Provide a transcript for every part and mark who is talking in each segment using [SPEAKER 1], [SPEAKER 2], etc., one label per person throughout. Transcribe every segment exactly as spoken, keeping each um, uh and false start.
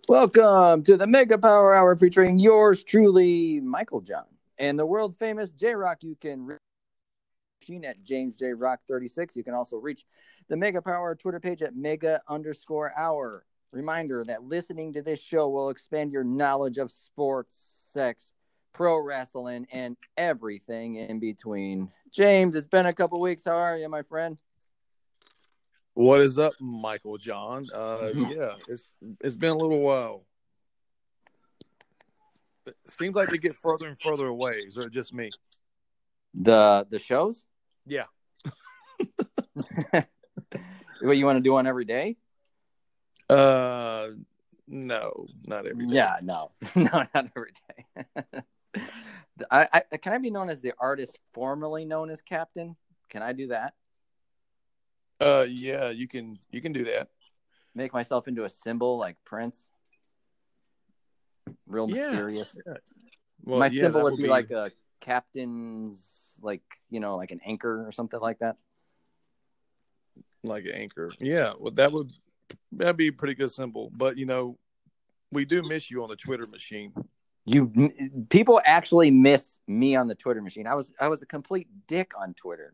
[SPEAKER 1] Welcome to the Mega Power Hour featuring yours truly, Michael John, and the world famous J-Rock. You can reach me at James J Rock thirty-six. You can also reach the Mega Power Twitter page at Mega underscore Hour. Reminder that listening to this show will expand your knowledge of sports, sex, pro wrestling, and everything in between. James, it's been a couple weeks. How are you, my friend?
[SPEAKER 2] What is up, Michael John? Uh, yeah, it's it's been a little while. It seems like they get further and further away. Is it just me?
[SPEAKER 1] The the shows?
[SPEAKER 2] Yeah.
[SPEAKER 1] What, you want to do one every day?
[SPEAKER 2] Uh, no, not every day.
[SPEAKER 1] Yeah, no, no, not every day. I, I can I be known as the artist formerly known as Captain? Can I do that?
[SPEAKER 2] Uh, yeah, you can you can do that.
[SPEAKER 1] Make myself into a symbol like Prince. Real mysterious.
[SPEAKER 2] Yeah. Well,
[SPEAKER 1] My
[SPEAKER 2] yeah,
[SPEAKER 1] symbol would
[SPEAKER 2] would
[SPEAKER 1] be,
[SPEAKER 2] be
[SPEAKER 1] like a captain's, like, you know, like an anchor or something like that.
[SPEAKER 2] like an anchor. Yeah, well, that would that'd be a pretty good symbol. But you know, we do miss you on the Twitter machine.
[SPEAKER 1] You people actually miss me on the Twitter machine. I was I was a complete dick on Twitter.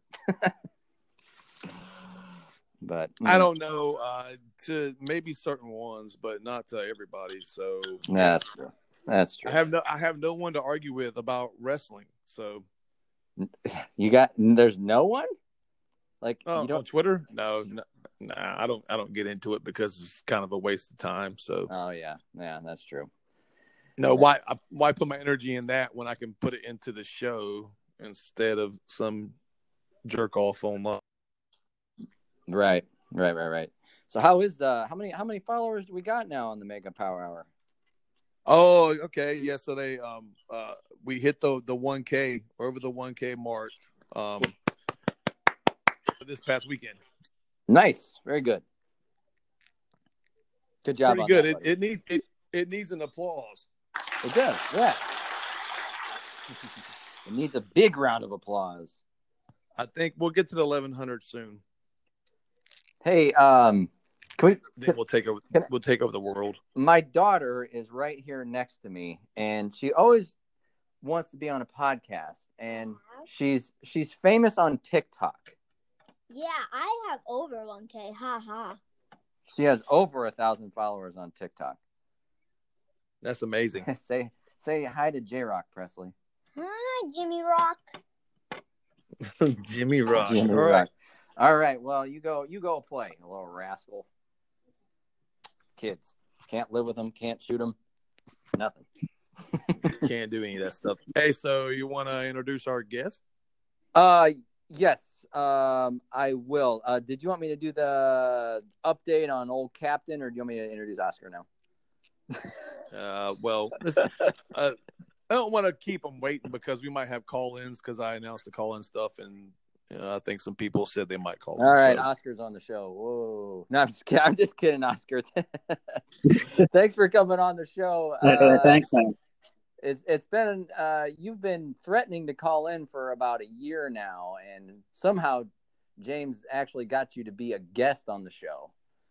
[SPEAKER 1] But mm.
[SPEAKER 2] I don't know, uh, to maybe certain ones, but not to everybody. So
[SPEAKER 1] that's true. That's true.
[SPEAKER 2] I have no, I have no one to argue with about wrestling. So
[SPEAKER 1] you got there's no one like
[SPEAKER 2] oh,
[SPEAKER 1] you don't
[SPEAKER 2] on Twitter. No, no, nah, I don't. I don't get into it because it's kind of a waste of time. So
[SPEAKER 1] oh yeah, yeah, that's true.
[SPEAKER 2] No, why why put my energy in that when I can put it into the show instead of some jerk off online?
[SPEAKER 1] Right, right, right, right. So how is uh how many how many followers do we got now on the Mega Power Hour?
[SPEAKER 2] Oh, okay, yeah. So they um uh we hit the the one K over the one K mark um this past weekend.
[SPEAKER 1] Nice, very good. Good job.
[SPEAKER 2] Pretty good.
[SPEAKER 1] That,
[SPEAKER 2] it it needs it it needs an applause.
[SPEAKER 1] It does, yeah. It needs a big round of applause.
[SPEAKER 2] I think we'll get to the eleven hundred soon.
[SPEAKER 1] Hey, um, can we?
[SPEAKER 2] Then we'll take over.
[SPEAKER 1] Can,
[SPEAKER 2] we'll take over the world.
[SPEAKER 1] My daughter is right here next to me, and she always wants to be on a podcast. And she's she's famous on TikTok.
[SPEAKER 3] Yeah, I have over one K. Ha ha.
[SPEAKER 1] She has over a thousand followers on TikTok.
[SPEAKER 2] That's amazing.
[SPEAKER 1] say say hi to J Rock, Presley.
[SPEAKER 3] Hi, Jimmy Rock.
[SPEAKER 2] Jimmy Rock.
[SPEAKER 1] Jimmy
[SPEAKER 2] All
[SPEAKER 1] Rock.
[SPEAKER 2] right.
[SPEAKER 1] All right. Well, you go. You go play, a little rascal. Kids can't live with them. Can't shoot them. Nothing.
[SPEAKER 2] Can't do any of that stuff. Hey, so you want to introduce our guest?
[SPEAKER 1] Uh, yes. Um, I will. Uh, did you want me to do the update on old Captain, or do you want me to introduce Oscar now?
[SPEAKER 2] uh, well, listen, uh, I don't want to keep them waiting because we might have call-ins because I announced the call-in stuff, and you know, I think some people said they might call.
[SPEAKER 1] All
[SPEAKER 2] in,
[SPEAKER 1] right,
[SPEAKER 2] so.
[SPEAKER 1] Oscar's on the show. Whoa! No, I'm just kidding. I'm just kidding, Oscar. Thanks for coming on the show. Uh,
[SPEAKER 4] Thanks, man.
[SPEAKER 1] It's it's been uh, you've been threatening to call in for about a year now, and somehow James actually got you to be a guest on the show.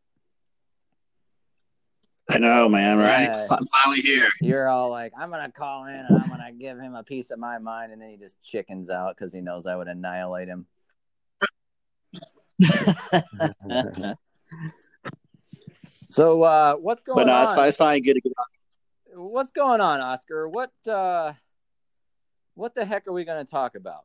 [SPEAKER 4] I know, man. Right?
[SPEAKER 1] Yeah.
[SPEAKER 4] I'm finally here.
[SPEAKER 1] You're all like, I'm gonna call in and I'm gonna give him a piece of my mind, and then he just chickens out because he knows I would annihilate him. So, uh, what's going
[SPEAKER 4] but no,
[SPEAKER 1] on?
[SPEAKER 4] it's fine. It's fine. Good to get on.
[SPEAKER 1] What's going on, Oscar? What uh, what the heck are we going to talk about?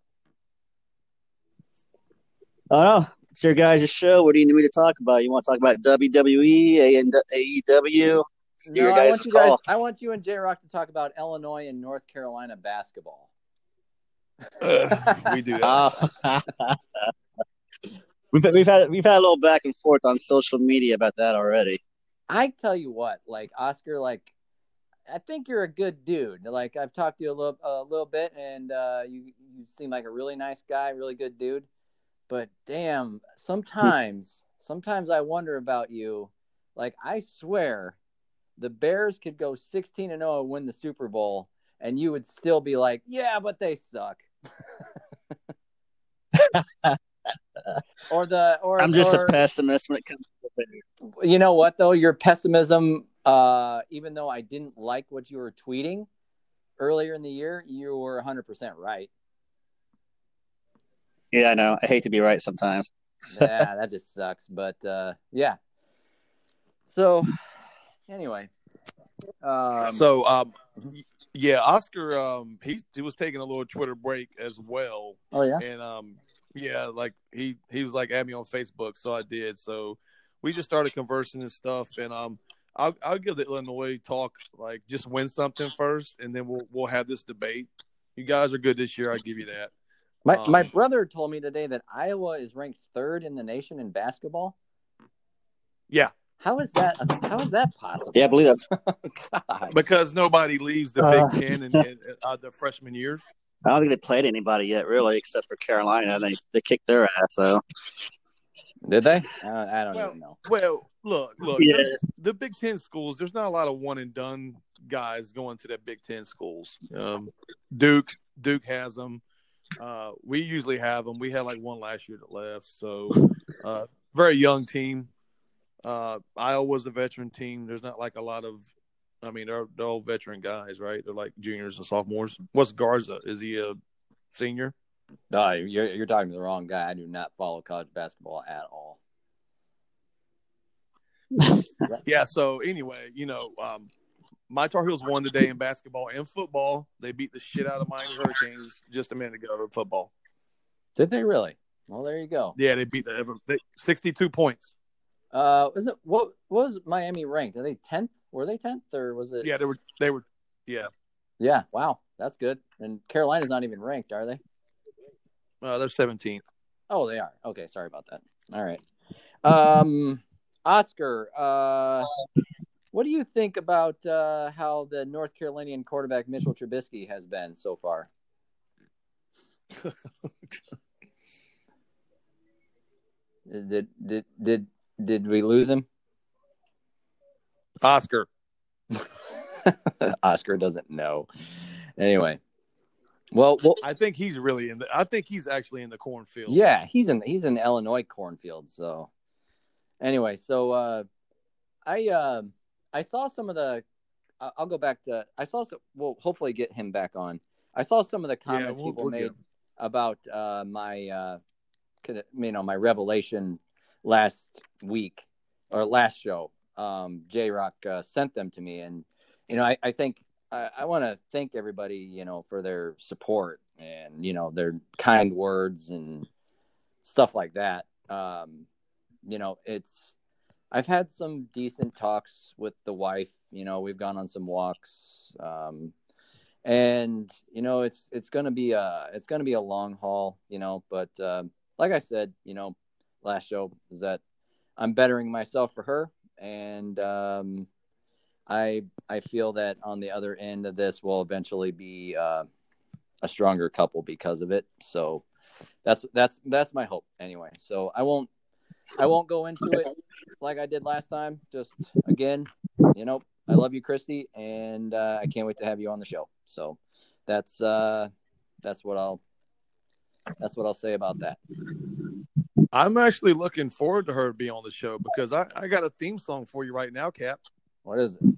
[SPEAKER 4] Oh no, it's your guys' show. What do you need me to talk about? You want to talk about W W E, A E W? It's
[SPEAKER 1] No,
[SPEAKER 4] your
[SPEAKER 1] I
[SPEAKER 4] guys'
[SPEAKER 1] want you
[SPEAKER 4] call.
[SPEAKER 1] guys. I want you and J Rock to talk about Illinois and North Carolina basketball.
[SPEAKER 2] Uh, we do that.
[SPEAKER 4] Uh, we've we've had we've had a little back and forth on social media about that already.
[SPEAKER 1] I tell you what, like Oscar, like I think you're a good dude. Like I've talked to you a little a little bit, and uh, you you seem like a really nice guy, really good dude. But damn, sometimes sometimes I wonder about you. Like I swear, the Bears could go sixteen and oh and win the Super Bowl, and you would still be like, yeah, but they suck. or the or
[SPEAKER 4] I'm just
[SPEAKER 1] or,
[SPEAKER 4] a pessimist when it comes to the Bears.
[SPEAKER 1] You know what though? Your pessimism uh, even though I didn't like what you were tweeting earlier in the year, you were one hundred percent right.
[SPEAKER 4] Yeah, I know. I hate to be right sometimes.
[SPEAKER 1] Yeah, that just sucks. But uh, yeah. So anyway, um,
[SPEAKER 2] So um, yeah, Oscar um he he was taking a little Twitter break as well.
[SPEAKER 1] oh yeah,
[SPEAKER 2] And um yeah, like he he was like at me on Facebook, so I did. So we just started conversing and stuff, and um I'll I'll give the Illinois talk like just win something first, and then we'll we'll have this debate. You guys are good this year, I give you that.
[SPEAKER 1] my
[SPEAKER 2] Um,
[SPEAKER 1] my brother told me today that Iowa is ranked third in the nation in basketball.
[SPEAKER 2] Yeah,
[SPEAKER 1] How is that? How is that possible?
[SPEAKER 4] Yeah, I believe that's.
[SPEAKER 1] God.
[SPEAKER 2] because nobody leaves the
[SPEAKER 4] Uh,
[SPEAKER 2] Big Ten in, in uh, the freshman years.
[SPEAKER 4] I don't think they played anybody yet, really, except for Carolina. They they kicked their ass, though.
[SPEAKER 1] Did they? Uh, I don't
[SPEAKER 2] Well,
[SPEAKER 1] even know.
[SPEAKER 2] well, look, look.
[SPEAKER 4] Yeah.
[SPEAKER 2] there's- The Big Ten schools. There's not a lot of one and done guys going to that Big Ten schools. Um, Duke, Duke has them. Uh, we usually have them. We had like one last year that left. So, uh, very young team. Uh, Iowa's a veteran team. There's not like a lot of. I mean, they're, they're all veteran guys, right? They're like juniors and sophomores. What's Garza? Is he a senior?
[SPEAKER 1] No, you're you're talking to the wrong guy. I do not follow college basketball at all.
[SPEAKER 2] Yeah. So anyway, you know, um, my Tar Heels won today in basketball and football. They beat the shit out of Miami Hurricanes just a minute ago in football.
[SPEAKER 1] Did they really? Well, there you go.
[SPEAKER 2] Yeah, they beat the they, sixty-two points.
[SPEAKER 1] Uh, was it what, what was Miami ranked? Are they tenth? Were they tenth or was it?
[SPEAKER 2] Yeah, they were. They were. Yeah,
[SPEAKER 1] Yeah. Wow, that's good. And Carolina's not even ranked, are they?
[SPEAKER 2] uh, they're seventeenth.
[SPEAKER 1] Oh, they are. Okay, sorry about that. All right. Um, Oscar, uh, what do you think about uh, how the North Carolinian quarterback Mitchell Trubisky has been so far? Did did did did we lose him?
[SPEAKER 2] Oscar.
[SPEAKER 1] Oscar doesn't know. Anyway, well, well,
[SPEAKER 2] I think he's really in the. I think he's actually in the cornfield.
[SPEAKER 1] yeah, he's in he's in Illinois cornfield. So, anyway, so uh, I uh, I saw some of the. I- I'll go back to. I saw some. We'll hopefully get him back on. I saw some of the
[SPEAKER 2] Yeah,
[SPEAKER 1] comments
[SPEAKER 2] we'll-
[SPEAKER 1] people
[SPEAKER 2] we'll
[SPEAKER 1] made
[SPEAKER 2] get him.
[SPEAKER 1] about uh, my uh, could- you know my revelation last week or last show. Um, J Rock uh, sent them to me, and you know I, I think I, I want to thank everybody you know for their support and you know their kind words and stuff like that. Um, you know it's I've had some decent talks with the wife. You know we've gone on some walks. Um, and you know it's it's gonna be a it's gonna be a long haul, you know. But um, like I said, you know, last show is that I'm bettering myself for her, and um, I I feel that on the other end of this will eventually be uh, a stronger couple because of it. So that's that's that's my hope anyway. So I won't I won't go into it like I did last time. Just again, you know, I love you, Christy, and uh, I can't wait to have you on the show. So that's uh, that's what I'll that's what I'll say about that.
[SPEAKER 2] I'm actually looking forward to her being on the show because I, I got a theme song for you right now, Cap.
[SPEAKER 1] What is it?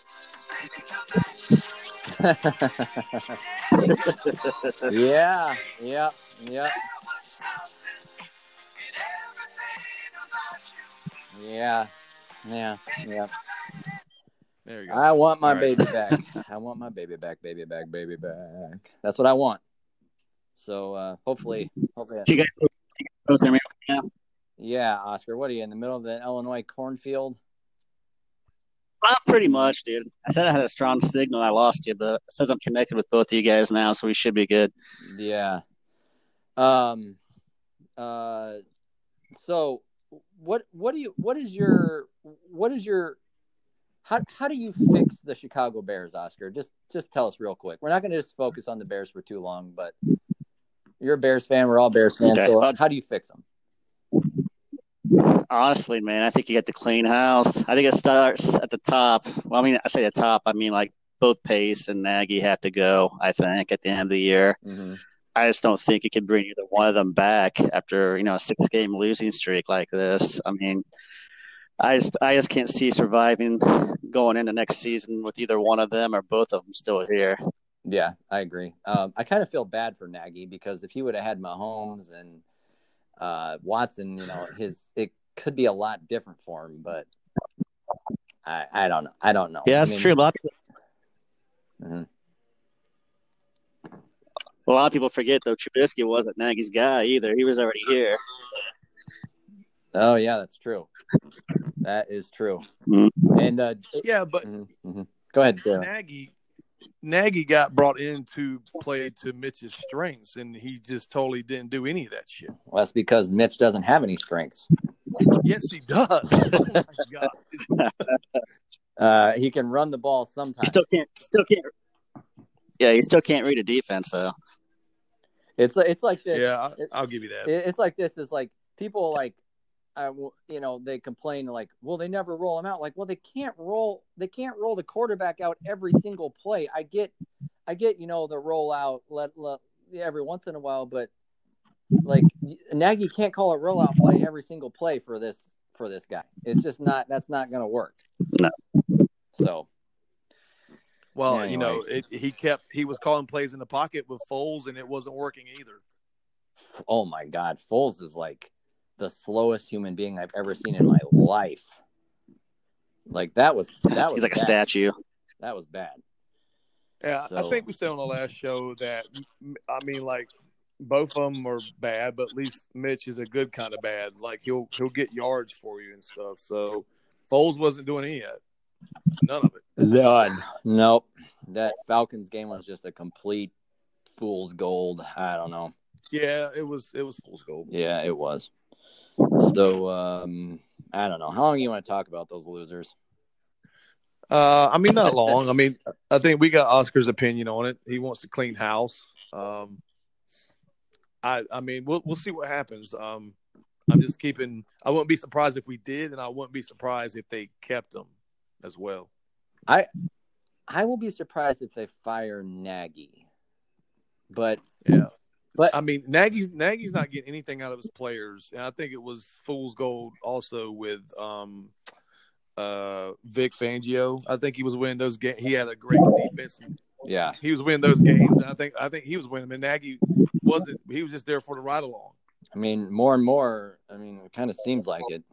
[SPEAKER 1] yeah, yeah, yeah, yeah, yeah, yeah.
[SPEAKER 2] There you go.
[SPEAKER 1] I want my
[SPEAKER 2] All right.
[SPEAKER 1] baby back. I want my baby back, baby back, baby back. That's what I want. So uh, hopefully, hopefully,
[SPEAKER 4] You guys both hear me? Yeah.
[SPEAKER 1] yeah. Oscar, what are you in the middle of the Illinois cornfield?
[SPEAKER 4] Well, pretty much, dude. I said I had a strong signal. I lost you, but it says I'm connected with both of you guys now, so we should be good.
[SPEAKER 1] Yeah. Um. Uh. So, what what do you what is your what is your how how do you fix the Chicago Bears, Oscar? Just just tell us real quick. We're not going to just focus on the Bears for too long, but you're a Bears fan. We're all Bears fans.
[SPEAKER 4] Okay.
[SPEAKER 1] So, how do you fix them?
[SPEAKER 4] Honestly, man, I think you got to clean house. I think it starts at the top. Well, I mean, I say the top. I mean, like both Pace and Nagy have to go, I think, at the end of the year.
[SPEAKER 1] Mm-hmm.
[SPEAKER 4] I just don't think you can bring either one of them back after, you know, a six-game losing streak like this. I mean, I just I just can't see surviving going into next season with either one of them or both of them still here.
[SPEAKER 1] Yeah, I agree. Um, I kind of feel bad for Nagy because if he would have had Mahomes and uh, Watson, you know, his it could be a lot different for him. But I, I don't know. I don't know.
[SPEAKER 4] Yeah, that's
[SPEAKER 1] I mean,
[SPEAKER 4] true. A lot, of people,
[SPEAKER 1] mhm.
[SPEAKER 4] a lot of people forget though. Trubisky wasn't Nagy's guy either. He was already here.
[SPEAKER 1] Oh yeah, that's true. That is true.
[SPEAKER 4] Mm-hmm.
[SPEAKER 1] And uh, it,
[SPEAKER 2] Yeah, but
[SPEAKER 1] mm-hmm, mm-hmm. Go ahead, Darryl.
[SPEAKER 2] Nagy Nagy got brought in to play to Mitch's strengths, and he just totally didn't do any of that shit.
[SPEAKER 1] Well, that's because Mitch doesn't have any strengths.
[SPEAKER 2] Yes, he does. Oh my god.
[SPEAKER 1] Uh, he can run the ball sometimes.
[SPEAKER 4] He still can't. Still can't. Yeah, he still can't read a defense though.
[SPEAKER 1] It's it's like this.
[SPEAKER 2] Yeah, I,
[SPEAKER 1] it,
[SPEAKER 2] I'll give you that.
[SPEAKER 1] It, it's like this. It's like people like, uh, you know, they complain like, well, they never roll him out. Like, well, they can't roll. They can't roll the quarterback out every single play. I get, I get, you know, the roll out let, let yeah, every once in a while, but like Nagy can't call a rollout play every single play for this for this guy. It's just not. That's not going to work.
[SPEAKER 4] No.
[SPEAKER 1] So.
[SPEAKER 2] Well,
[SPEAKER 1] Anyway.
[SPEAKER 2] you know, it, he kept he was calling plays in the pocket with Foles, and it wasn't working either.
[SPEAKER 1] Oh my God, Foles is like the slowest human being I've ever seen in my life. Like that was that was
[SPEAKER 4] He's like
[SPEAKER 1] bad.
[SPEAKER 4] a statue.
[SPEAKER 1] That was bad.
[SPEAKER 2] Yeah,
[SPEAKER 1] So,
[SPEAKER 2] I think we said on the last show that I mean, like both of them are bad, but at least Mitch is a good kind of bad. Like he'll he'll get yards for you and stuff. So Foles wasn't doing any of it. None of it.
[SPEAKER 1] None. Nope. That Falcons game was just a complete fool's gold. I don't know.
[SPEAKER 2] Yeah, it was it was fool's gold.
[SPEAKER 1] Yeah, it was. So um, I don't know. How long do you want to talk about those losers?
[SPEAKER 2] Uh, I mean, not long. I mean, I think we got Oscar's opinion on it. He wants to clean house. Um, I I mean, we'll we'll see what happens. Um, I'm just keeping. I wouldn't be surprised if we did, and I wouldn't be surprised if they kept him as well.
[SPEAKER 1] I I will be surprised if they fire Nagy. But
[SPEAKER 2] Yeah,
[SPEAKER 1] but
[SPEAKER 2] I mean, Nagy's Nagy's not getting anything out of his players, and I think it was fool's gold also with um, uh, Vic Fangio. I think he was winning those games. He had a great defense.
[SPEAKER 1] yeah,
[SPEAKER 2] He was winning those games, and I think I think he was winning. And Nagy wasn't. He was just there for the ride along.
[SPEAKER 1] I mean, more and more. I mean, it kind of seems like it.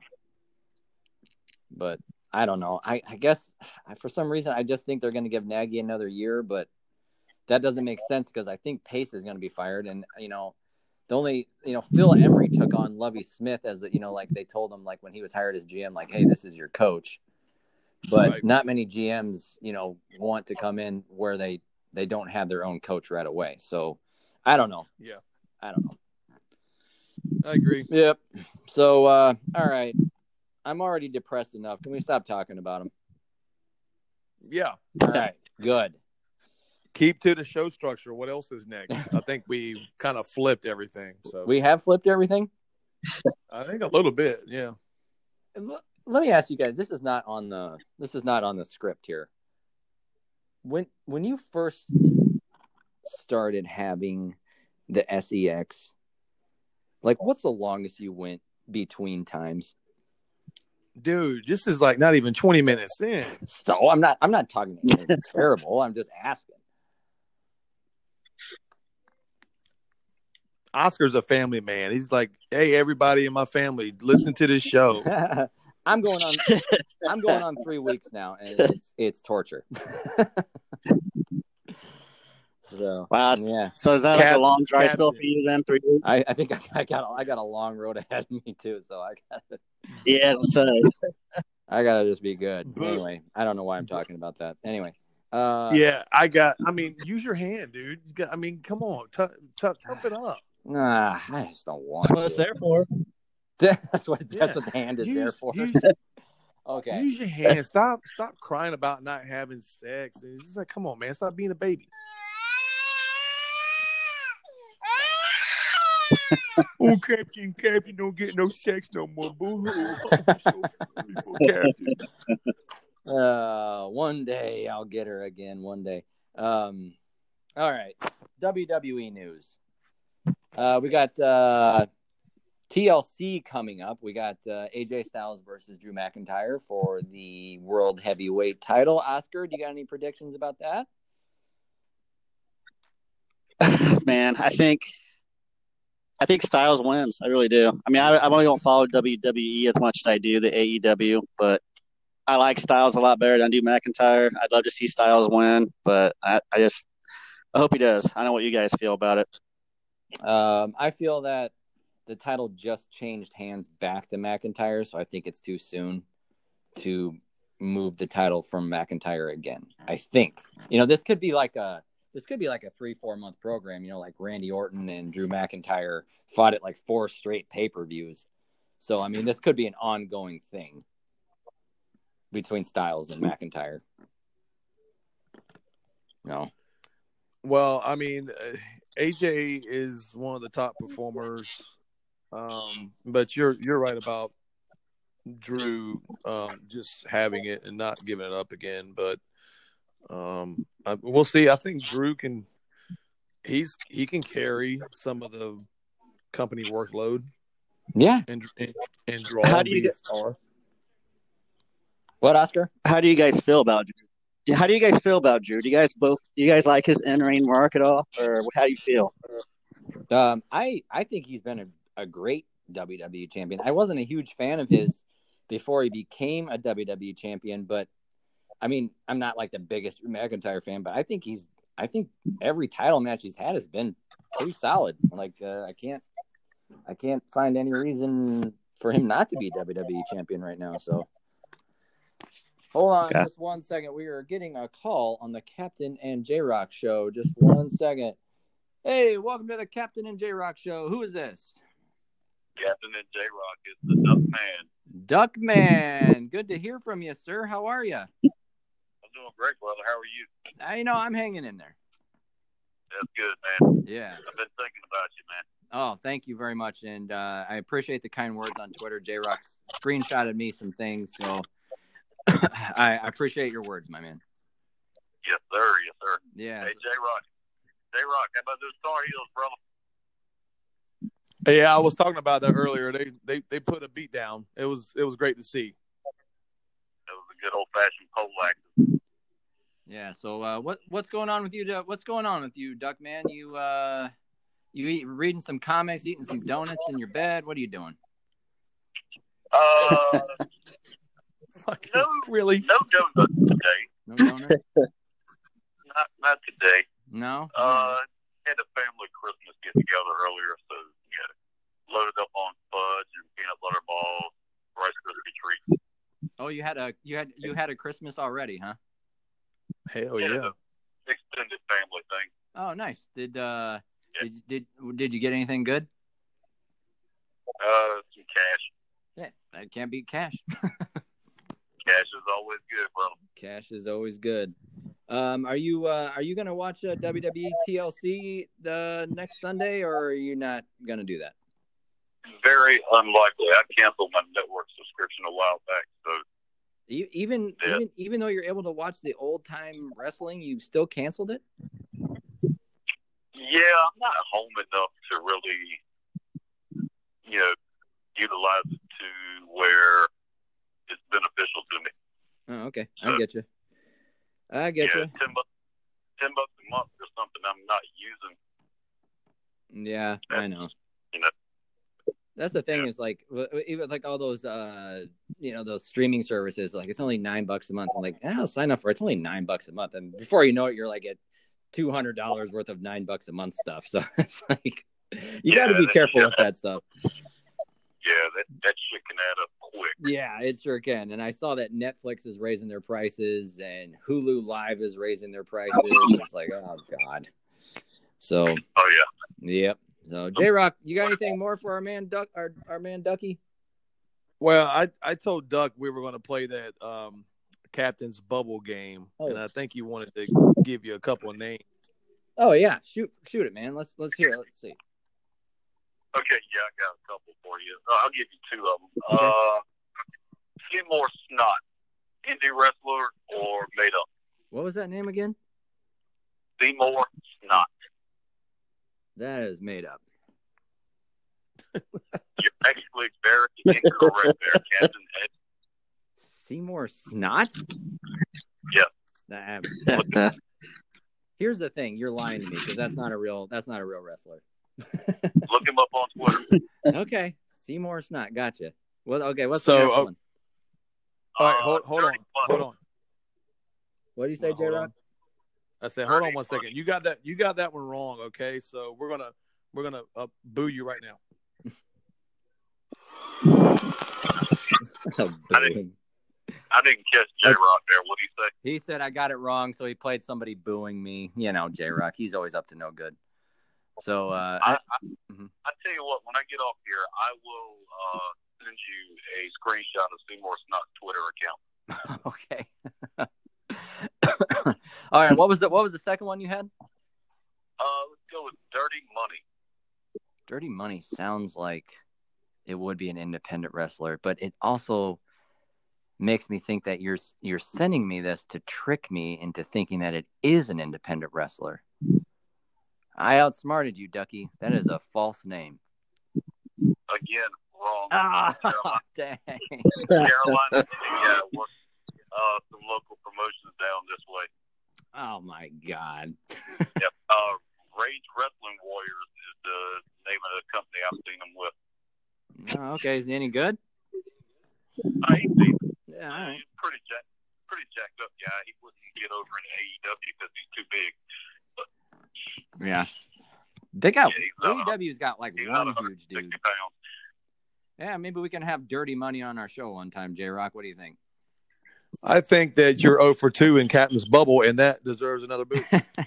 [SPEAKER 1] But I don't know. I, I guess for some reason I just think they're going to give Nagy another year, but that doesn't make sense because I think Pace is going to be fired, and you know, the only you know Phil Emery took on Lovie Smith as a, you know like they told him like when he was hired as G M like hey this is your coach, but
[SPEAKER 2] Right.
[SPEAKER 1] not many G Ms you know want to come in where they they don't have their own coach right away. So I don't know.
[SPEAKER 2] Yeah,
[SPEAKER 1] I don't know.
[SPEAKER 2] I agree.
[SPEAKER 1] Yep. So uh, all right. I'm already depressed enough. Can we stop talking about him?
[SPEAKER 2] Yeah.
[SPEAKER 1] All right. Good.
[SPEAKER 2] Keep to the show structure. What else is next? I think we kind of flipped everything. So
[SPEAKER 1] We have flipped everything?
[SPEAKER 2] I think a little bit. Yeah.
[SPEAKER 1] L- Let me ask you guys. This is not on the this is not on the script here. When when you first started having the S E X, like what's the longest you went between times?
[SPEAKER 2] Dude, this is like not even twenty minutes in.
[SPEAKER 1] So I'm not I'm not talking anything terrible. I'm just asking.
[SPEAKER 2] Oscar's a family man. He's like, hey, everybody in my family, listen to this show.
[SPEAKER 1] I'm going on I'm going on three weeks now, and it's it's torture. So
[SPEAKER 4] Wow.
[SPEAKER 1] yeah,
[SPEAKER 4] So is that like
[SPEAKER 2] Cap-
[SPEAKER 4] a long dry
[SPEAKER 2] Captain.
[SPEAKER 4] spell for you then? Three weeks?
[SPEAKER 1] I, I think I, I got I got a long road ahead of me too. So I got
[SPEAKER 4] Yeah. So
[SPEAKER 1] I gotta just be good.
[SPEAKER 2] Boo.
[SPEAKER 1] Anyway, I don't know why I'm talking about that. Anyway, uh,
[SPEAKER 2] Yeah, I got, I mean, use your hand, dude. You got, I mean, come on. Tough, tough, tough it up.
[SPEAKER 1] nah, I just don't want
[SPEAKER 4] that's what it's
[SPEAKER 1] to.
[SPEAKER 4] there for.
[SPEAKER 1] That's what
[SPEAKER 2] Yeah.
[SPEAKER 1] that's what the hand is
[SPEAKER 2] Use,
[SPEAKER 1] there for.
[SPEAKER 2] use,
[SPEAKER 1] Okay.
[SPEAKER 2] use your hand. Stop, stop crying about not having sex. It's just like, come on, man. Stop being a baby. Oh, Captain, Captain, don't get no sex no more. Boo-hoo. I'm so sorry for Captain.
[SPEAKER 1] Uh, one day I'll get her again. One day. Um, all right. W W E news. Uh, we got uh, T L C coming up. We got uh, A J Styles versus Drew McIntyre for the World Heavyweight title. Oscar, do you got any predictions about that?
[SPEAKER 4] Man, I think I think Styles wins. I really do. I mean, I, I really don't follow W W E as much as I do the A E W, but I like Styles a lot better than I do McIntyre. I'd love to see Styles win, but I, I just I hope he does. I don't know what you guys feel about it.
[SPEAKER 1] Um, I feel that the title just changed hands back to McIntyre, so I think it's too soon to move the title from McIntyre again. I think. You know, this could be like a This could be like a three, four month program, you know, like Randy Orton and Drew McIntyre fought at like four straight pay-per-views. So, I mean, this could be an ongoing thing between Styles and McIntyre. No.
[SPEAKER 2] Well, I mean, A J is one of the top performers, um, but you're you're right about Drew um, just having it and not giving it up again. But um, I, we'll see. I think Drew can he's he can carry some of the company workload.
[SPEAKER 1] Yeah,
[SPEAKER 2] and and, and draw
[SPEAKER 4] How
[SPEAKER 2] and
[SPEAKER 4] do you
[SPEAKER 2] be a
[SPEAKER 4] get-
[SPEAKER 2] star.
[SPEAKER 1] What, Oscar?
[SPEAKER 4] How do you guys feel about Drew? Yeah, How do you guys feel about Drew? Do you guys both? Do you guys like his in-ring work at all, or how do you feel?
[SPEAKER 1] Um, I I think he's been a, a great W W E champion. I wasn't a huge fan of his before he became a W W E champion, but I mean, I'm not like the biggest McIntyre fan, but I think he's. I think every title match he's had has been pretty solid. Like uh, I can't, I can't find any reason for him not to be W W E champion right now. So, hold on,
[SPEAKER 4] Okay.
[SPEAKER 1] just one second. We are getting a call on the Captain and J Rock show. Just one second. Hey, welcome to the Captain and J Rock show. Who is this?
[SPEAKER 5] Captain and J Rock is the Duck Man.
[SPEAKER 1] Duck Man. Good to hear from you, sir. How are you?
[SPEAKER 5] I'm doing great, brother. How are you?
[SPEAKER 1] Uh, you know, I'm hanging in there.
[SPEAKER 5] That's good, man.
[SPEAKER 1] Yeah.
[SPEAKER 5] I've been thinking about you, man.
[SPEAKER 1] Oh, thank you very much. And uh, I appreciate the kind words on Twitter. J Rock screenshotted me some things. So I, I appreciate your words, my man.
[SPEAKER 5] Yes, sir. Yes, sir.
[SPEAKER 1] Yeah.
[SPEAKER 5] Hey, J Rock. J Rock, how about those Tar Heels, brother?
[SPEAKER 2] Yeah, I was talking about that earlier. They they they put a beat down. It was it was great to see.
[SPEAKER 5] It was a good old fashioned pole action.
[SPEAKER 1] Yeah. So uh, what what's going on with you? Du- What's going on with you, Duck Man? You uh, you eat, reading some comics, eating some donuts in your bed. What are you doing?
[SPEAKER 5] Uh,
[SPEAKER 2] Fucking
[SPEAKER 5] no,
[SPEAKER 2] really?
[SPEAKER 5] no donuts today.
[SPEAKER 1] No donuts?
[SPEAKER 5] Not not today.
[SPEAKER 1] No.
[SPEAKER 5] Uh, had a family Christmas get together earlier, so yeah, loaded up on fudge and peanut butter balls, Rice Krispie treats.
[SPEAKER 1] Oh, you had a you had you had a Christmas already, huh?
[SPEAKER 2] Hell
[SPEAKER 5] Yeah,
[SPEAKER 2] yeah.
[SPEAKER 5] the extended family thing.
[SPEAKER 1] Oh, nice. Did uh
[SPEAKER 5] Yeah.
[SPEAKER 1] did did did you get anything good?
[SPEAKER 5] Uh, some cash.
[SPEAKER 1] Yeah, that can't beat cash.
[SPEAKER 5] Cash is always good, brother.
[SPEAKER 1] Cash is always good. Um, are you uh, are you gonna watch uh, W W E T L C the next Sunday, or are you not gonna do that?
[SPEAKER 5] Very unlikely. I canceled my network subscription a while back, so
[SPEAKER 1] E- Even
[SPEAKER 5] Yeah.
[SPEAKER 1] even even though you're able to watch the old time wrestling, you still canceled it.
[SPEAKER 5] yeah, I'm not home enough to really, you know, utilize it to where it's beneficial to me.
[SPEAKER 1] Oh, okay, I get you. I get
[SPEAKER 5] yeah,
[SPEAKER 1] you.
[SPEAKER 5] ten bucks, ten bucks a month for something I'm not using.
[SPEAKER 1] Yeah, I know.
[SPEAKER 5] You know,
[SPEAKER 1] That's the thing
[SPEAKER 5] Yeah.
[SPEAKER 1] is like w- even like all those uh you know those streaming services, like it's only nine bucks a month. I'm like, eh, I'll sign up for it. It's only nine bucks a month, and before you know it, you're like at two hundred dollars worth of nine bucks a month stuff. So it's like you got to
[SPEAKER 5] Yeah,
[SPEAKER 1] be
[SPEAKER 5] that-
[SPEAKER 1] careful
[SPEAKER 5] yeah.
[SPEAKER 1] with that stuff.
[SPEAKER 5] yeah, that that shit can add up quick.
[SPEAKER 1] Yeah, it sure can. And I saw that Netflix is raising their prices and Hulu Live is raising their prices. It's like, oh god. So
[SPEAKER 5] Oh yeah.
[SPEAKER 1] yep. So J Rock, you got anything more for our man Duck, our our man Ducky?
[SPEAKER 2] Well, I, I told Duck we were going to play that um, Captain's Bubble game,
[SPEAKER 1] Oh.
[SPEAKER 2] and I think he wanted to give you a couple of names.
[SPEAKER 1] Oh yeah, shoot shoot it, man. Let's let's hear it. Let's see.
[SPEAKER 5] Okay, yeah, I got a couple for you. Uh, I'll give you two of them.
[SPEAKER 1] Okay.
[SPEAKER 5] Uh, Seymour Snot, indie wrestler or made up?
[SPEAKER 1] What was that name again?
[SPEAKER 5] Seymour Snot.
[SPEAKER 1] That is made up.
[SPEAKER 5] You're Actually, very incorrect there, Captain Ed.
[SPEAKER 1] Seymour Snot?
[SPEAKER 5] Yeah.
[SPEAKER 1] Nah, here's the thing: you're lying to me because that's not a real. That's not a real wrestler.
[SPEAKER 5] Look him up on Twitter.
[SPEAKER 1] Okay, Seymour Snot. Gotcha. Well, okay. What's
[SPEAKER 2] So,
[SPEAKER 1] the next
[SPEAKER 2] uh,
[SPEAKER 1] one?
[SPEAKER 2] All right,
[SPEAKER 5] Uh,
[SPEAKER 2] hold, hold on,
[SPEAKER 5] Dirty Funny.
[SPEAKER 2] hold on.
[SPEAKER 1] What do you say,
[SPEAKER 2] Well,
[SPEAKER 1] J
[SPEAKER 2] hold
[SPEAKER 1] Rock?
[SPEAKER 2] on. I said, hold on
[SPEAKER 5] Dirty
[SPEAKER 2] one
[SPEAKER 5] Funny.
[SPEAKER 2] second. You got that. You got that one wrong. Okay, so we're gonna we're gonna uh, boo you right now.
[SPEAKER 5] I didn't- I didn't catch J Rock there. What do you say?
[SPEAKER 1] He said I got it wrong, so he played somebody booing me. You know, J Rock. He's always up to no good. So uh,
[SPEAKER 5] I,
[SPEAKER 1] I,
[SPEAKER 5] I,
[SPEAKER 1] Mhm.
[SPEAKER 5] I tell you what, when I get off here, I will uh, send you a screenshot of Seymour Snot's Twitter account.
[SPEAKER 1] okay. All right. What was the What was the second one you had?
[SPEAKER 5] Uh, let's go with Dirty Money.
[SPEAKER 1] Dirty Money sounds like it would be an independent wrestler, but it also makes me think that you're you're sending me this to trick me into thinking that it is an independent wrestler. I outsmarted you, Ducky. That is a false name.
[SPEAKER 5] Again, wrong.
[SPEAKER 1] Ah,
[SPEAKER 5] Carolina.
[SPEAKER 1] dang.
[SPEAKER 5] Carolina, yeah, work uh, some local promotions down this way.
[SPEAKER 1] Oh my God.
[SPEAKER 5] Yep. Uh, Rage Wrestling Warriors is the name of the company I've seen them with.
[SPEAKER 1] Oh, okay, is he any good?
[SPEAKER 5] Uh, he's decent.
[SPEAKER 1] Yeah, all right.
[SPEAKER 5] He's pretty jack, pretty jacked up guy. He wouldn't get over in A E W because he's too big.
[SPEAKER 1] Yeah. They got
[SPEAKER 5] Yeah, he's not
[SPEAKER 1] A E W's got like
[SPEAKER 5] He's
[SPEAKER 1] one
[SPEAKER 5] not
[SPEAKER 1] huge dude.
[SPEAKER 5] sixty pounds.
[SPEAKER 1] Yeah, maybe we can have Dirty Money on our show one time, J Rock. What do you think?
[SPEAKER 2] I think that you're zero for two in Captain's Bubble, and that deserves another boot.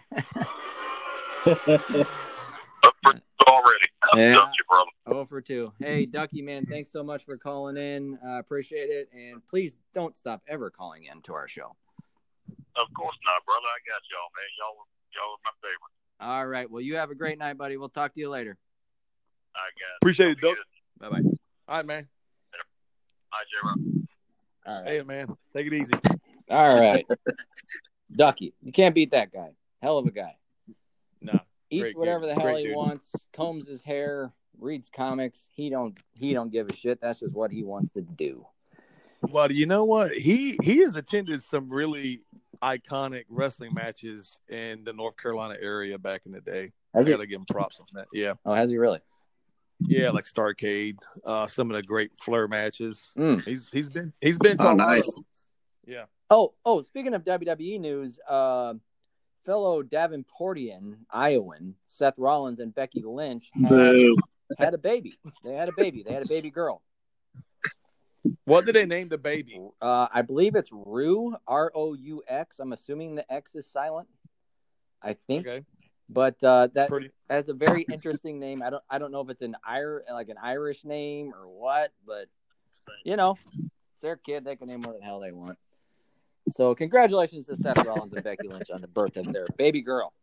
[SPEAKER 5] Up for already.
[SPEAKER 1] Yeah.
[SPEAKER 5] Got you, brother.
[SPEAKER 1] oh for two. Hey, Ducky, man, thanks so much for calling in. I uh, appreciate it. And please don't stop ever calling in to our show.
[SPEAKER 5] Of course not, brother. I got y'all, man. Y'all, y'all are my favorite.
[SPEAKER 1] All right. Well, you have a great night, buddy. We'll talk to you later.
[SPEAKER 5] I got
[SPEAKER 2] Appreciate it,
[SPEAKER 5] Y'all be
[SPEAKER 2] Doug.
[SPEAKER 5] good.
[SPEAKER 1] Bye-bye.
[SPEAKER 2] All right, man.
[SPEAKER 5] Hi, J-Rock.
[SPEAKER 1] All right.
[SPEAKER 2] Hey, man. Take it easy.
[SPEAKER 1] All right. Ducky. You can't beat that guy. Hell of a guy.
[SPEAKER 2] Nah.
[SPEAKER 1] Eats
[SPEAKER 2] Great
[SPEAKER 1] whatever
[SPEAKER 2] dude.
[SPEAKER 1] the hell
[SPEAKER 2] Great
[SPEAKER 1] he
[SPEAKER 2] dude.
[SPEAKER 1] wants, combs his hair, reads comics. He don't he don't give a shit. That's just what he wants to do.
[SPEAKER 2] Well, you know what? He he has attended some really iconic wrestling matches in the North Carolina area back in the day.
[SPEAKER 1] Has
[SPEAKER 2] I
[SPEAKER 1] he?
[SPEAKER 2] got to give him props on that. Yeah.
[SPEAKER 1] Oh, has he really?
[SPEAKER 2] Yeah, like Starrcade, uh, some of the great Flair matches.
[SPEAKER 1] Mm.
[SPEAKER 2] He's he's been he's been to
[SPEAKER 4] Oh,
[SPEAKER 2] a lot
[SPEAKER 4] nice.
[SPEAKER 2] of them. Yeah.
[SPEAKER 1] Oh, oh, speaking of W W E news, uh, fellow Davenportian, Iowan, Seth Rollins and Becky Lynch had,
[SPEAKER 4] Boo.
[SPEAKER 1] had a baby. They had a baby. They had a baby girl.
[SPEAKER 2] What did they name the baby?
[SPEAKER 1] Uh, I believe it's Rue, R O U X. I'm assuming the X is silent. I think.
[SPEAKER 2] Okay.
[SPEAKER 1] But uh, that
[SPEAKER 2] Pretty.
[SPEAKER 1] that's a very interesting name. I don't I don't know if it's an Ir- like an Irish name or what, but you know, it's their kid. They can name what the hell they want. So congratulations to Seth Rollins and Becky Lynch on the birth of their baby girl.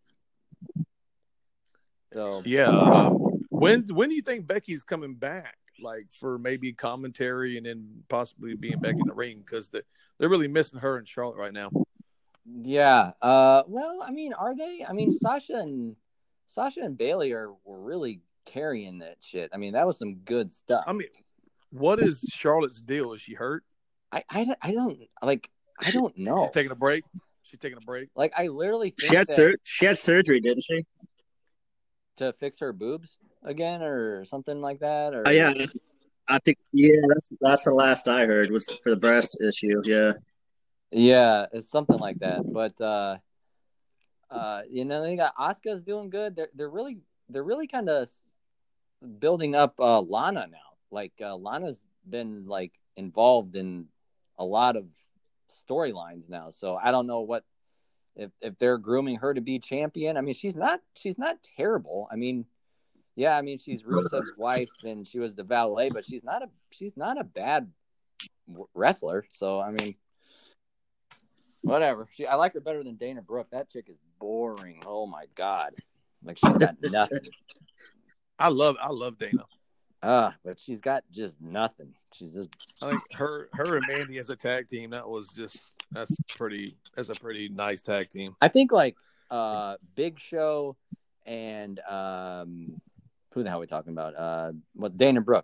[SPEAKER 1] So
[SPEAKER 2] Yeah. Uh, when when do you think Becky's coming back? Like for maybe commentary and then possibly being back in the ring because the, they're really missing her in Charlotte right now.
[SPEAKER 1] yeah, uh, well, I mean, are they? I mean, Sasha and Sasha and Bailey are were really carrying that shit. I mean, that was some good stuff.
[SPEAKER 2] I mean, what is Charlotte's deal? Is she hurt?
[SPEAKER 1] I I, I don't like. I don't know.
[SPEAKER 2] She's taking a break. She's taking a break.
[SPEAKER 1] Like, I literally think
[SPEAKER 4] She had
[SPEAKER 1] that
[SPEAKER 4] sur- she had surgery, didn't she?
[SPEAKER 1] to fix her boobs again or something like that. Or
[SPEAKER 4] Oh yeah, I think yeah. That's that's the last I heard was for the breast issue. Yeah.
[SPEAKER 1] yeah, it's something like that. But uh, uh, you know, they got Asuka's doing good. They're they're really they're really kind of building up uh, Lana now. Like uh, Lana's been like involved in a lot of storylines now. So I don't know what if if they're grooming her to be champion. I mean, she's not she's not terrible. I mean, yeah, I mean she's Rusev's wife and she was the valet, but she's not a she's not a bad wrestler. So I mean, whatever. She I like her better than Dana Brooke. That chick is boring. Oh my god, like she's got nothing.
[SPEAKER 2] I love I love Dana.
[SPEAKER 1] Ah, but she's got just nothing. She's just
[SPEAKER 2] I think her her and Mandy as a tag team, that was just that's pretty that's a pretty nice tag team.
[SPEAKER 1] I think like uh, Big Show and um, who the hell are we talking about? Uh, what Dana Brooke?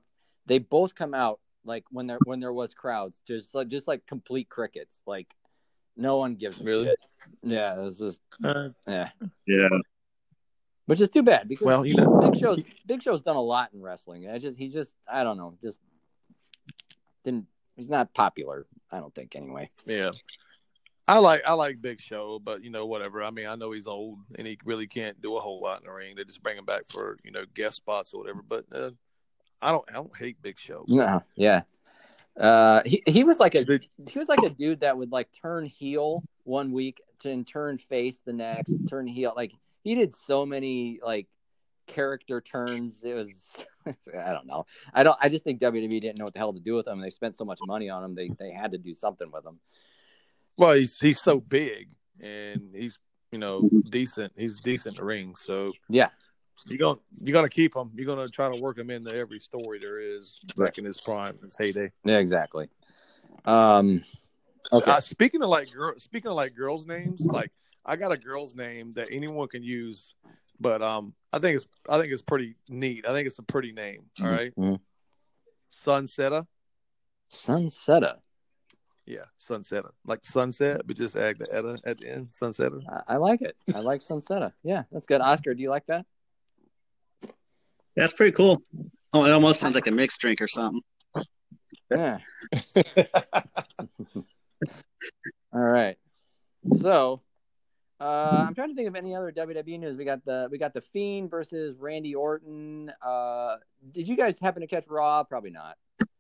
[SPEAKER 1] they both come out like when there when there was crowds, just like just like complete crickets. Like no one gives a
[SPEAKER 2] Really?
[SPEAKER 1] shit. Yeah, it's just
[SPEAKER 2] Uh,
[SPEAKER 1] yeah.
[SPEAKER 4] Yeah.
[SPEAKER 1] Which is too bad because
[SPEAKER 2] Well, you know,
[SPEAKER 1] Big Show's Big Show's done a lot in wrestling. I just he just I don't know, just didn't he's not popular, I don't think anyway.
[SPEAKER 2] yeah. I like I like Big Show, but you know whatever. I mean, I know he's old and he really can't do a whole lot in the ring. They just bring him back for you know guest spots or whatever. But uh, I don't I don't hate Big Show.
[SPEAKER 1] No, yeah. Uh, he he was like a
[SPEAKER 2] Did-
[SPEAKER 1] he was like a dude that would like turn heel one week and turn face the next, turn heel. Like he did so many like character turns. It was I don't know. I don't. I just think W W E didn't know what the hell to do with him. They spent so much money on him. They they had to do something with him.
[SPEAKER 2] Well, he's he's so big and he's you know decent. He's decent in the ring, so
[SPEAKER 1] Yeah.
[SPEAKER 2] you're gonna you're gonna keep him. You're gonna try to work him into every story there is back in his prime, his heyday.
[SPEAKER 1] Yeah. Exactly. Um. Okay.
[SPEAKER 2] Uh, speaking of like girl, speaking of like girls' names, like I got a girl's name that anyone can use, but um, I think it's I think it's pretty neat. I think it's a pretty name. All right,
[SPEAKER 1] Mhm.
[SPEAKER 2] Sunsetta.
[SPEAKER 1] Sunsetta.
[SPEAKER 2] Yeah, Sunsetta, like sunset, but just add the etta at the end. Sunsetta.
[SPEAKER 1] I, I like it. I like Sunsetta. Yeah, that's good. Oscar, do you like that?
[SPEAKER 4] That's pretty cool. Oh, it almost sounds like a mixed drink or something.
[SPEAKER 1] Yeah. All right. So, uh, I'm trying to think of any other W W E news. We got the we got the Fiend versus Randy Orton. Uh, did you guys happen to catch Raw? Probably not.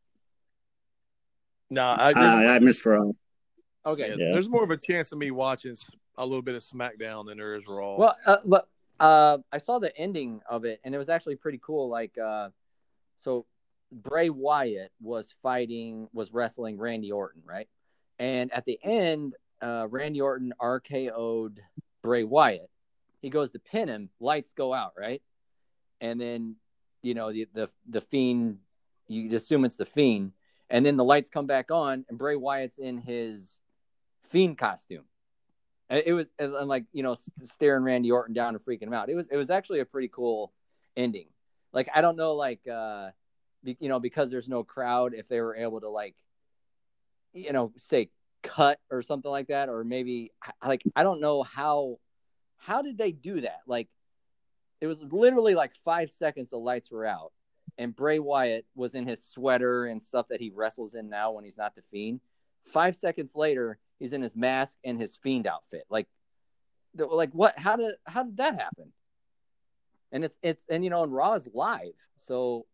[SPEAKER 2] Nah, I,
[SPEAKER 4] Uh, I missed Raw.
[SPEAKER 1] Okay.
[SPEAKER 2] yeah,
[SPEAKER 4] Yeah.
[SPEAKER 2] there's more of a chance of me watching s- a little bit of SmackDown than there is Raw.
[SPEAKER 1] Well, uh, look, uh, I saw the ending of it, and it was actually pretty cool. Like, uh, so Bray Wyatt was fighting, was wrestling Randy Orton, right? And at the end, uh, Randy Orton R K O'd Bray Wyatt. He goes to pin him, lights go out, right? And then, you know, the the, the Fiend, you assume it's the Fiend, and then the lights come back on, and Bray Wyatt's in his Fiend costume. It was and like, you know, staring Randy Orton down and freaking him out. It was it was actually a pretty cool ending. Like, I don't know, like, uh, be, you know, because there's no crowd, if they were able to, like, you know, say cut or something like that, or maybe like I don't know how how did they do that? Like, it was literally like five seconds the lights were out, and Bray Wyatt was in his sweater and stuff that he wrestles in now when he's not the Fiend. Five seconds later, he's in his mask and his Fiend outfit. Like, like what? How did how did that happen? And it's it's and you know, and Raw is live, so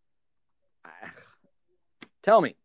[SPEAKER 1] tell me.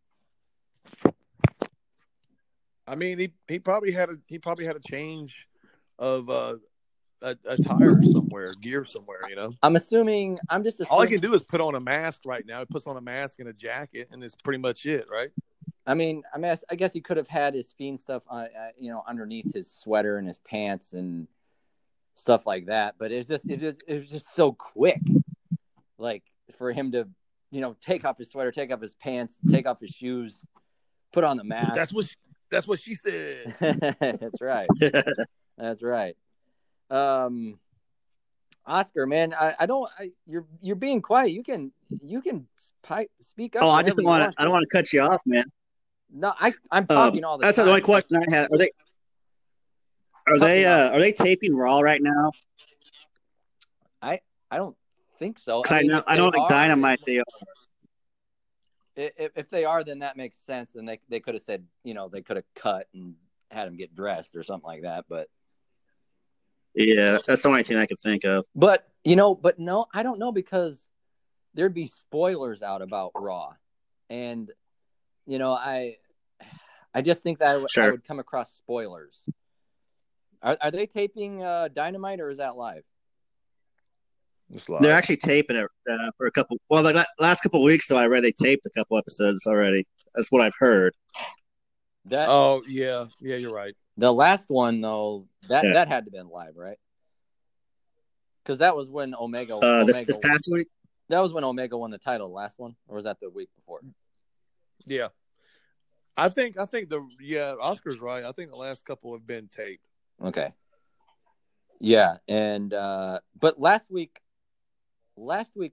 [SPEAKER 2] I mean, he, he probably had a he probably had a change of uh, a, a tire somewhere, gear somewhere. You know,
[SPEAKER 1] I'm assuming. I'm just assuming,
[SPEAKER 2] all he can do is put on a mask right now. He puts on a mask and a jacket, and it's pretty much it, right?
[SPEAKER 1] I mean, I mean, I guess he could have had his Fiend stuff, uh, uh, you know, underneath his sweater and his pants and stuff like that. But it's just, it just, it was just so quick, like for him to, you know, take off his sweater, take off his pants, take off his shoes, put on the mask.
[SPEAKER 2] That's what she, that's what she said.
[SPEAKER 1] That's right. That's right. Um, Oscar, man, I, I don't. I, you're you're being quiet. You can you can spi- speak up.
[SPEAKER 4] Oh, I just
[SPEAKER 1] whenever
[SPEAKER 4] don't
[SPEAKER 1] you
[SPEAKER 4] want to. I don't want to cut you off, man.
[SPEAKER 1] No, I I'm
[SPEAKER 4] Um,
[SPEAKER 1] talking all the
[SPEAKER 4] that's
[SPEAKER 1] time.
[SPEAKER 4] the only question I had. Are they? Are
[SPEAKER 1] Cut
[SPEAKER 4] they?
[SPEAKER 1] me
[SPEAKER 4] Uh, are they taping Raw right now?
[SPEAKER 1] I I don't think so.
[SPEAKER 4] 'Cause I,
[SPEAKER 1] mean,
[SPEAKER 4] know
[SPEAKER 1] if
[SPEAKER 4] I
[SPEAKER 1] they
[SPEAKER 4] know like
[SPEAKER 1] are,
[SPEAKER 4] Dynamite they are.
[SPEAKER 1] If, if they are, then that makes sense, and they they could have said, you know, they could have cut and had him get dressed or something like that. But
[SPEAKER 4] Yeah, that's the only thing I could think of.
[SPEAKER 1] but you know, but no, I don't know, because there'd be spoilers out about Raw, and you know, I I just think that I, w- I
[SPEAKER 4] Sure.
[SPEAKER 1] would come across spoilers. Are are they taping uh, Dynamite, or is that live?
[SPEAKER 2] It's live.
[SPEAKER 4] They're actually taping it uh, for a couple. Well, the la- last couple of weeks, though, I read they taped a couple episodes already. That's what I've heard.
[SPEAKER 1] That
[SPEAKER 2] Oh yeah, yeah, you're right.
[SPEAKER 1] the last one though, that
[SPEAKER 4] Yeah.
[SPEAKER 1] that had to have been live, right? Because that was when Omega
[SPEAKER 4] Uh, this
[SPEAKER 1] Omega
[SPEAKER 4] this past week.
[SPEAKER 1] that was when Omega won the title, the last one, or was that the week before?
[SPEAKER 2] Yeah, I think I think the yeah Oscar's right. I think the last couple have been taped.
[SPEAKER 1] Okay. Yeah, and uh but last week last week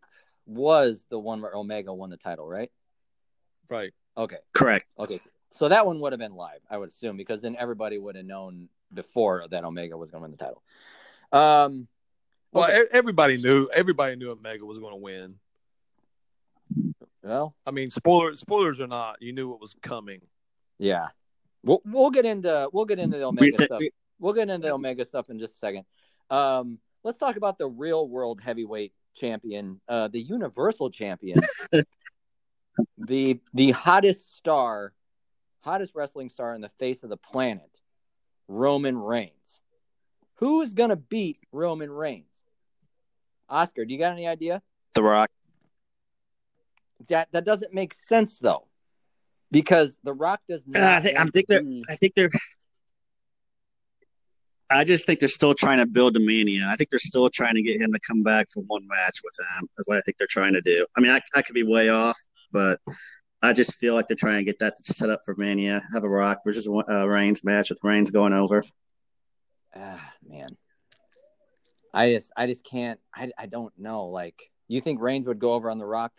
[SPEAKER 1] was the one where Omega won the title, right?
[SPEAKER 2] Right.
[SPEAKER 1] Okay.
[SPEAKER 4] Correct.
[SPEAKER 1] Okay. So that one would have been live, I would assume, because then everybody would have known before that Omega was going to win the title. Um,
[SPEAKER 2] Well,
[SPEAKER 1] okay.
[SPEAKER 2] e- everybody knew. Everybody knew Omega was going to win.
[SPEAKER 1] Well,
[SPEAKER 2] I mean, spoiler, spoilers or not, you knew it was coming.
[SPEAKER 1] yeah. We'll we'll get into we'll get into the Omega stuff. We'll get into the Omega stuff in just a second. Um, let's talk about the real world heavyweight champion, uh, the Universal Champion, the the hottest star, hottest wrestling star in the face of the planet, Roman Reigns. Who is gonna beat Roman Reigns? Oscar, do you got any idea?
[SPEAKER 4] The Rock.
[SPEAKER 1] That that doesn't make sense though, because The Rock does not.
[SPEAKER 4] Uh, I think I
[SPEAKER 1] want
[SPEAKER 4] think
[SPEAKER 1] to
[SPEAKER 4] they're.
[SPEAKER 1] be-
[SPEAKER 4] I think they're. I just think they're still trying to build a mania. I think they're still trying to get him to come back for one match with him. That's what I think they're trying to do. I mean, I, I could be way off, but I just feel like they're trying to get that set up for Mania. Have a Rock versus uh, Reigns match with Reigns going over.
[SPEAKER 1] Ah, man. I just I just can't I I don't know. Like, you think Reigns would go over on The Rock?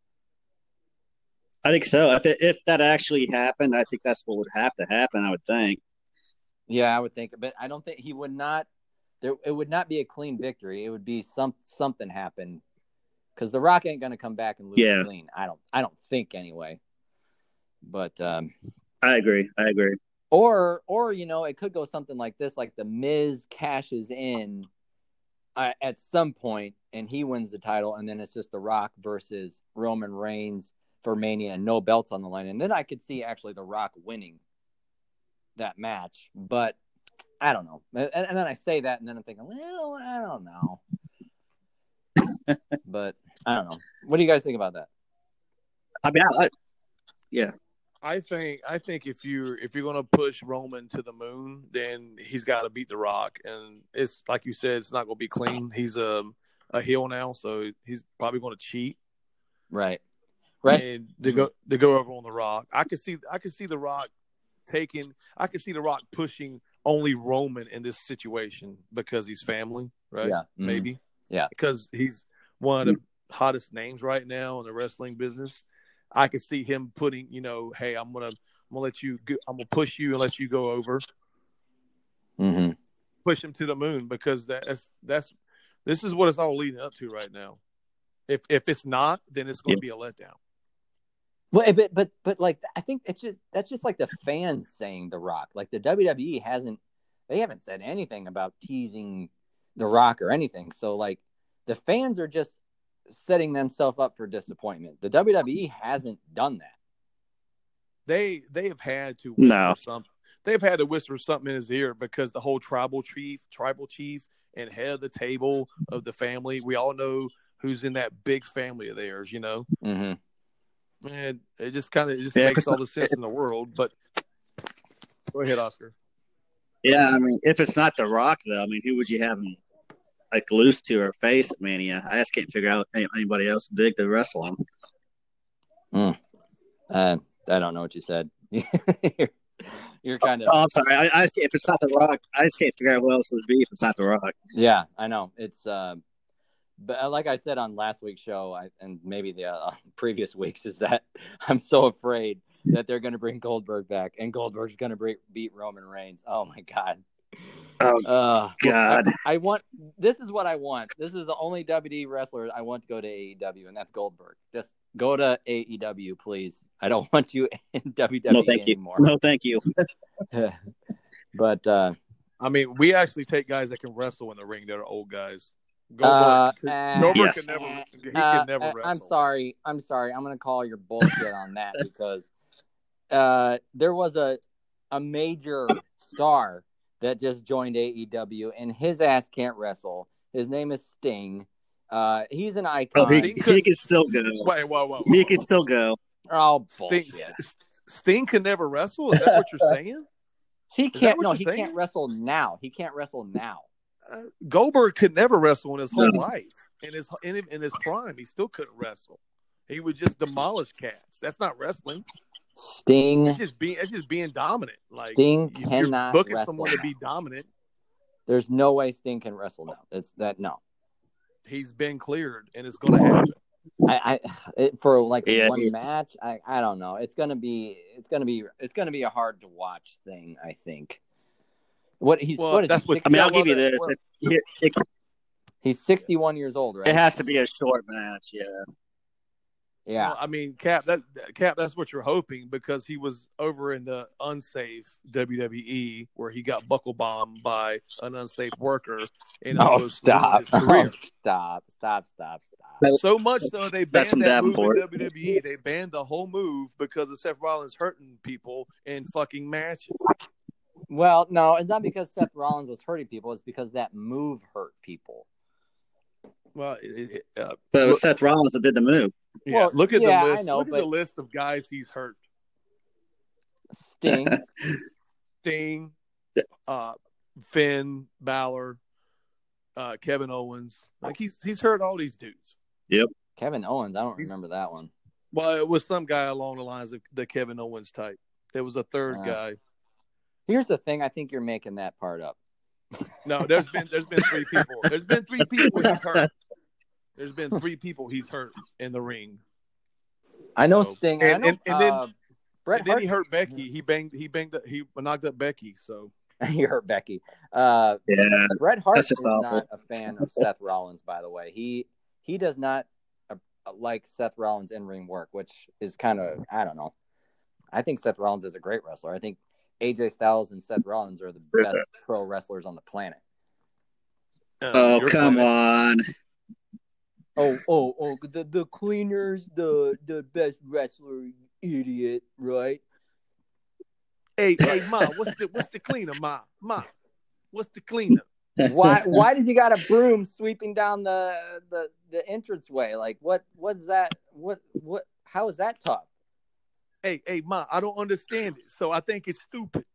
[SPEAKER 4] I think so. If it, if that actually happened, I think that's what would have to happen. I would think.
[SPEAKER 1] Yeah, I would think, but I don't think he would not. There, it would not be a clean victory. It would be some something happen, because The Rock ain't gonna come back and lose
[SPEAKER 4] Yeah.
[SPEAKER 1] clean. I don't. I don't think anyway. But um,
[SPEAKER 4] I agree. I agree.
[SPEAKER 1] or or you know, it could go something like this: like the Miz cashes in uh, at some point, and he wins the title, and then it's just The Rock versus Roman Reigns for Mania, and no belts on the line. And then I could see actually The Rock winning that match, but I don't know. And, and then I say that, and then I'm thinking, well, I don't know. But I don't know. What do you guys think about that?
[SPEAKER 4] I mean, I, I, yeah.
[SPEAKER 2] I think I think if you if you're gonna push Roman to the moon, then he's got to beat The Rock, and it's like you said, it's not gonna be clean. He's a a heel now, so he's probably gonna cheat,
[SPEAKER 1] Right. Right.
[SPEAKER 2] and to go to go over on The Rock. I could see I could see The Rock taking. I could see The Rock pushing only Roman in this situation because he's family, right?
[SPEAKER 1] Yeah. Mhm.
[SPEAKER 2] Maybe.
[SPEAKER 1] Yeah.
[SPEAKER 2] Because he's one of the hottest names right now in the wrestling business. I could see him putting, you know, hey, I'm gonna, I'm gonna let you, go, I'm gonna push you and let you go over,
[SPEAKER 1] Mm-hmm.
[SPEAKER 2] push him to the moon, because that's that's this is what it's all leading up to right now. If if it's not, then it's going to be a letdown.
[SPEAKER 1] Well, but but but like I think it's just that's just like the fans saying The Rock. Like the W W E hasn't, they haven't said anything about teasing The Rock or anything. So like the fans are just setting themselves up for disappointment. The W W E hasn't done that.
[SPEAKER 2] They they have had to whisper
[SPEAKER 4] No.
[SPEAKER 2] something. They've had to whisper something in his ear, because the whole tribal chief, tribal chief, and head of the table of the family. We all know who's in that big family of theirs. You know,
[SPEAKER 1] Mm-hmm.
[SPEAKER 2] and it just kind of it just
[SPEAKER 4] Yeah,
[SPEAKER 2] makes
[SPEAKER 4] 'cause-
[SPEAKER 2] all the sense in the world. But go ahead, Oscar.
[SPEAKER 4] Yeah, I mean, if it's not The Rock, though, I mean, who would you have him like lose to or face at Mania? I just can't figure out any- anybody else big to wrestle him.
[SPEAKER 1] Uh, I don't know what you said. you're, you're kind of
[SPEAKER 4] Oh, I'm sorry. I, I just, if it's not The Rock, I just can't figure out who else would be if it's not The Rock.
[SPEAKER 1] yeah. I know it's. Uh, but like I said on last week's show, I, and maybe the uh, previous weeks, is that I'm so afraid that they're going to bring Goldberg back, and Goldberg's going to beat Roman Reigns. Oh my god.
[SPEAKER 4] Oh,
[SPEAKER 1] Uh,
[SPEAKER 4] God.
[SPEAKER 1] I, I want. This is what I want. This is the only W W E wrestler I want to go to A E W, and that's Goldberg. Just go to A E W, please. I don't want you in W W E
[SPEAKER 4] no, thank you.
[SPEAKER 1] anymore.
[SPEAKER 4] No, thank you.
[SPEAKER 1] But uh,
[SPEAKER 2] I mean, we actually take guys that can wrestle in the ring that are old guys.
[SPEAKER 1] uh,
[SPEAKER 2] Goldberg, could-
[SPEAKER 1] uh,
[SPEAKER 2] Goldberg
[SPEAKER 4] Yes.
[SPEAKER 2] can never, he
[SPEAKER 1] uh,
[SPEAKER 2] can never
[SPEAKER 1] uh,
[SPEAKER 2] wrestle.
[SPEAKER 1] I'm sorry. I'm sorry. I'm going to call your bullshit on that, because uh, there was a a major star that just joined A E W, and his ass can't wrestle. His name is Sting. Uh, he's an icon.
[SPEAKER 4] Oh, he,
[SPEAKER 2] Sting
[SPEAKER 4] he
[SPEAKER 2] could-
[SPEAKER 4] can still go.
[SPEAKER 2] Wait, whoa, whoa, whoa,
[SPEAKER 4] He
[SPEAKER 2] whoa.
[SPEAKER 4] can still go.
[SPEAKER 1] Oh,
[SPEAKER 2] Sting,
[SPEAKER 1] bullshit.
[SPEAKER 2] St- Sting can never wrestle. Is that what you're saying?
[SPEAKER 1] He
[SPEAKER 2] that
[SPEAKER 1] can't.
[SPEAKER 2] what
[SPEAKER 1] No,
[SPEAKER 2] you're
[SPEAKER 1] he
[SPEAKER 2] saying?
[SPEAKER 1] can't wrestle now. He can't wrestle now.
[SPEAKER 2] Uh, Goldberg could never wrestle in his whole
[SPEAKER 4] No.
[SPEAKER 2] life. In his in, in his prime, he still couldn't wrestle. He would just demolish cats. That's not wrestling.
[SPEAKER 1] Sting.
[SPEAKER 2] It's just being it's just being dominant. Like
[SPEAKER 1] Sting
[SPEAKER 2] if
[SPEAKER 1] cannot
[SPEAKER 2] you're booking
[SPEAKER 1] wrestle
[SPEAKER 2] someone to
[SPEAKER 1] now.
[SPEAKER 2] be dominant,
[SPEAKER 1] There's no way Sting can wrestle now. It's that no.
[SPEAKER 2] he's been cleared, and it's going to happen.
[SPEAKER 1] I, I it, for like
[SPEAKER 4] Yeah.
[SPEAKER 1] one match, I, I don't know. It's gonna be it's gonna be it's gonna be a hard to watch thing. I think. What he's
[SPEAKER 2] Well,
[SPEAKER 1] what is
[SPEAKER 2] that's
[SPEAKER 1] he?
[SPEAKER 2] what-
[SPEAKER 4] I mean,
[SPEAKER 2] Yeah,
[SPEAKER 4] I'll
[SPEAKER 2] well,
[SPEAKER 4] give you
[SPEAKER 2] that-
[SPEAKER 4] this.
[SPEAKER 2] well-
[SPEAKER 4] It, it,
[SPEAKER 1] He's sixty-one years old, right?
[SPEAKER 4] it has to be a short match. Yeah.
[SPEAKER 1] Yeah.
[SPEAKER 2] Well, I mean, Cap, that Cap, that's what you're hoping because he was over in the unsafe W W E where he got buckle bombed by an unsafe worker and
[SPEAKER 1] Oh,
[SPEAKER 2] almost
[SPEAKER 1] stop!
[SPEAKER 2] ruined his career.
[SPEAKER 1] Oh, stop! Stop! Stop! Stop!
[SPEAKER 2] So much so they
[SPEAKER 4] That's
[SPEAKER 2] banned
[SPEAKER 4] from
[SPEAKER 2] that move in
[SPEAKER 4] Davenport.
[SPEAKER 2] W W E. They banned the whole move because of Seth Rollins hurting people in fucking matches.
[SPEAKER 1] Well, no, it's not because Seth Rollins was hurting people. It's because that move hurt people.
[SPEAKER 2] Well, it, it, uh,
[SPEAKER 4] But it was
[SPEAKER 2] look,
[SPEAKER 4] Seth Rollins that did the move.
[SPEAKER 2] yeah,
[SPEAKER 1] Well,
[SPEAKER 2] look at
[SPEAKER 1] yeah,
[SPEAKER 2] the
[SPEAKER 1] I
[SPEAKER 2] list.
[SPEAKER 1] know,
[SPEAKER 2] look
[SPEAKER 1] but-
[SPEAKER 2] at the list of guys he's hurt:
[SPEAKER 1] Sting.
[SPEAKER 2] Sting, uh, Finn Balor, uh, Kevin Owens. Like he's he's hurt all these dudes.
[SPEAKER 1] Kevin Owens. I don't
[SPEAKER 2] He's-
[SPEAKER 1] remember that one.
[SPEAKER 2] Well, it was some guy along the lines of the Kevin Owens type. There was a third
[SPEAKER 1] Uh.
[SPEAKER 2] guy.
[SPEAKER 1] Here's the thing. I think you're making that part up.
[SPEAKER 2] No, there's been there's been three people. There's been three people he's hurt. There's been three people he's hurt in the ring.
[SPEAKER 1] I know
[SPEAKER 2] So-
[SPEAKER 1] Sting.
[SPEAKER 2] and-
[SPEAKER 1] I know,
[SPEAKER 2] and- and then-
[SPEAKER 1] uh, Bret
[SPEAKER 2] And then
[SPEAKER 1] Hart.
[SPEAKER 2] he hurt Becky. He banged he banged he knocked up Becky. So
[SPEAKER 1] he hurt Becky. Uh,
[SPEAKER 4] Yeah.
[SPEAKER 1] Bret Hart
[SPEAKER 4] That's
[SPEAKER 1] is
[SPEAKER 4] just awful.
[SPEAKER 1] not a fan of Seth Rollins, by the way. He he does not uh, like Seth Rollins in ring work, which is kind of I don't know. I think Seth Rollins is a great wrestler. I think A J Styles and Seth Rollins are the best pro wrestlers on the planet.
[SPEAKER 2] uh,
[SPEAKER 4] Oh,
[SPEAKER 2] your
[SPEAKER 4] come
[SPEAKER 2] planet-
[SPEAKER 4] on.
[SPEAKER 1] Oh oh oh! The the cleaners, the the best wrestler, you idiot, right?
[SPEAKER 2] Hey hey ma, what's the what's the cleaner ma ma? What's the cleaner?
[SPEAKER 1] Why why does he got a broom sweeping down the the the entranceway? Like what what's that? What what? How is that tough?
[SPEAKER 2] Hey hey ma, I don't understand it. So I think it's stupid.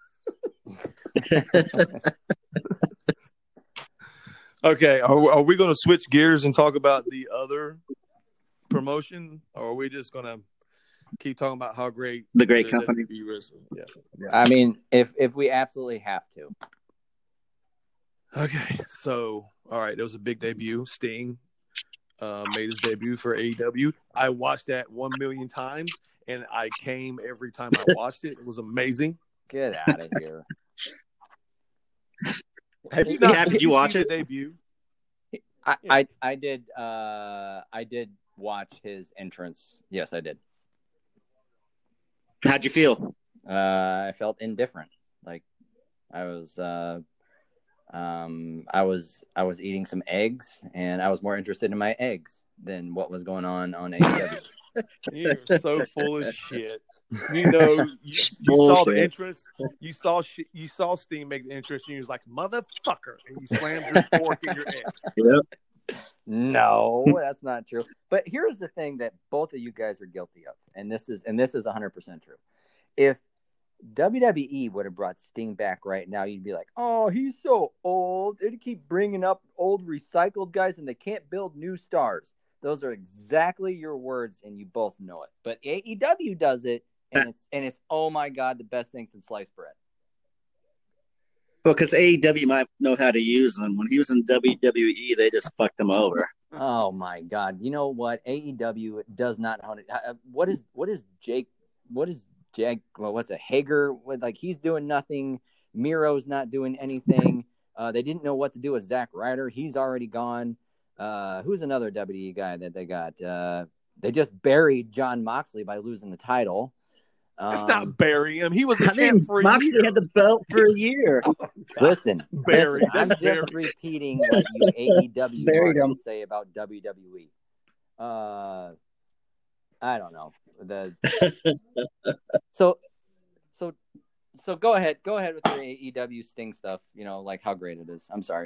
[SPEAKER 2] Okay, are, are we going to switch gears and talk about the other promotion, or are we just going to keep talking about how great
[SPEAKER 4] The great
[SPEAKER 2] the
[SPEAKER 4] company.
[SPEAKER 2] W W E is? Yeah. yeah.
[SPEAKER 1] I mean, if if we absolutely have to.
[SPEAKER 2] Okay, so all right, there was a big debut. Sting uh, made his debut for A E W. I watched that one million times, and I came every time I watched it. It was amazing.
[SPEAKER 1] Get out of here.
[SPEAKER 2] Have you
[SPEAKER 4] Yeah,
[SPEAKER 2] not?
[SPEAKER 4] did
[SPEAKER 2] have
[SPEAKER 4] you watch
[SPEAKER 2] seen
[SPEAKER 4] it?
[SPEAKER 2] the debut?
[SPEAKER 1] I,
[SPEAKER 2] Yeah.
[SPEAKER 1] I I did uh I did watch his entrance. Yes, I did.
[SPEAKER 4] How'd you feel?
[SPEAKER 1] Uh I felt indifferent. Like I was uh um I was I was eating some eggs and I was more interested in my eggs than what was going on on A E W.
[SPEAKER 2] You're so full of shit. You know, you, you saw the
[SPEAKER 4] Bullshit.
[SPEAKER 2] entrance. You saw sh- you saw Sting make the entrance, and you was like, "Motherfucker!" and you slammed your fork in your eggs.
[SPEAKER 4] Yep.
[SPEAKER 1] No, that's not true. But here's the thing that both of you guys are guilty of, and this is and this is one hundred percent true. If W W E would have brought Sting back right now, you'd be like, "Oh, he's so old. They keep bringing up old recycled guys, and they can't build new stars." Those are exactly your words, and you both know it. But A E W does it, and it's and it's oh my god, the best thing since sliced bread.
[SPEAKER 4] Well, because A E W might know how to use them. When he was in W W E, they just fucked him over.
[SPEAKER 1] Oh my god! You know what? A E W does not know how to. Uh, what is what is Jake? What is Jake? Well, what's a Hager? What, like he's doing nothing. Miro's not doing anything. Uh, they didn't know what to do with Zack Ryder. He's already gone. Uh, who's another W W E guy that they got? Uh, they just buried John Moxley by losing the title.
[SPEAKER 2] That's
[SPEAKER 1] Um,
[SPEAKER 2] not bury him. He was a
[SPEAKER 4] I
[SPEAKER 2] champ
[SPEAKER 4] think
[SPEAKER 2] for a
[SPEAKER 4] Moxley
[SPEAKER 2] year.
[SPEAKER 4] had the belt for a year.
[SPEAKER 1] Listen,
[SPEAKER 2] Buried.
[SPEAKER 1] listen, I'm
[SPEAKER 2] That's
[SPEAKER 1] just
[SPEAKER 2] buried.
[SPEAKER 1] repeating what you A E W
[SPEAKER 4] Buried
[SPEAKER 1] marks
[SPEAKER 4] him.
[SPEAKER 1] would say about W W E. Uh, I don't know. The so so so go ahead, go ahead with your A E W Sting stuff. You know, like how great it is. I'm sorry.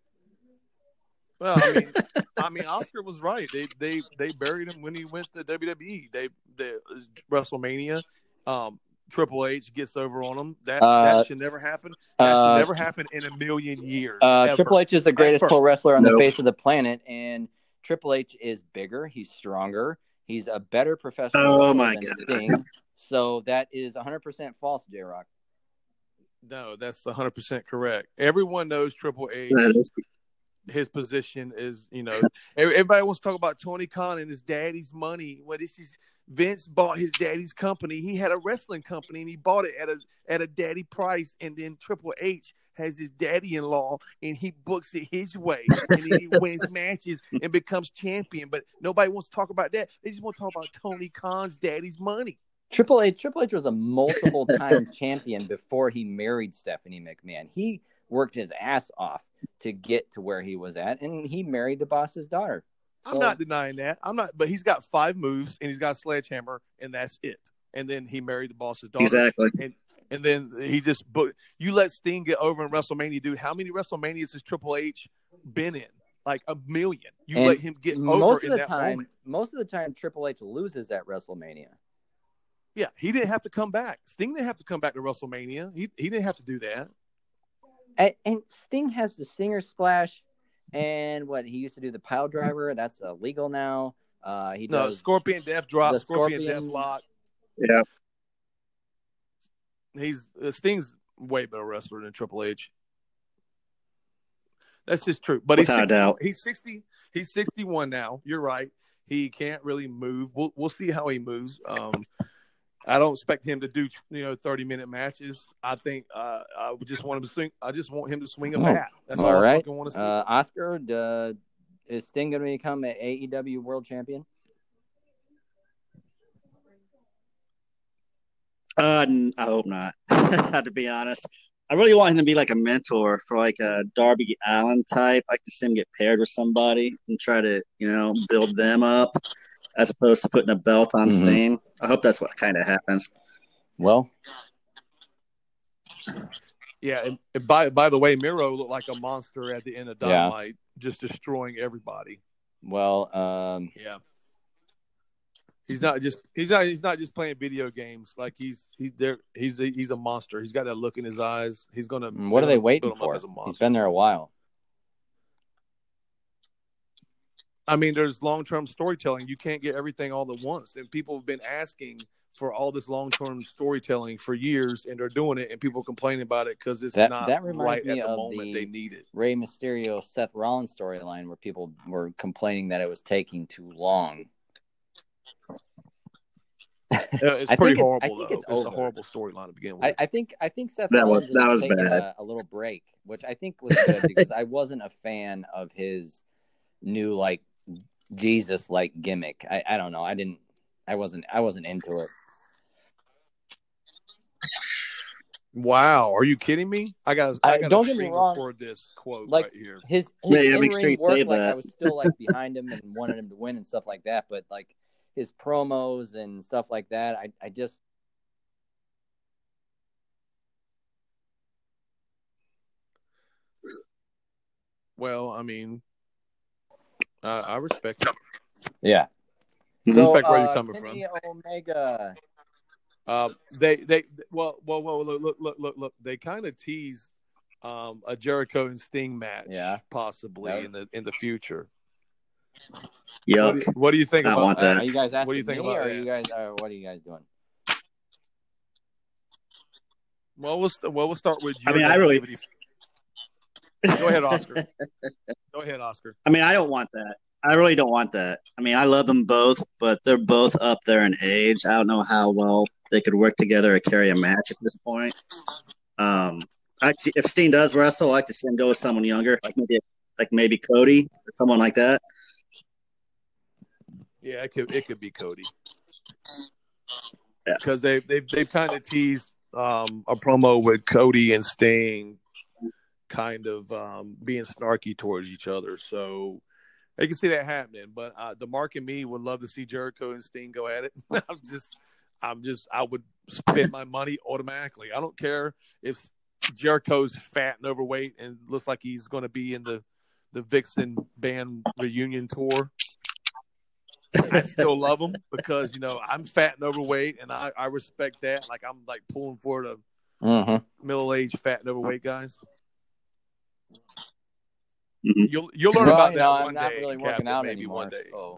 [SPEAKER 2] Well, I mean, I mean, Oscar was right. They they they buried him when he went to W W E. They the WrestleMania. Um, Triple H gets over on him. That
[SPEAKER 1] Uh,
[SPEAKER 2] that should never happen. That
[SPEAKER 1] uh,
[SPEAKER 2] should never happen in a million years.
[SPEAKER 1] Uh,
[SPEAKER 2] ever.
[SPEAKER 1] Triple H is the greatest
[SPEAKER 2] Ever.
[SPEAKER 1] pro wrestler on
[SPEAKER 4] Nope.
[SPEAKER 1] the face of the planet, and Triple H is bigger. He's stronger. He's a better professional
[SPEAKER 4] Oh,
[SPEAKER 1] wrestler
[SPEAKER 4] my
[SPEAKER 1] than
[SPEAKER 4] God.
[SPEAKER 1] Sting. So that is one hundred percent false, J-Rock.
[SPEAKER 2] No, that's one hundred percent correct. Everyone knows Triple H
[SPEAKER 4] That is-
[SPEAKER 2] his position is, you know, everybody wants to talk about Tony Khan and his daddy's money. Well, this is Vince bought his daddy's company. He had a wrestling company and he bought it at a at a daddy price. And then Triple H has his daddy-in-law and he books it his way and then he wins matches and becomes champion. But nobody wants to talk about that. They just want to talk about Tony Khan's daddy's money.
[SPEAKER 1] Triple H Triple H was a multiple time champion before he married Stephanie McMahon. He worked his ass off to get to where he was at, and he married the boss's daughter. So,
[SPEAKER 2] I'm not denying that. I'm not, but he's got five moves and he's got a sledgehammer, and that's it. And then he married the boss's daughter.
[SPEAKER 4] Exactly.
[SPEAKER 2] And and then he just booked. You let Sting get over in WrestleMania, dude. How many WrestleManias has Triple H been in? Like a million. You let him get over in that
[SPEAKER 1] time,
[SPEAKER 2] moment.
[SPEAKER 1] Most of the time, Triple H loses at WrestleMania.
[SPEAKER 2] Yeah, he didn't have to come back. Sting didn't have to come back to WrestleMania. He he didn't have to do that.
[SPEAKER 1] And, and Sting has the Stinger Splash, and what he used to do, the pile driver. That's illegal now. Uh, he
[SPEAKER 2] no
[SPEAKER 1] does
[SPEAKER 2] Scorpion Death Drop, Scorpion,
[SPEAKER 1] Scorpion
[SPEAKER 2] Death Lock.
[SPEAKER 4] Yeah.
[SPEAKER 2] He's uh, Sting's way better wrestler than Triple H. That's just true. But
[SPEAKER 4] Without
[SPEAKER 2] he's
[SPEAKER 4] a doubt.
[SPEAKER 2] he's sixty. He's sixty-one now. You're right. He can't really move. We'll we'll see how he moves. Um, I don't expect him to do you know thirty minute matches. I think uh, I would just want him to swing. I just want him to swing a
[SPEAKER 1] Oh,
[SPEAKER 2] bat. That's
[SPEAKER 1] all
[SPEAKER 2] all,
[SPEAKER 1] right.
[SPEAKER 2] I fucking want to see.
[SPEAKER 1] Uh, Oscar, uh, is Sting going to become an A E W World Champion?
[SPEAKER 4] Uh, I hope not. To be honest, I really want him to be like a mentor for like a Darby Allin type. I like to see him get paired with somebody and try to, you know, build them up as opposed to putting a belt on
[SPEAKER 1] Mhm.
[SPEAKER 4] Sting. I hope that's what kind of happens.
[SPEAKER 1] Well,
[SPEAKER 2] Yeah, and, and by by the way, Miro looked like a monster at the end of
[SPEAKER 1] Yeah.
[SPEAKER 2] Dynamite, just destroying everybody.
[SPEAKER 1] well, um,
[SPEAKER 2] Yeah. He's not just he's not he's not just playing video games. Like he's he's there he's a, he's a monster. He's got that look in his eyes. He's gonna
[SPEAKER 1] what are
[SPEAKER 2] they're
[SPEAKER 1] they
[SPEAKER 2] gonna
[SPEAKER 1] waiting
[SPEAKER 2] build him up
[SPEAKER 1] for?
[SPEAKER 2] as a
[SPEAKER 1] He's
[SPEAKER 2] monster.
[SPEAKER 1] been there a while.
[SPEAKER 2] I mean, there's long term storytelling. You can't get everything all at once, and people have been asking for all this long term storytelling for years, and they're doing it, and people complaining about it because it's
[SPEAKER 1] That
[SPEAKER 2] not
[SPEAKER 1] that reminds
[SPEAKER 2] right
[SPEAKER 1] me
[SPEAKER 2] at the
[SPEAKER 1] of
[SPEAKER 2] moment
[SPEAKER 1] the
[SPEAKER 2] they need it.
[SPEAKER 1] Rey Mysterio Seth Rollins storyline where people were complaining that it was taking too long.
[SPEAKER 2] Uh, it's
[SPEAKER 1] I
[SPEAKER 2] pretty
[SPEAKER 1] think it's- I
[SPEAKER 2] horrible
[SPEAKER 1] think
[SPEAKER 2] though.
[SPEAKER 1] it's
[SPEAKER 2] It's, a
[SPEAKER 1] over.
[SPEAKER 2] horrible storyline to begin with.
[SPEAKER 1] I, I think I think Seth
[SPEAKER 4] That
[SPEAKER 1] Rollins
[SPEAKER 4] was- that
[SPEAKER 1] was
[SPEAKER 4] was
[SPEAKER 1] taking
[SPEAKER 4] bad.
[SPEAKER 1] a, a little break, which I think was good because I wasn't a fan of his new like Jesus like gimmick. I, I don't know. I didn't. I wasn't. I wasn't into it.
[SPEAKER 2] Wow, are you kidding me? I got I
[SPEAKER 1] I-
[SPEAKER 2] got
[SPEAKER 1] don't
[SPEAKER 2] to
[SPEAKER 1] get me
[SPEAKER 2] screen
[SPEAKER 1] wrong.
[SPEAKER 2] record this quote
[SPEAKER 1] Like-
[SPEAKER 2] right here.
[SPEAKER 1] His
[SPEAKER 4] Yeah,
[SPEAKER 1] his
[SPEAKER 4] yeah,
[SPEAKER 1] in
[SPEAKER 4] make sure
[SPEAKER 1] ring
[SPEAKER 4] you
[SPEAKER 1] work,
[SPEAKER 4] save
[SPEAKER 1] like I
[SPEAKER 4] that.
[SPEAKER 1] was still like behind him and wanted him to win and stuff like that. But like his promos and stuff like that, I I just
[SPEAKER 2] Well, I mean, I, I respect it.
[SPEAKER 1] yeah.
[SPEAKER 4] Mhm.
[SPEAKER 1] So
[SPEAKER 2] Respect where you're
[SPEAKER 1] uh,
[SPEAKER 2] coming
[SPEAKER 1] Kenny Omega.
[SPEAKER 2] Uh, they they well well well look look look look, look. They kind of teased um, a Jericho and Sting match,
[SPEAKER 1] Yeah.
[SPEAKER 2] possibly
[SPEAKER 1] Yeah.
[SPEAKER 2] in the in the future. What
[SPEAKER 4] Yuck.
[SPEAKER 2] do, you, what do you think
[SPEAKER 4] I
[SPEAKER 2] about
[SPEAKER 4] want
[SPEAKER 1] Uh,
[SPEAKER 4] that.
[SPEAKER 1] are you guys asking
[SPEAKER 2] What do you think
[SPEAKER 1] me,
[SPEAKER 2] about
[SPEAKER 1] or are
[SPEAKER 2] that?
[SPEAKER 1] you guys? Uh, what are you guys doing?
[SPEAKER 2] Well, we'll st- well we'll start with
[SPEAKER 4] I
[SPEAKER 2] your
[SPEAKER 4] mean, I really-
[SPEAKER 2] negativity. Go ahead, Oscar. Go ahead, Oscar.
[SPEAKER 4] I mean, I don't want that. I really don't want that. I mean, I love them both, but they're both up there in age. I don't know how well they could work together or carry a match at this point. Um, I see, if Steen does wrestle, I like to see him go with someone younger, like maybe like maybe Cody or someone like that.
[SPEAKER 2] Yeah, it could it could be Cody
[SPEAKER 4] Yeah.
[SPEAKER 2] because they they they kind of teased um, a promo with Cody and Sting, kind of um, being snarky towards each other. So they can see that happening. But uh, the Mark and me would love to see Jericho and Sting go at it. I'm just, I'm just, I would spend my money automatically. I don't care if Jericho's fat and overweight and looks like he's going to be in the the Vixen band reunion tour. I still love him because you know I'm fat and overweight, and I, I respect that. Like I'm like pulling for the
[SPEAKER 1] Mm-hmm.
[SPEAKER 2] middle-aged fat and overweight guys.
[SPEAKER 4] Mhm.
[SPEAKER 2] You'll you'll learn
[SPEAKER 1] Well,
[SPEAKER 2] about
[SPEAKER 1] you
[SPEAKER 2] that
[SPEAKER 1] know,
[SPEAKER 2] one
[SPEAKER 1] I'm not
[SPEAKER 2] day,
[SPEAKER 1] really working
[SPEAKER 2] Captain,
[SPEAKER 1] out
[SPEAKER 2] maybe
[SPEAKER 1] anymore,
[SPEAKER 2] one day.
[SPEAKER 1] so-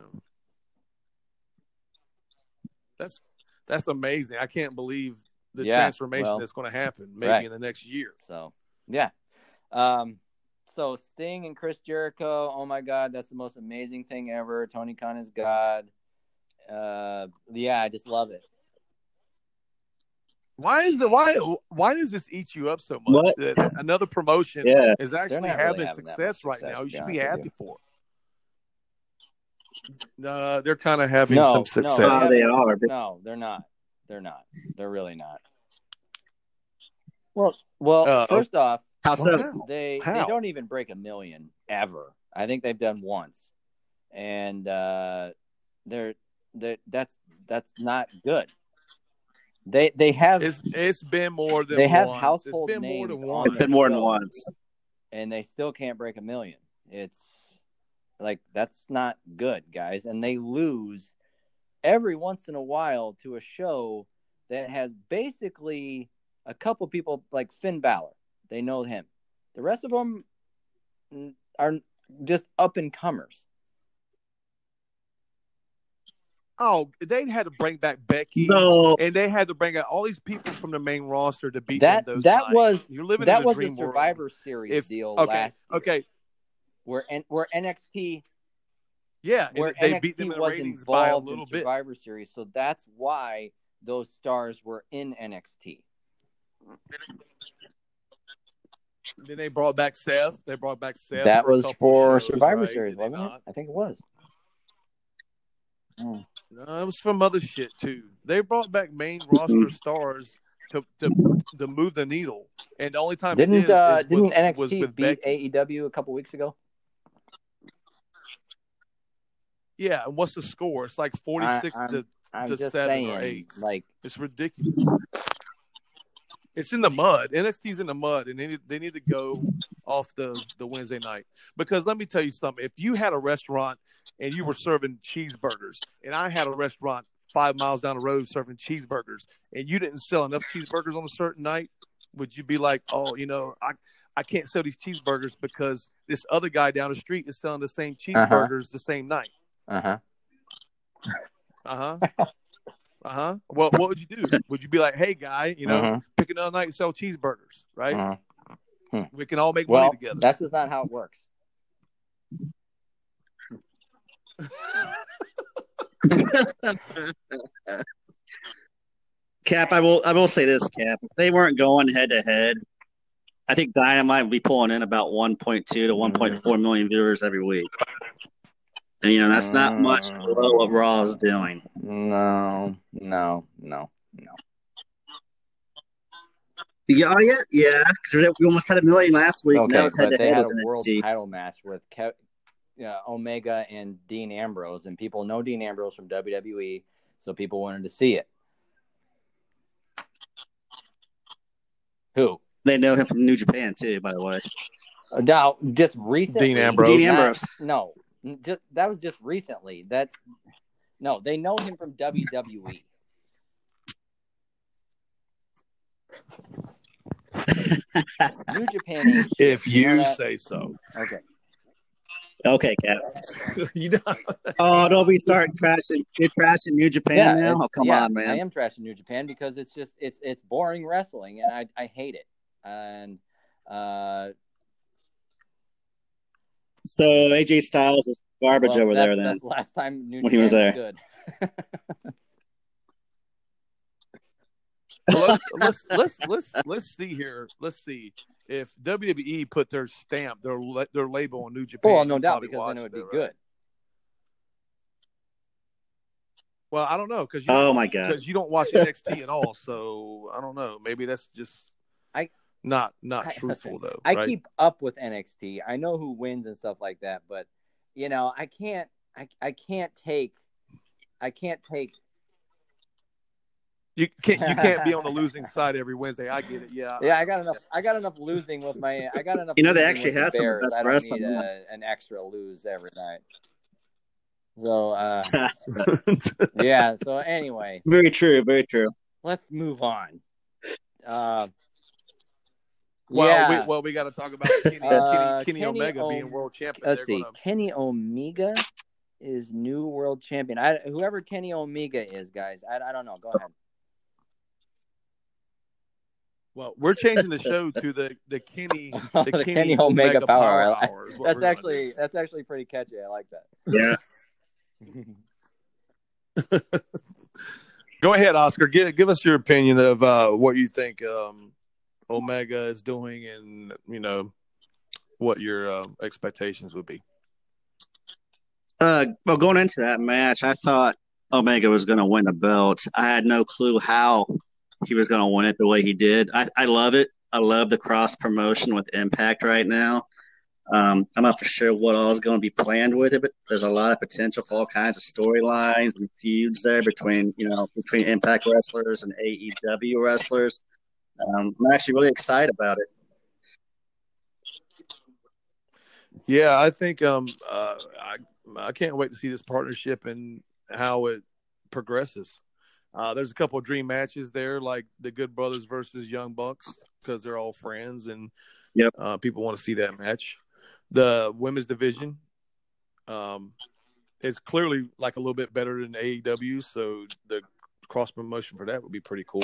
[SPEAKER 2] That's that's amazing. I can't believe the
[SPEAKER 1] Yeah,
[SPEAKER 2] transformation
[SPEAKER 1] well,
[SPEAKER 2] that's going to happen maybe
[SPEAKER 1] right.
[SPEAKER 2] in the next year.
[SPEAKER 1] So yeah. Um. so Sting and Chris Jericho. Oh my God, that's the most amazing thing ever. Tony Khan is God. Uh, yeah, I just love it.
[SPEAKER 2] Why is the why why does this eat you up so much?
[SPEAKER 4] What?
[SPEAKER 2] That another promotion
[SPEAKER 4] Yeah.
[SPEAKER 2] is actually
[SPEAKER 1] not really
[SPEAKER 2] having
[SPEAKER 1] having that
[SPEAKER 2] success
[SPEAKER 1] much
[SPEAKER 2] right
[SPEAKER 1] success,
[SPEAKER 2] now.
[SPEAKER 1] to
[SPEAKER 2] You
[SPEAKER 1] be
[SPEAKER 2] should
[SPEAKER 1] honest
[SPEAKER 2] be
[SPEAKER 1] with
[SPEAKER 2] happy
[SPEAKER 1] you.
[SPEAKER 2] for. Uh, they're kind of having
[SPEAKER 1] No,
[SPEAKER 2] some
[SPEAKER 1] no,
[SPEAKER 2] success.
[SPEAKER 1] they
[SPEAKER 4] Oh, they
[SPEAKER 1] haven't-
[SPEAKER 4] are.
[SPEAKER 1] No, they're not. They're not. They're really not. Well, well,
[SPEAKER 2] Uh,
[SPEAKER 1] first off,
[SPEAKER 4] How
[SPEAKER 2] Well,
[SPEAKER 4] so?
[SPEAKER 2] how?
[SPEAKER 1] they
[SPEAKER 2] How?
[SPEAKER 1] they don't even break a million ever. I think they've done once, and uh, they're they that's that's not good. They they have
[SPEAKER 2] It's it's been more than
[SPEAKER 1] they have
[SPEAKER 2] once.
[SPEAKER 1] household
[SPEAKER 2] It's been more
[SPEAKER 1] names
[SPEAKER 2] than
[SPEAKER 1] on
[SPEAKER 2] once.
[SPEAKER 4] It's been more than
[SPEAKER 1] show.
[SPEAKER 4] once.
[SPEAKER 1] And they still can't break a million. It's like that's not good, guys. And they lose every once in a while to a show that has basically a couple people like Finn Balor. They know him. The rest of them are just up and comers.
[SPEAKER 2] Oh, they had to bring back Becky,
[SPEAKER 4] No.
[SPEAKER 2] and they had to bring out all these people from the main roster to beat
[SPEAKER 1] That
[SPEAKER 2] them those
[SPEAKER 1] that
[SPEAKER 2] nights.
[SPEAKER 1] was
[SPEAKER 2] You're living
[SPEAKER 1] that
[SPEAKER 2] in a
[SPEAKER 1] was the
[SPEAKER 2] dream world.
[SPEAKER 1] Survivor Series
[SPEAKER 2] If
[SPEAKER 1] deal
[SPEAKER 2] okay,
[SPEAKER 1] last year,
[SPEAKER 2] okay,
[SPEAKER 1] where N- where N X T
[SPEAKER 2] yeah, and
[SPEAKER 1] where
[SPEAKER 2] they
[SPEAKER 1] N X T
[SPEAKER 2] beat them in the
[SPEAKER 1] was
[SPEAKER 2] ratings by a
[SPEAKER 1] involved
[SPEAKER 2] little
[SPEAKER 1] in
[SPEAKER 2] bit.
[SPEAKER 1] Survivor Series, so that's why those stars were in N X T.
[SPEAKER 2] Then they brought back Seth. They brought back Seth.
[SPEAKER 1] That
[SPEAKER 2] for a
[SPEAKER 1] was
[SPEAKER 2] couple
[SPEAKER 1] for
[SPEAKER 2] shows,
[SPEAKER 1] Survivor
[SPEAKER 2] right?
[SPEAKER 1] Series,
[SPEAKER 2] Did they
[SPEAKER 1] wasn't it?
[SPEAKER 2] not?
[SPEAKER 1] I think it was. Mm.
[SPEAKER 2] No, it was from other shit too. They brought back main roster stars to to to move the needle, and the only time
[SPEAKER 1] Didn't
[SPEAKER 2] it did
[SPEAKER 1] uh,
[SPEAKER 2] is
[SPEAKER 1] didn't
[SPEAKER 2] with,
[SPEAKER 1] N X
[SPEAKER 2] was
[SPEAKER 1] T
[SPEAKER 2] with
[SPEAKER 1] beat
[SPEAKER 2] Becky.
[SPEAKER 1] A E W a couple weeks ago?
[SPEAKER 2] Yeah, and what's the score? It's like forty-six
[SPEAKER 1] I, I'm,
[SPEAKER 2] to
[SPEAKER 1] I'm
[SPEAKER 2] to
[SPEAKER 1] just
[SPEAKER 2] seven
[SPEAKER 1] saying,
[SPEAKER 2] or eight.
[SPEAKER 1] like
[SPEAKER 2] It's ridiculous. It's in the mud. N X T's in the mud, and they need, they need to go off the, the Wednesday night. Because let me tell you something. If you had a restaurant and you were serving cheeseburgers, and I had a restaurant five miles down the road serving cheeseburgers, and you didn't sell enough cheeseburgers on a certain night, would you be like, oh, you know, I I can't sell these cheeseburgers because this other guy down the street is selling the same cheeseburgers uh-huh. the same night?
[SPEAKER 1] Uh-huh.
[SPEAKER 2] Uh-huh. Uh-huh. Well, what would you do? Would you be like, hey, guy, you know,
[SPEAKER 1] uh-huh.
[SPEAKER 2] pick another night and sell cheeseburgers, right?
[SPEAKER 1] Uh-huh. Hmm.
[SPEAKER 2] We can all make
[SPEAKER 1] well,
[SPEAKER 2] money together.
[SPEAKER 1] That's just not how it works.
[SPEAKER 4] Cap, I will I will say this, Cap. If they weren't going head to head, I think Dynamite would be pulling in about one point two to one point four million viewers every week. And, you know, that's not much below what Raw is doing.
[SPEAKER 1] No, no, no, no.
[SPEAKER 4] Yeah, oh, yeah, yeah. Because we almost had a million last week.
[SPEAKER 1] Okay,
[SPEAKER 4] now it's head
[SPEAKER 1] but
[SPEAKER 4] to
[SPEAKER 1] they
[SPEAKER 4] head
[SPEAKER 1] had
[SPEAKER 4] with
[SPEAKER 1] a world
[SPEAKER 4] N X T.
[SPEAKER 1] title match with Kev, uh, Omega and Dean Ambrose, and people know Dean Ambrose from W W E, so people wanted to see it. Who?
[SPEAKER 4] They know him from New Japan too, by the way.
[SPEAKER 1] Now, just recently,
[SPEAKER 2] Dean Ambrose.
[SPEAKER 4] Dean
[SPEAKER 1] not-
[SPEAKER 4] Ambrose.
[SPEAKER 1] no, just, that was just recently. That no, they know him from W W E. New Japan ain't shit.
[SPEAKER 2] If you
[SPEAKER 1] know that?
[SPEAKER 2] say so.
[SPEAKER 1] Okay.
[SPEAKER 4] Okay, Cap.
[SPEAKER 2] you know,
[SPEAKER 4] Oh, don't we start trashing? You're trashing New Japan
[SPEAKER 1] Yeah,
[SPEAKER 4] now?
[SPEAKER 1] it's-
[SPEAKER 4] Oh, come
[SPEAKER 1] yeah,
[SPEAKER 4] on, man.
[SPEAKER 1] I am trashing New Japan because it's just it's it's boring wrestling, and I I hate it. And uh,
[SPEAKER 4] So A J Styles was garbage
[SPEAKER 1] well,
[SPEAKER 4] over
[SPEAKER 1] that's,
[SPEAKER 4] there then.
[SPEAKER 1] That's the last time New
[SPEAKER 4] when he
[SPEAKER 1] Japan
[SPEAKER 4] was there.
[SPEAKER 1] good.
[SPEAKER 2] well, let's, let's let's let's let's see here. Let's see if W W E put their stamp, their their label on New Japan.
[SPEAKER 1] Well, no
[SPEAKER 2] you'd
[SPEAKER 1] doubt,
[SPEAKER 2] probably
[SPEAKER 1] because then
[SPEAKER 2] watch
[SPEAKER 1] it would be
[SPEAKER 2] right?
[SPEAKER 1] good.
[SPEAKER 2] Well, I don't know because you
[SPEAKER 4] Oh my god.
[SPEAKER 2] because you don't watch N X T at all, so I don't know. Maybe that's just
[SPEAKER 1] I
[SPEAKER 2] not not
[SPEAKER 1] I,
[SPEAKER 2] truthful
[SPEAKER 1] listen,
[SPEAKER 2] though.
[SPEAKER 1] I
[SPEAKER 2] right?
[SPEAKER 1] keep up with N X T. I know who wins and stuff like that, but you know, I can't. I I can't take. I can't take.
[SPEAKER 2] You can't you can't be on the losing side every Wednesday. I get it. Yeah.
[SPEAKER 1] Yeah, I got enough. I got enough losing with my. I got enough.
[SPEAKER 4] You know, they
[SPEAKER 1] losing
[SPEAKER 4] actually
[SPEAKER 1] with the
[SPEAKER 4] have some of the
[SPEAKER 1] Bears.
[SPEAKER 4] best
[SPEAKER 1] I don't
[SPEAKER 4] wrestling,
[SPEAKER 1] need
[SPEAKER 4] yeah.
[SPEAKER 1] a, an extra lose every night. So uh, yeah. So anyway,
[SPEAKER 4] Very true. Very true.
[SPEAKER 1] let's move on. Uh,
[SPEAKER 2] Well,
[SPEAKER 1] yeah.
[SPEAKER 2] we, well, we got to talk about Kenny,
[SPEAKER 1] Uh,
[SPEAKER 2] Kenny, Kenny,
[SPEAKER 1] Kenny
[SPEAKER 2] Omega
[SPEAKER 1] Om-
[SPEAKER 2] being world champion.
[SPEAKER 1] Let's
[SPEAKER 2] They're
[SPEAKER 1] see.
[SPEAKER 2] gonna,
[SPEAKER 1] Kenny Omega is new world champion. I, whoever Kenny Omega is, guys, I, I don't know. Go ahead.
[SPEAKER 2] Well, we're changing the show to the the Kenny
[SPEAKER 1] Oh,
[SPEAKER 2] the,
[SPEAKER 1] the
[SPEAKER 2] Kenny,
[SPEAKER 1] Kenny Omega
[SPEAKER 2] Omega,
[SPEAKER 1] Power
[SPEAKER 2] Power,
[SPEAKER 1] Hour.
[SPEAKER 2] Hour. Is what
[SPEAKER 1] That's
[SPEAKER 2] we're gonna
[SPEAKER 1] actually that's actually pretty catchy. I like that.
[SPEAKER 4] Yeah.
[SPEAKER 2] Go ahead, Oscar. Give give us your opinion of uh, what you think um, Omega is doing, and you know what your uh, expectations would be.
[SPEAKER 4] Uh, well, going into that match, I thought Omega was going to win the belt. I had no clue how he was going to win it the way he did. I, I love it. I love the cross promotion with Impact right now. Um, I'm not for sure what all is going to be planned with it, but there's a lot of potential for all kinds of storylines and feuds there between you know between Impact wrestlers and A E W wrestlers. Um, I'm actually really excited about it.
[SPEAKER 2] Yeah, I think um, uh, I I can't wait to see this partnership and how it progresses. Uh, there's a couple of dream matches there, like the Good Brothers versus Young Bucks, because they're all friends and
[SPEAKER 4] Yep.
[SPEAKER 2] uh, people want to see that match. The women's division, um, is clearly like a little bit better than A E W, so the cross promotion for that would be pretty cool.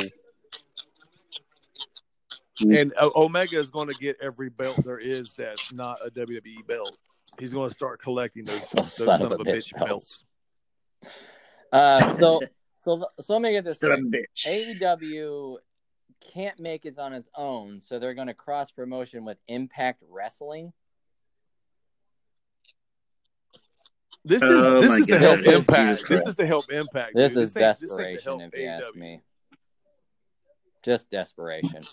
[SPEAKER 4] Mhm.
[SPEAKER 2] And O- Omega is going to get every belt there is that's not a W W E belt. He's going to start collecting those, those
[SPEAKER 1] Son of a bitch
[SPEAKER 2] belts.
[SPEAKER 1] Uh, so so so let me get this
[SPEAKER 4] Son of
[SPEAKER 1] straight.
[SPEAKER 4] a bitch.
[SPEAKER 1] A E W can't make it on its own, so they're going to cross promotion with Impact Wrestling.
[SPEAKER 2] This is
[SPEAKER 4] Oh
[SPEAKER 2] this
[SPEAKER 4] my
[SPEAKER 2] is to
[SPEAKER 4] God.
[SPEAKER 2] help
[SPEAKER 1] This is-
[SPEAKER 2] Impact.
[SPEAKER 4] Jesus
[SPEAKER 2] This
[SPEAKER 4] Christ.
[SPEAKER 2] is to help Impact.
[SPEAKER 1] This
[SPEAKER 2] dude.
[SPEAKER 1] is
[SPEAKER 2] ain't- this ain't to
[SPEAKER 1] desperation,
[SPEAKER 2] help
[SPEAKER 1] if you ask
[SPEAKER 2] A E W.
[SPEAKER 1] me. Just desperation.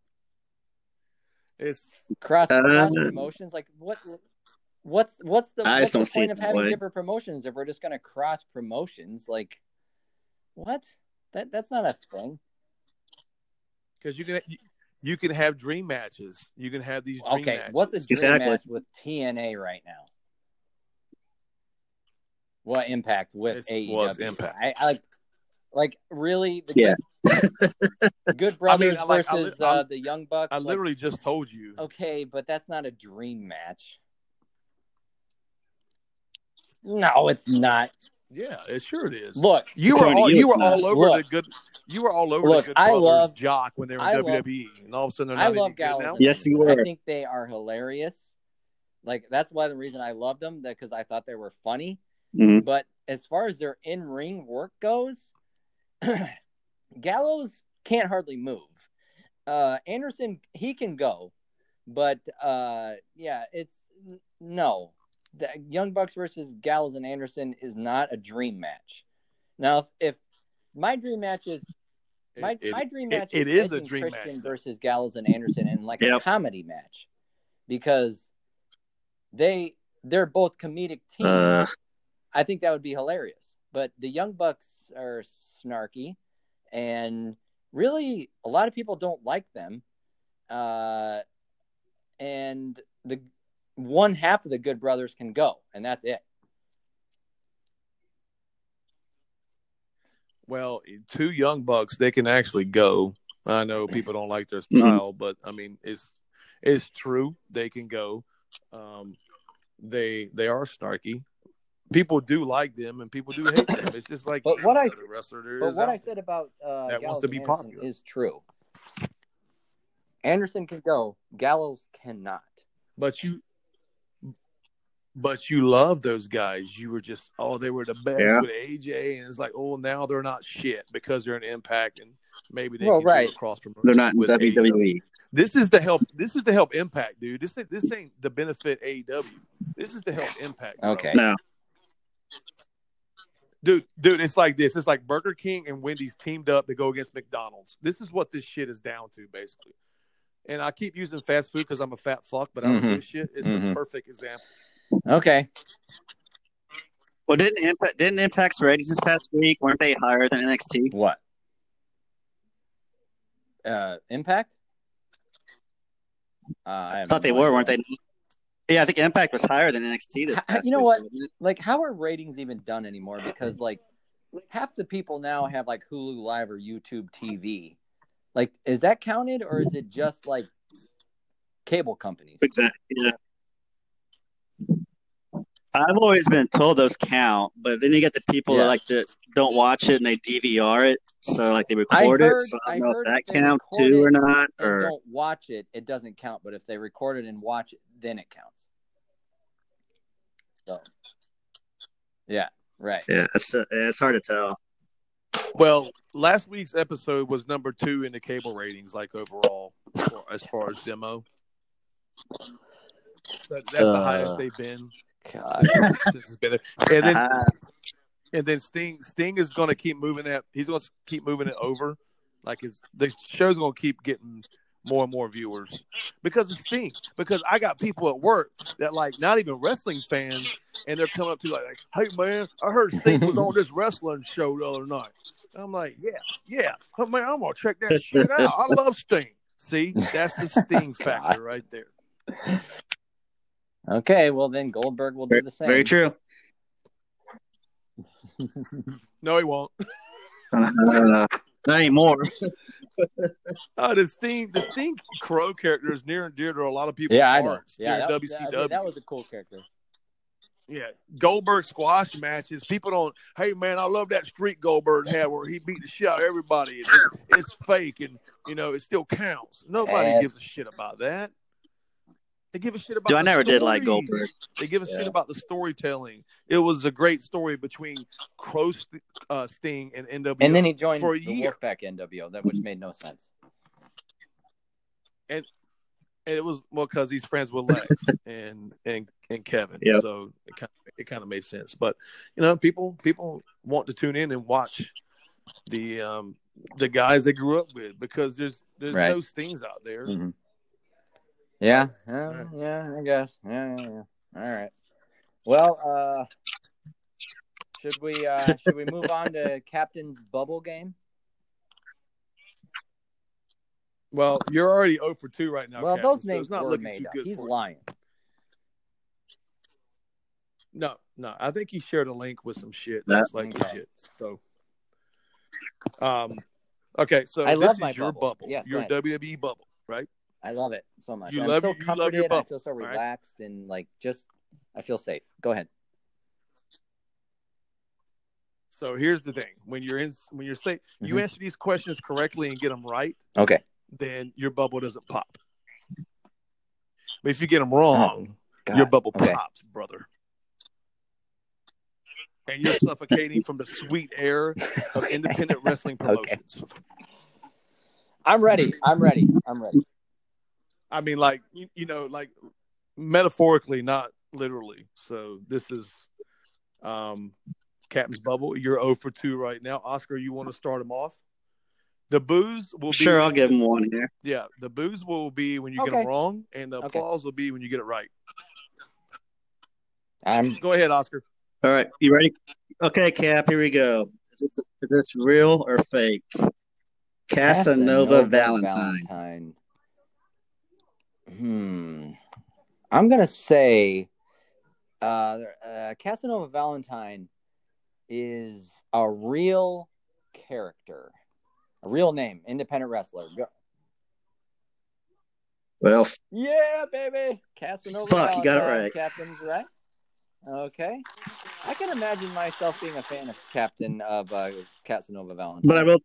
[SPEAKER 2] It's
[SPEAKER 1] Cross
[SPEAKER 4] Uh,
[SPEAKER 1] cross promotions, like what? What's what's the
[SPEAKER 4] I
[SPEAKER 1] what's
[SPEAKER 4] just
[SPEAKER 1] the
[SPEAKER 4] don't see
[SPEAKER 1] point
[SPEAKER 4] it
[SPEAKER 1] of
[SPEAKER 4] that
[SPEAKER 1] having
[SPEAKER 4] way.
[SPEAKER 1] different promotions if we're just going to cross promotions? Like, what? That that's not a thing.
[SPEAKER 2] because you can you, you can have dream matches. You can have these dream
[SPEAKER 1] Okay,
[SPEAKER 2] matches.
[SPEAKER 1] what's a dream
[SPEAKER 4] Exactly.
[SPEAKER 1] match with T N A right now? What Impact with
[SPEAKER 2] This
[SPEAKER 1] A E W?
[SPEAKER 2] was Impact.
[SPEAKER 1] I, I like, like really the
[SPEAKER 4] Yeah.
[SPEAKER 1] good, good Brothers
[SPEAKER 2] I like- I li-
[SPEAKER 1] versus
[SPEAKER 2] I-
[SPEAKER 1] uh, the Young Bucks.
[SPEAKER 2] I
[SPEAKER 1] like,
[SPEAKER 2] literally just told you.
[SPEAKER 1] okay, but that's not a dream match. No, it's not.
[SPEAKER 2] Yeah, it sure it is.
[SPEAKER 1] Look,
[SPEAKER 2] You were
[SPEAKER 4] According to
[SPEAKER 2] all
[SPEAKER 4] you,
[SPEAKER 2] you
[SPEAKER 4] it's
[SPEAKER 2] were all
[SPEAKER 4] not.
[SPEAKER 2] over
[SPEAKER 1] Look.
[SPEAKER 2] the good. You were all over
[SPEAKER 1] Look,
[SPEAKER 2] the Good
[SPEAKER 1] I
[SPEAKER 2] Brothers
[SPEAKER 1] love-
[SPEAKER 2] jock when they were in
[SPEAKER 1] I
[SPEAKER 2] W
[SPEAKER 1] love-
[SPEAKER 2] W E, and all of a sudden they're
[SPEAKER 1] I
[SPEAKER 2] not
[SPEAKER 1] love
[SPEAKER 2] any good
[SPEAKER 1] Gallows
[SPEAKER 2] now.
[SPEAKER 1] and
[SPEAKER 4] Yes, you
[SPEAKER 1] Anderson.
[SPEAKER 4] were.
[SPEAKER 1] I think they are hilarious. Like that's why the reason I loved them, because I thought they were funny.
[SPEAKER 4] Mhm.
[SPEAKER 1] But as far as their in-ring work goes, Gallows can't hardly move. Uh, Anderson, he can go, but uh, yeah, it's no. The Young Bucks versus Gallows and Anderson is not a dream match. Now, if, if my dream match is my
[SPEAKER 2] It-
[SPEAKER 1] my dream
[SPEAKER 2] it-
[SPEAKER 1] match
[SPEAKER 2] it
[SPEAKER 1] is,
[SPEAKER 2] is
[SPEAKER 1] Edge
[SPEAKER 2] a
[SPEAKER 1] and
[SPEAKER 2] dream
[SPEAKER 1] Christian
[SPEAKER 2] match, though.
[SPEAKER 1] versus Gallows and Anderson in like a
[SPEAKER 4] Yep.
[SPEAKER 1] comedy match, because they they're both comedic teams.
[SPEAKER 4] Uh,
[SPEAKER 1] I think that would be hilarious. But the Young Bucks are snarky, and really, a lot of people don't like them. Uh, and the one half of the Good Brothers can go, and that's it.
[SPEAKER 2] Well, two Young Bucks, they can actually go. I know people don't like their
[SPEAKER 4] Mhm.
[SPEAKER 2] style, but I mean, it's it's true. They can go. Um, they they are snarky. People do like them, and people do hate them. It's just like
[SPEAKER 1] But what I-
[SPEAKER 2] any other wrestler there
[SPEAKER 1] But
[SPEAKER 2] is
[SPEAKER 1] what
[SPEAKER 2] out
[SPEAKER 1] I said about uh,
[SPEAKER 2] That wants
[SPEAKER 1] Gallows
[SPEAKER 2] to be
[SPEAKER 1] and Anderson
[SPEAKER 2] popular.
[SPEAKER 1] is true. Anderson can go. Gallows cannot.
[SPEAKER 2] But you, but you love those guys. You were just, oh, they were the best
[SPEAKER 4] Yeah.
[SPEAKER 2] with A J, and it's like, oh, now they're not shit because they're an Impact, and maybe they
[SPEAKER 1] Well,
[SPEAKER 2] can
[SPEAKER 1] right.
[SPEAKER 2] do a cross promotion.
[SPEAKER 4] they're not in
[SPEAKER 2] with
[SPEAKER 4] W W
[SPEAKER 2] A E W.
[SPEAKER 4] E.
[SPEAKER 2] This is to help. This is to help Impact, dude. This ain't, this ain't the benefit A E W. This is to help Impact. Bro.
[SPEAKER 1] Okay.
[SPEAKER 4] No.
[SPEAKER 2] Dude, dude, it's like this. It's like Burger King and Wendy's teamed up to go against McDonald's. This is what this shit is down to, basically. And I keep using fast food because I'm a fat fuck, but I don't
[SPEAKER 1] Mhm.
[SPEAKER 2] give a shit. It's
[SPEAKER 1] Mhm.
[SPEAKER 2] a perfect example.
[SPEAKER 1] Okay.
[SPEAKER 4] Well, didn't Impact didn't Impact's ratings this past week weren't they higher than N X T?
[SPEAKER 1] What? Uh, Impact? Uh, I,
[SPEAKER 4] I
[SPEAKER 1] have
[SPEAKER 4] thought they
[SPEAKER 1] no
[SPEAKER 4] were,
[SPEAKER 1] idea.
[SPEAKER 4] weren't they? Yeah, I think Impact was higher than N X T this
[SPEAKER 1] H-
[SPEAKER 4] past
[SPEAKER 1] you know
[SPEAKER 4] week.
[SPEAKER 1] what?
[SPEAKER 4] wasn't it?
[SPEAKER 1] Like, how are ratings even done anymore? Because like half the people now have like Hulu Live or YouTube T V. Like, is that counted, or is it just like cable companies?
[SPEAKER 4] Exactly. Yeah. I've always been told those count, but then you get the people
[SPEAKER 1] Yeah.
[SPEAKER 4] that like that don't watch it and they D V R it, so like they
[SPEAKER 1] I
[SPEAKER 4] record
[SPEAKER 1] heard.
[SPEAKER 4] it. So I
[SPEAKER 1] I
[SPEAKER 4] don't know
[SPEAKER 1] heard
[SPEAKER 4] if that
[SPEAKER 1] if they
[SPEAKER 4] counts
[SPEAKER 1] record
[SPEAKER 4] too or
[SPEAKER 1] it
[SPEAKER 4] not.
[SPEAKER 1] and
[SPEAKER 4] Or
[SPEAKER 1] don't watch it, it doesn't count. But if they record it and watch it, then it counts. So, yeah, right.
[SPEAKER 4] yeah, it's uh, it's hard to tell.
[SPEAKER 2] Well, last week's episode was number two in the cable ratings, like overall, for, as far as demo. That, that's the highest
[SPEAKER 1] Uh,
[SPEAKER 2] they've been
[SPEAKER 1] God.
[SPEAKER 2] since it's been there. And then and then Sting Sting is going to keep moving that. He's going to keep moving it over. Like his the show's going to keep getting more and more viewers because of Sting. Because I got people at work that like not even wrestling fans, and they're coming up to like, "Hey man, I heard Sting was on this wrestling show the other night." I'm like, "Yeah, yeah, oh, man, I'm gonna check that shit out. I love Sting." See, that's the Sting factor right there.
[SPEAKER 1] Okay, well then Goldberg will do the same.
[SPEAKER 4] Very true.
[SPEAKER 2] No, he won't.
[SPEAKER 4] Uh, not anymore.
[SPEAKER 2] Uh, the Sting, the Sting Crow character is near and dear to a lot of people's
[SPEAKER 1] Yeah, I know.
[SPEAKER 2] hearts.
[SPEAKER 1] Yeah,
[SPEAKER 2] during
[SPEAKER 1] that,
[SPEAKER 2] W C W.
[SPEAKER 1] that, that was a cool character.
[SPEAKER 2] Yeah, Goldberg squash matches. People don't. Hey man, I love that streak Goldberg had where he beat the shit out of everybody. It's, it's fake, and you know it still counts. Nobody
[SPEAKER 1] And-
[SPEAKER 2] gives a shit about that. They give a shit about.
[SPEAKER 4] Dude,
[SPEAKER 2] the
[SPEAKER 4] I never
[SPEAKER 2] stories.
[SPEAKER 4] did like Goldberg.
[SPEAKER 2] They give a
[SPEAKER 4] Yeah.
[SPEAKER 2] shit about the storytelling. It was a great story between Crow St- uh, Sting and N W O.
[SPEAKER 1] And then he joined
[SPEAKER 2] for a
[SPEAKER 1] the
[SPEAKER 2] year.
[SPEAKER 1] Wolfpack N W O, that which made no sense.
[SPEAKER 2] And it was well because he's friends with Lex and and and Kevin,
[SPEAKER 4] Yep.
[SPEAKER 2] so it kind of, it kind of made sense. But you know, people people want to tune in and watch the um the guys they grew up with because there's there's
[SPEAKER 1] Right.
[SPEAKER 2] no Stings out there.
[SPEAKER 1] Mm-hmm. Yeah, yeah,
[SPEAKER 2] Right.
[SPEAKER 1] yeah, I guess. Yeah, yeah, yeah. All right. Well, uh, should we uh, should we move on to Captain's Bubble Game?
[SPEAKER 2] Well, you're already zero for two right now.
[SPEAKER 1] Well,
[SPEAKER 2] Captain,
[SPEAKER 1] those
[SPEAKER 2] so
[SPEAKER 1] names
[SPEAKER 2] it's not
[SPEAKER 1] were
[SPEAKER 2] looking
[SPEAKER 1] made
[SPEAKER 2] too
[SPEAKER 1] up.
[SPEAKER 2] good
[SPEAKER 1] He's
[SPEAKER 2] for you.
[SPEAKER 1] lying.
[SPEAKER 2] No, no, I think he shared a link with some shit
[SPEAKER 4] That-
[SPEAKER 2] that's like
[SPEAKER 1] Okay.
[SPEAKER 2] legit. So, um, okay, so
[SPEAKER 1] I
[SPEAKER 2] this
[SPEAKER 1] love
[SPEAKER 2] is
[SPEAKER 1] my
[SPEAKER 2] your
[SPEAKER 1] bubble.
[SPEAKER 2] bubble,
[SPEAKER 1] Yes, go
[SPEAKER 2] your
[SPEAKER 1] ahead.
[SPEAKER 2] W W E bubble, right?
[SPEAKER 1] I love it so much.
[SPEAKER 2] You
[SPEAKER 1] I'm
[SPEAKER 2] love
[SPEAKER 1] so
[SPEAKER 2] your- you love
[SPEAKER 1] comforted.
[SPEAKER 2] your
[SPEAKER 1] I
[SPEAKER 2] bubble,
[SPEAKER 1] feel so
[SPEAKER 2] right?
[SPEAKER 1] relaxed and like just I feel safe. Go ahead.
[SPEAKER 2] So here's the thing: when you're in, when you're say you
[SPEAKER 1] Mhm.
[SPEAKER 2] answer these questions correctly and get them right,
[SPEAKER 1] Okay.
[SPEAKER 2] then your bubble doesn't pop. But if you get them wrong,
[SPEAKER 1] God.
[SPEAKER 2] your bubble
[SPEAKER 1] Okay.
[SPEAKER 2] pops, brother. And you're suffocating from the sweet air of independent wrestling
[SPEAKER 1] Okay.
[SPEAKER 2] promotions.
[SPEAKER 1] I'm ready. I'm ready. I'm ready.
[SPEAKER 2] I mean, like you, you know, like metaphorically, not literally. So this is um, Captain's Bubble. You're zero for two right now. Oscar, you want to start them off? The booze will be
[SPEAKER 4] Sure, I'll give him one here.
[SPEAKER 2] yeah. The booze will be when you get
[SPEAKER 1] Okay.
[SPEAKER 2] them wrong, and the
[SPEAKER 1] Okay.
[SPEAKER 2] applause will be when you get it right.
[SPEAKER 1] I'm
[SPEAKER 2] Go ahead, Oscar.
[SPEAKER 4] All right, you ready? Okay, Cap, here we go. Is this, is this real or fake? Casanova Valentine.
[SPEAKER 1] Valentine. Hmm. I'm gonna say, uh, uh, Casanova Valentine is a real character, a real name, independent wrestler. Go.
[SPEAKER 4] Well,
[SPEAKER 1] Yeah, baby, Casanova.
[SPEAKER 4] Fuck, you got it
[SPEAKER 1] Valentine,
[SPEAKER 4] right.
[SPEAKER 1] Captain's right. Okay, I can imagine myself being a fan of Captain of uh, Casanova Valentine.
[SPEAKER 4] but I will.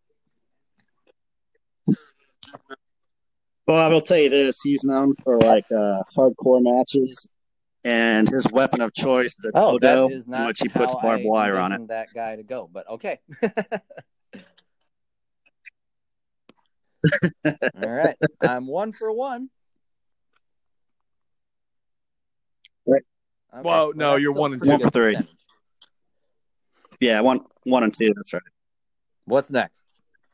[SPEAKER 4] Well, I will tell you this: he's known for like uh, hardcore matches, and his weapon of choice is a
[SPEAKER 1] Oh,
[SPEAKER 4] dodo,
[SPEAKER 1] that is
[SPEAKER 4] in
[SPEAKER 1] not
[SPEAKER 4] which he puts
[SPEAKER 1] how
[SPEAKER 4] barbed
[SPEAKER 1] I
[SPEAKER 4] wire on it.
[SPEAKER 1] envisioned that guy to go, but okay. All right, I'm one for one.
[SPEAKER 4] Right.
[SPEAKER 1] Okay,
[SPEAKER 2] Well, no,
[SPEAKER 1] that's
[SPEAKER 2] you're
[SPEAKER 1] still
[SPEAKER 2] one and
[SPEAKER 1] pretty
[SPEAKER 4] two.
[SPEAKER 1] good
[SPEAKER 4] One for three.
[SPEAKER 1] percentage.
[SPEAKER 4] Yeah, one, one and two. That's right.
[SPEAKER 1] What's next?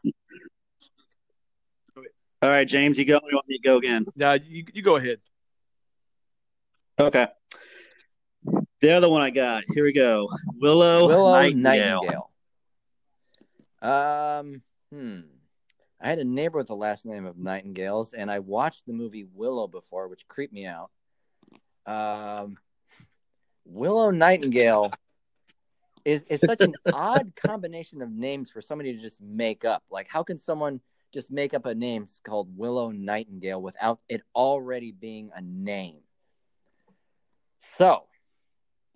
[SPEAKER 4] All right, James, you go. You want me to go again?
[SPEAKER 2] Yeah, you you go ahead.
[SPEAKER 4] Okay. The other one I got. Here we go. Willow,
[SPEAKER 1] Willow
[SPEAKER 4] Nightingale.
[SPEAKER 1] Nightingale. Um, hmm. I had a neighbor with the last name of Nightingales, and I watched the movie Willow before, which creeped me out. Um, Willow Nightingale is is such an odd combination of names for somebody to just make up. Like, how can someone just make up a name called Willow Nightingale without it already being a name? So,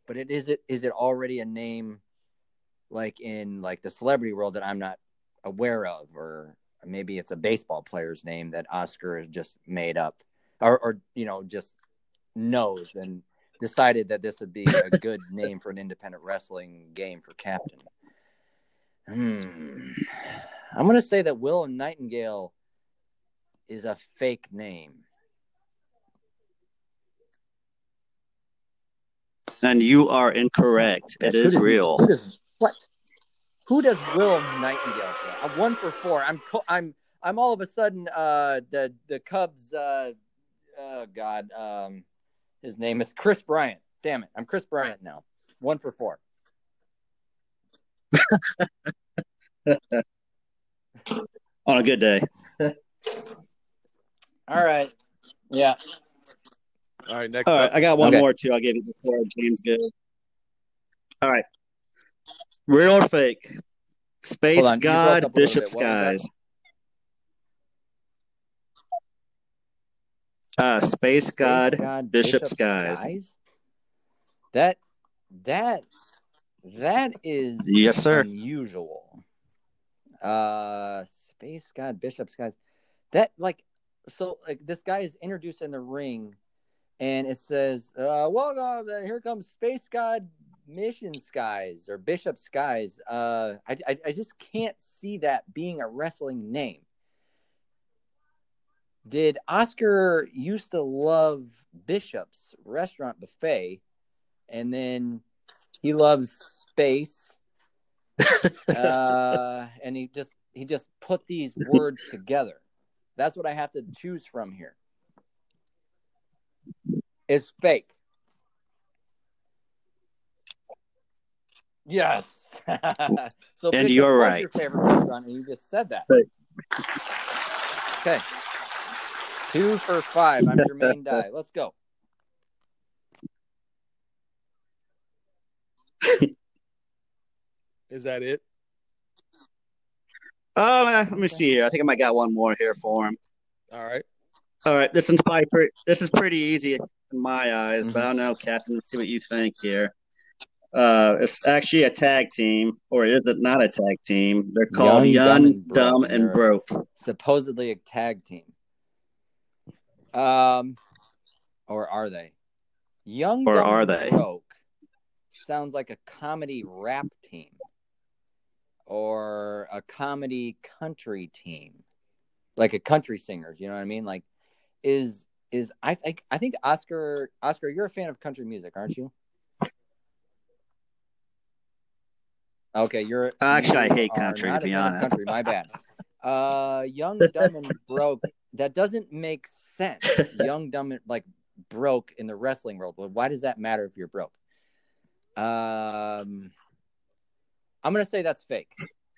[SPEAKER 1] but it is it is it already a name like in like the celebrity world that I'm not aware of, or maybe it's a baseball player's name that Oscar has just made up, or, or you know, just knows and decided that this would be a good name for an independent wrestling game for Captain. Hmm. I'm going to say that Will Nightingale is a fake name.
[SPEAKER 4] And you are incorrect. It is
[SPEAKER 1] who does,
[SPEAKER 4] real.
[SPEAKER 1] Who does, what? Who does Will Nightingale play? I'm one for four. I'm co- I'm I'm all of a sudden uh, the the Cubs. Uh, oh God, um, his name is Chris Bryant. Damn it, I'm Chris Bryant now. One for four.
[SPEAKER 4] On a good day.
[SPEAKER 1] All right. Yeah.
[SPEAKER 2] All right, next
[SPEAKER 4] All right,
[SPEAKER 2] up.
[SPEAKER 4] I got one
[SPEAKER 1] Okay.
[SPEAKER 4] more too. I'll give you before James goes. All right. Real or fake? Space
[SPEAKER 1] Hold on, you broke
[SPEAKER 4] God,
[SPEAKER 1] up a little
[SPEAKER 4] Bishop
[SPEAKER 1] bit. What was that?
[SPEAKER 4] Skies. Uh, Space,
[SPEAKER 1] Space
[SPEAKER 4] God,
[SPEAKER 1] God,
[SPEAKER 4] Bishop, Skies.
[SPEAKER 1] Skies? That that that is
[SPEAKER 4] Yes, sir.
[SPEAKER 1] unusual. Uh, Space God, Bishop Skies. That like so like this guy is introduced in the ring, and it says, uh, "Welcome, here comes Space God, Mission Skies or Bishop Skies." Uh, I, I I just can't see that being a wrestling name. Did Oscar used to love Bishop's Restaurant Buffet, and then he loves space, uh, and he just he just put these words together? That's what I have to choose from here. It's fake. Yes. So
[SPEAKER 4] And
[SPEAKER 1] Bishop
[SPEAKER 4] you're
[SPEAKER 1] was
[SPEAKER 4] right.
[SPEAKER 1] your favorite restaurant, and you just said that.
[SPEAKER 4] Right.
[SPEAKER 1] Okay. Two for five. I'm Jermaine Dye. Let's go.
[SPEAKER 2] Is that it?
[SPEAKER 4] Oh, uh, let me see here. I think I might got one more here for him.
[SPEAKER 2] All right.
[SPEAKER 4] All right, this one's probably pretty, this is pretty easy in my eyes,
[SPEAKER 1] Mm-hmm.
[SPEAKER 4] but I don't know, Captain. Let's see what you think here. Uh, it's actually a tag team, or is it not a tag team? They're called
[SPEAKER 1] Young,
[SPEAKER 4] Young,
[SPEAKER 1] Dumb, and Broke,
[SPEAKER 4] Dumb,
[SPEAKER 1] and
[SPEAKER 4] and
[SPEAKER 1] they're-
[SPEAKER 4] Broke.
[SPEAKER 1] Supposedly a tag team. Um, or are they? Young,
[SPEAKER 4] Or
[SPEAKER 1] Dumb,
[SPEAKER 4] are
[SPEAKER 1] and
[SPEAKER 4] they?
[SPEAKER 1] Broke sounds like a comedy rap team or a comedy country team, like a country singers. You know what I mean? Like, is is I think I think Oscar Oscar, you're a fan of country music, aren't you? Okay, you're
[SPEAKER 4] Actually,
[SPEAKER 1] you
[SPEAKER 4] I hate
[SPEAKER 1] are
[SPEAKER 4] country, to
[SPEAKER 1] not a
[SPEAKER 4] be
[SPEAKER 1] fan of
[SPEAKER 4] honest.
[SPEAKER 1] country. My bad. Uh, Young, Dumb, and Broke. That doesn't make sense. Young, Dumb, and like broke in the wrestling world. Well, why does that matter if you're broke? Um, I'm gonna say that's fake.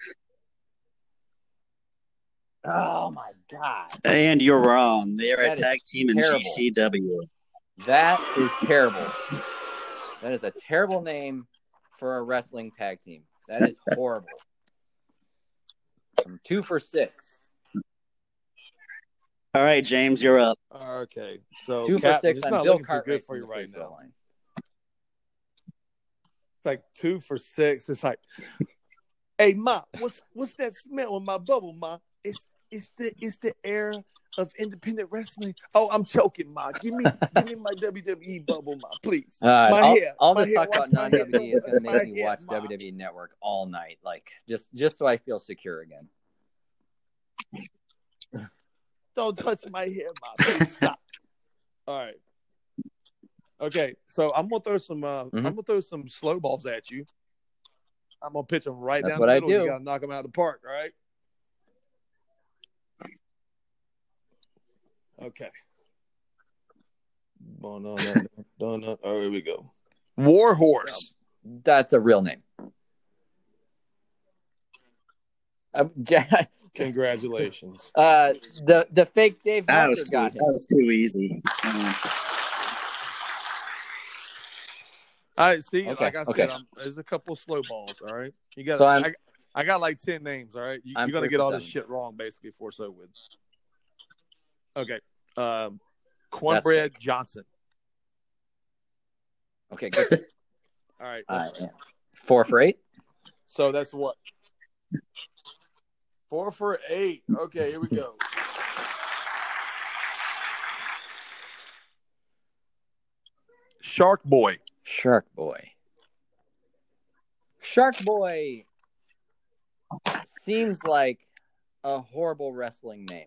[SPEAKER 1] Oh my god,
[SPEAKER 4] And you're wrong. They are
[SPEAKER 1] That
[SPEAKER 4] a
[SPEAKER 1] is
[SPEAKER 4] tag team in
[SPEAKER 1] terrible.
[SPEAKER 4] G C W.
[SPEAKER 1] that is terrible. That is a terrible name for a wrestling tag team. That is horrible. I'm two for six.
[SPEAKER 4] All right, James, you're up.
[SPEAKER 2] Okay. So
[SPEAKER 1] Two for
[SPEAKER 2] Captain,
[SPEAKER 1] six.
[SPEAKER 2] it's
[SPEAKER 1] I'm
[SPEAKER 2] not
[SPEAKER 1] Bill
[SPEAKER 2] looking too good
[SPEAKER 1] Cartwright
[SPEAKER 2] for
[SPEAKER 1] from
[SPEAKER 2] you
[SPEAKER 1] the
[SPEAKER 2] right
[SPEAKER 1] free throw
[SPEAKER 2] now.
[SPEAKER 1] line.
[SPEAKER 2] It's like two for six. It's like, hey Ma, what's what's that smell in my bubble, Ma? It's it's the it's the air of independent wrestling. Oh, I'm choking, Ma. Give me give me my W W E bubble, Ma, please.
[SPEAKER 1] All right,
[SPEAKER 2] my
[SPEAKER 1] all,
[SPEAKER 2] hair,
[SPEAKER 1] all
[SPEAKER 2] my
[SPEAKER 1] this
[SPEAKER 2] hair.
[SPEAKER 1] talk
[SPEAKER 2] Watch
[SPEAKER 1] about
[SPEAKER 2] my hair.
[SPEAKER 1] non-W W E is
[SPEAKER 2] Don't
[SPEAKER 1] going to
[SPEAKER 2] touch
[SPEAKER 1] make
[SPEAKER 2] my
[SPEAKER 1] me
[SPEAKER 2] hair,
[SPEAKER 1] watch
[SPEAKER 2] Ma.
[SPEAKER 1] W W E Network all night, like just just so I feel secure again.
[SPEAKER 2] Don't touch my hair, Ma. Please stop. All right. Okay, so I'm gonna throw some. Uh,
[SPEAKER 1] Mhm.
[SPEAKER 2] I'm gonna throw some slow balls at you. I'm gonna pitch them right
[SPEAKER 1] That's
[SPEAKER 2] down
[SPEAKER 1] what
[SPEAKER 2] the
[SPEAKER 1] I
[SPEAKER 2] middle. You
[SPEAKER 1] do.
[SPEAKER 2] gotta knock them out of the park, all right? Okay. Oh, no, no, no, no. Oh, here we go. Warhorse.
[SPEAKER 1] That's a real name. Uh, Ja-
[SPEAKER 2] Congratulations.
[SPEAKER 1] uh, the the fake Dave
[SPEAKER 4] That
[SPEAKER 1] Meltzer
[SPEAKER 4] was too,
[SPEAKER 1] got
[SPEAKER 4] that
[SPEAKER 1] him.
[SPEAKER 4] was too easy. Um,
[SPEAKER 2] All right, see,
[SPEAKER 1] Okay,
[SPEAKER 2] like I
[SPEAKER 1] okay.
[SPEAKER 2] said, I'm, there's a couple of slow balls. All right, you got.
[SPEAKER 1] So I'm-
[SPEAKER 2] I, I got like ten names. All right, you,
[SPEAKER 1] I'm
[SPEAKER 2] you're gonna
[SPEAKER 1] three
[SPEAKER 2] get
[SPEAKER 1] for
[SPEAKER 2] all this
[SPEAKER 1] seven.
[SPEAKER 2] shit wrong basically before it's over with. Okay, um,
[SPEAKER 1] That's
[SPEAKER 2] Cornbread Johnson.
[SPEAKER 1] Okay, good.
[SPEAKER 2] All right.
[SPEAKER 1] All right. Yeah. Four for eight.
[SPEAKER 2] So that's what? Four for eight. Okay, here we go. Shark Boy.
[SPEAKER 1] Shark Boy. Shark Boy seems like a horrible wrestling name.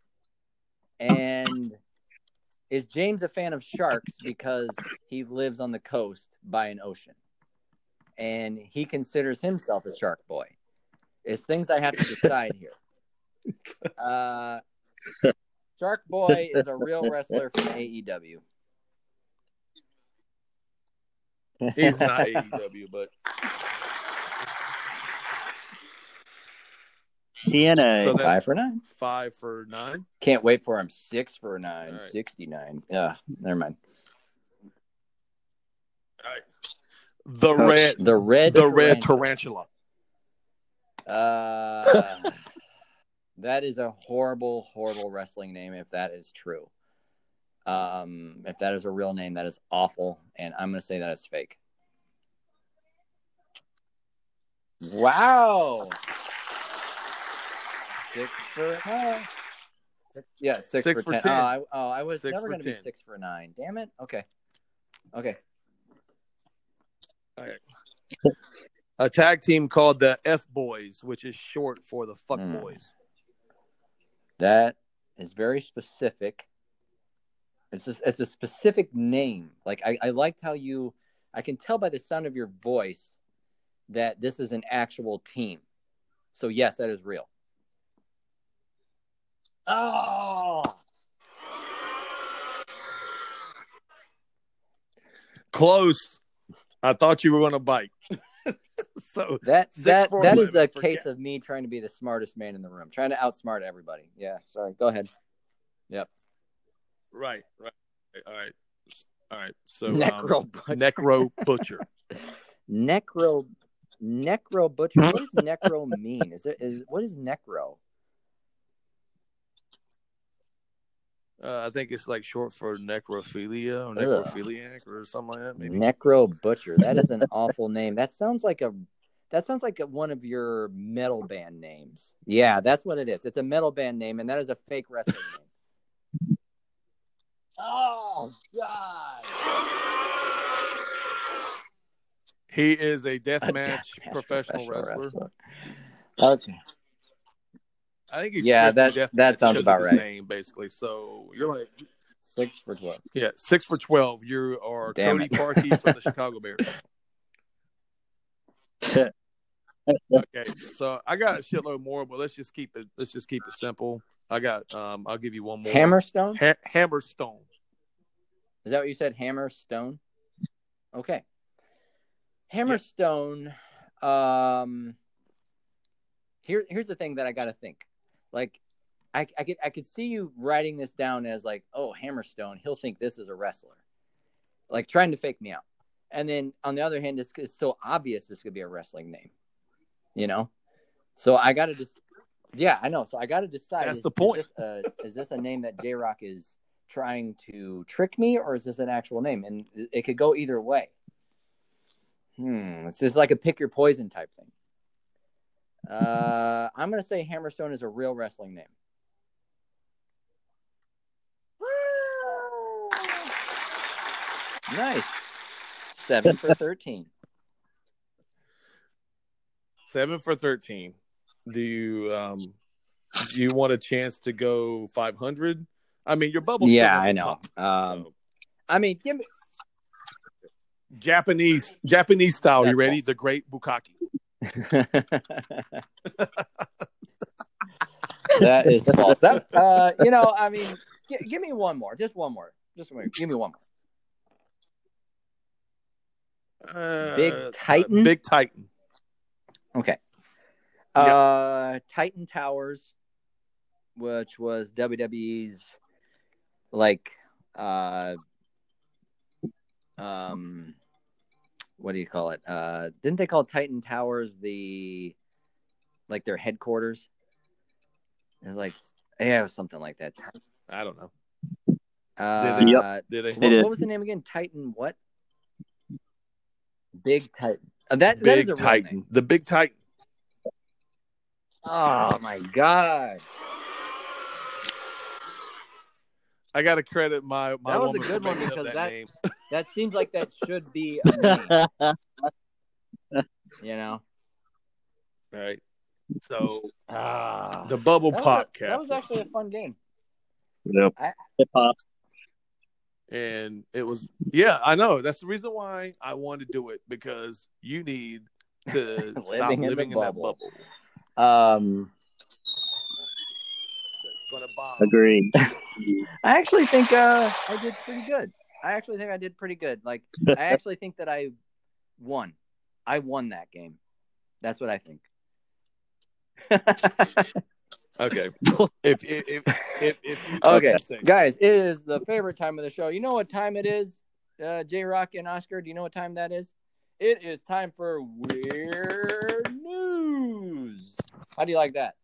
[SPEAKER 1] And is James a fan of sharks because he lives on the coast by an ocean? And he considers himself a Shark Boy. It's things I have to decide here. Uh, Shark Boy is a real wrestler from A E W.
[SPEAKER 2] He's not A E W, but
[SPEAKER 4] T N A.
[SPEAKER 2] so that's
[SPEAKER 1] Five for nine.
[SPEAKER 2] Five for nine.
[SPEAKER 1] Can't wait for him. Six for nine.
[SPEAKER 2] All right.
[SPEAKER 1] sixty-nine. Yeah, never mind.
[SPEAKER 2] All right. The red,
[SPEAKER 1] The red,
[SPEAKER 2] the red tarantula.
[SPEAKER 1] Uh, that is a horrible, horrible wrestling name. If that is true, um, if that is a real name, that is awful, and I'm going to say that is fake. Wow. Six for nine. Yeah, six,
[SPEAKER 2] Six
[SPEAKER 1] for,
[SPEAKER 2] for
[SPEAKER 1] ten.
[SPEAKER 2] ten.
[SPEAKER 1] Oh, I, oh, I was
[SPEAKER 2] Six
[SPEAKER 1] never
[SPEAKER 2] for
[SPEAKER 1] going to be
[SPEAKER 2] ten.
[SPEAKER 1] six for nine. Damn it. Okay. Okay.
[SPEAKER 2] All right. A tag team called the F Boys, which is short for the Fuck
[SPEAKER 1] Mm.
[SPEAKER 2] Boys.
[SPEAKER 1] That is very specific. It's a, it's a specific name. Like I, I liked how you. I can tell by the sound of your voice that this is an actual team. So yes, that is real. Oh,
[SPEAKER 2] Close. I thought you were going to bite. So
[SPEAKER 1] that
[SPEAKER 2] Six
[SPEAKER 1] that
[SPEAKER 2] for
[SPEAKER 1] that is
[SPEAKER 2] eleven
[SPEAKER 1] a
[SPEAKER 2] for
[SPEAKER 1] case
[SPEAKER 2] Ga-
[SPEAKER 1] of me trying to be the smartest man in the room, trying to outsmart everybody. Yeah, sorry. Go ahead. Yep.
[SPEAKER 2] right, right, all right, all right. So
[SPEAKER 1] Necro
[SPEAKER 2] um,
[SPEAKER 1] Butcher.
[SPEAKER 2] Necro Butcher.
[SPEAKER 1] Necro Necro Butcher. What does necro mean? Is it is what is necro?
[SPEAKER 2] Uh, I think it's like short for necrophilia or
[SPEAKER 1] Ugh.
[SPEAKER 2] necrophiliac or something like that. Maybe.
[SPEAKER 1] Necro Butcher. That is an awful name. That sounds like a that sounds like a, one of your metal band names. Yeah, that's what it is. It's a metal band name, and that is a fake wrestling name. Oh God!
[SPEAKER 2] He is a
[SPEAKER 1] A
[SPEAKER 2] deathmatch
[SPEAKER 1] deathmatch
[SPEAKER 2] professional, wrestler.
[SPEAKER 1] Okay.
[SPEAKER 2] I think he's
[SPEAKER 1] Yeah,
[SPEAKER 2] strictly
[SPEAKER 1] that-
[SPEAKER 2] deathmatch
[SPEAKER 1] that sounds
[SPEAKER 2] because
[SPEAKER 1] about
[SPEAKER 2] of his
[SPEAKER 1] right.
[SPEAKER 2] name, basically. So you're like,
[SPEAKER 1] Six for twelve.
[SPEAKER 2] yeah, six for twelve. You are
[SPEAKER 1] Damn
[SPEAKER 2] Cody
[SPEAKER 1] it.
[SPEAKER 2] Parkey from the Chicago Bears. Okay, so I got a shitload more, but let's just keep it. Let's just keep it simple. I got. Um, I'll give you one more.
[SPEAKER 1] Hammerstone?
[SPEAKER 2] Ha- Hammerstone.
[SPEAKER 1] Is that what you said? Hammerstone? Okay. Hammerstone. Um. Here, here's the thing that I got to think. Like, I, I could, I could see you writing this down as like, oh, Hammerstone. He'll think this is a wrestler, like trying to fake me out. And then on the other hand, this is so obvious this could be a wrestling name, you know. So I got to just, yeah, I know. So I got to decide.
[SPEAKER 2] That's
[SPEAKER 1] is,
[SPEAKER 2] the point.
[SPEAKER 1] Is this, a, is this a name that J-Rock is trying to trick me, or is this an actual name? And it could go either way. Hmm. It's just like a pick your poison type thing. Uh, I'm going to say Hammerstone is a real wrestling name. Nice. Seven for thirteen.
[SPEAKER 2] Seven for thirteen. Do you um, do you want a chance to go five hundred? I mean, your bubble's still
[SPEAKER 1] Yeah,
[SPEAKER 2] gonna
[SPEAKER 1] I
[SPEAKER 2] be
[SPEAKER 1] know.
[SPEAKER 2] popping,
[SPEAKER 1] Um,
[SPEAKER 2] so.
[SPEAKER 1] I mean, give me.
[SPEAKER 2] Japanese Japanese style.
[SPEAKER 1] That's
[SPEAKER 2] You ready?
[SPEAKER 1] false.
[SPEAKER 2] The Great Bukkake.
[SPEAKER 1] That is false. That uh, you know, I mean, g- give me one more. Just one more. Just one more. Give me one more.
[SPEAKER 2] Uh,
[SPEAKER 1] Big
[SPEAKER 2] uh,
[SPEAKER 1] Titan?
[SPEAKER 2] Big Titan.
[SPEAKER 1] Okay.
[SPEAKER 2] Yep.
[SPEAKER 1] Uh, Titan Towers, which was W W E's like uh, um, what do you call it? Uh, didn't they call Titan Towers the like their headquarters? It was like yeah, it was something like that.
[SPEAKER 2] I don't know.
[SPEAKER 1] Uh,
[SPEAKER 2] Did they?
[SPEAKER 4] Yep.
[SPEAKER 2] Did they?
[SPEAKER 1] What,
[SPEAKER 4] They did.
[SPEAKER 1] what was the name again? Titan what? Big Titan. Uh, that, that
[SPEAKER 2] Big
[SPEAKER 1] is a real
[SPEAKER 2] Titan.
[SPEAKER 1] name.
[SPEAKER 2] The Big Titan.
[SPEAKER 1] Oh, my God.
[SPEAKER 2] I got to credit my, my
[SPEAKER 1] That was a
[SPEAKER 2] woman for
[SPEAKER 1] good one
[SPEAKER 2] making up
[SPEAKER 1] because
[SPEAKER 2] that,
[SPEAKER 1] that-
[SPEAKER 2] name.
[SPEAKER 1] That seems like that should be a name, you know?
[SPEAKER 2] Right. So
[SPEAKER 1] Ah,
[SPEAKER 2] the Bubble
[SPEAKER 1] that was,
[SPEAKER 2] Pop
[SPEAKER 1] a, that was
[SPEAKER 2] Captain.
[SPEAKER 1] actually a fun game.
[SPEAKER 4] Yep.
[SPEAKER 1] I-
[SPEAKER 4] Hip hop.
[SPEAKER 2] And it was, yeah, I know. That's the reason why I wanted to do it, because you need to stop
[SPEAKER 1] Living in
[SPEAKER 2] living
[SPEAKER 1] the
[SPEAKER 2] in that
[SPEAKER 1] bubble.
[SPEAKER 2] bubble.
[SPEAKER 1] Um,
[SPEAKER 2] It's gonna bomb.
[SPEAKER 4] Agreed.
[SPEAKER 1] I actually think uh, I did pretty good. I actually think I did pretty good. Like, I actually think that I won. I won that game. That's what I think.
[SPEAKER 2] Okay. If if if if, if you
[SPEAKER 1] Okay,
[SPEAKER 2] you say-
[SPEAKER 1] guys, it is the favorite time of the show. You know what time it is, uh, J Rock and Oscar? Do you know what time that is? It is time for Weird News. How do you like that?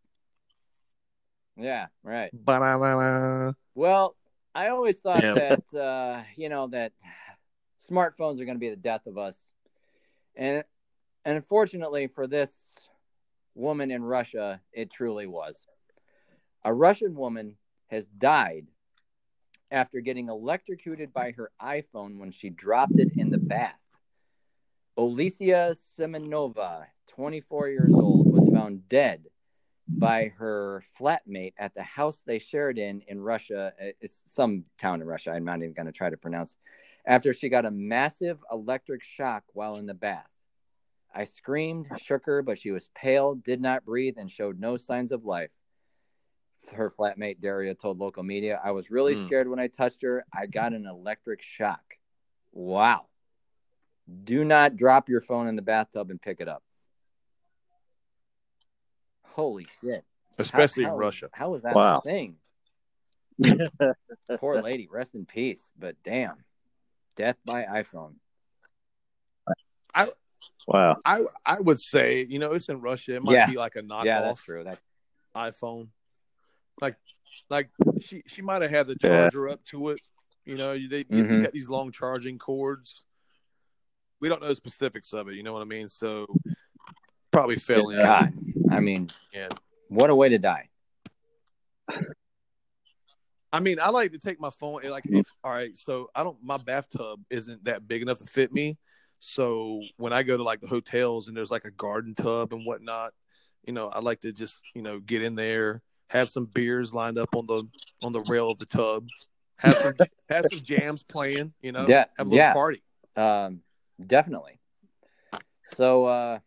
[SPEAKER 1] Yeah, right.
[SPEAKER 2] Ba-da-da-da.
[SPEAKER 1] Well, I always thought
[SPEAKER 2] Yeah.
[SPEAKER 1] that, uh, you know, that smartphones are going to be the death of us. And, and unfortunately for this woman in Russia, it truly was. A Russian woman has died after getting electrocuted by her iPhone when she dropped it in the bath. Olesya Semenova, twenty-four years old, was found dead by her flatmate at the house they shared in in Russia. It's some town in Russia. I'm not even going to try to pronounce. After she got a massive electric shock while in the bath. I screamed, shook her, but she was pale, did not breathe, and showed no signs of life. Her flatmate, Daria, told local media, I was really
[SPEAKER 2] Mm.
[SPEAKER 1] scared when I touched her. I got an electric shock. Wow. Do not drop your phone in the bathtub and pick it up. Holy shit.
[SPEAKER 2] Especially
[SPEAKER 1] How-
[SPEAKER 2] in
[SPEAKER 1] how-
[SPEAKER 2] Russia.
[SPEAKER 1] How was that
[SPEAKER 4] Wow.
[SPEAKER 1] a thing? Poor lady, rest in peace. But damn, death by iPhone.
[SPEAKER 4] Wow.
[SPEAKER 2] I I would say, you know, it's in Russia. It might
[SPEAKER 1] Yeah.
[SPEAKER 2] be like a knockoff
[SPEAKER 1] Yeah, that's true. That
[SPEAKER 2] iPhone. Like like she she might have had the
[SPEAKER 4] Yeah.
[SPEAKER 2] charger up to it. You know, they, they
[SPEAKER 1] Mhm.
[SPEAKER 2] got these long charging cords. We don't know the specifics of it. You know what I mean? So probably fell in.
[SPEAKER 1] God, I mean,
[SPEAKER 2] Yeah.
[SPEAKER 1] what a way to die.
[SPEAKER 2] I mean, I like to take my phone. Like, if all right, so I don't. My bathtub isn't that big enough to fit me. So when I go to like the hotels and there's like a garden tub and whatnot, you know, I like to just you know get in there, have some beers lined up on the on the rail of the tub, have some have some jams playing, you know,
[SPEAKER 1] Yeah,
[SPEAKER 2] have a little
[SPEAKER 1] yeah.
[SPEAKER 2] party.
[SPEAKER 1] Um, definitely. So, uh,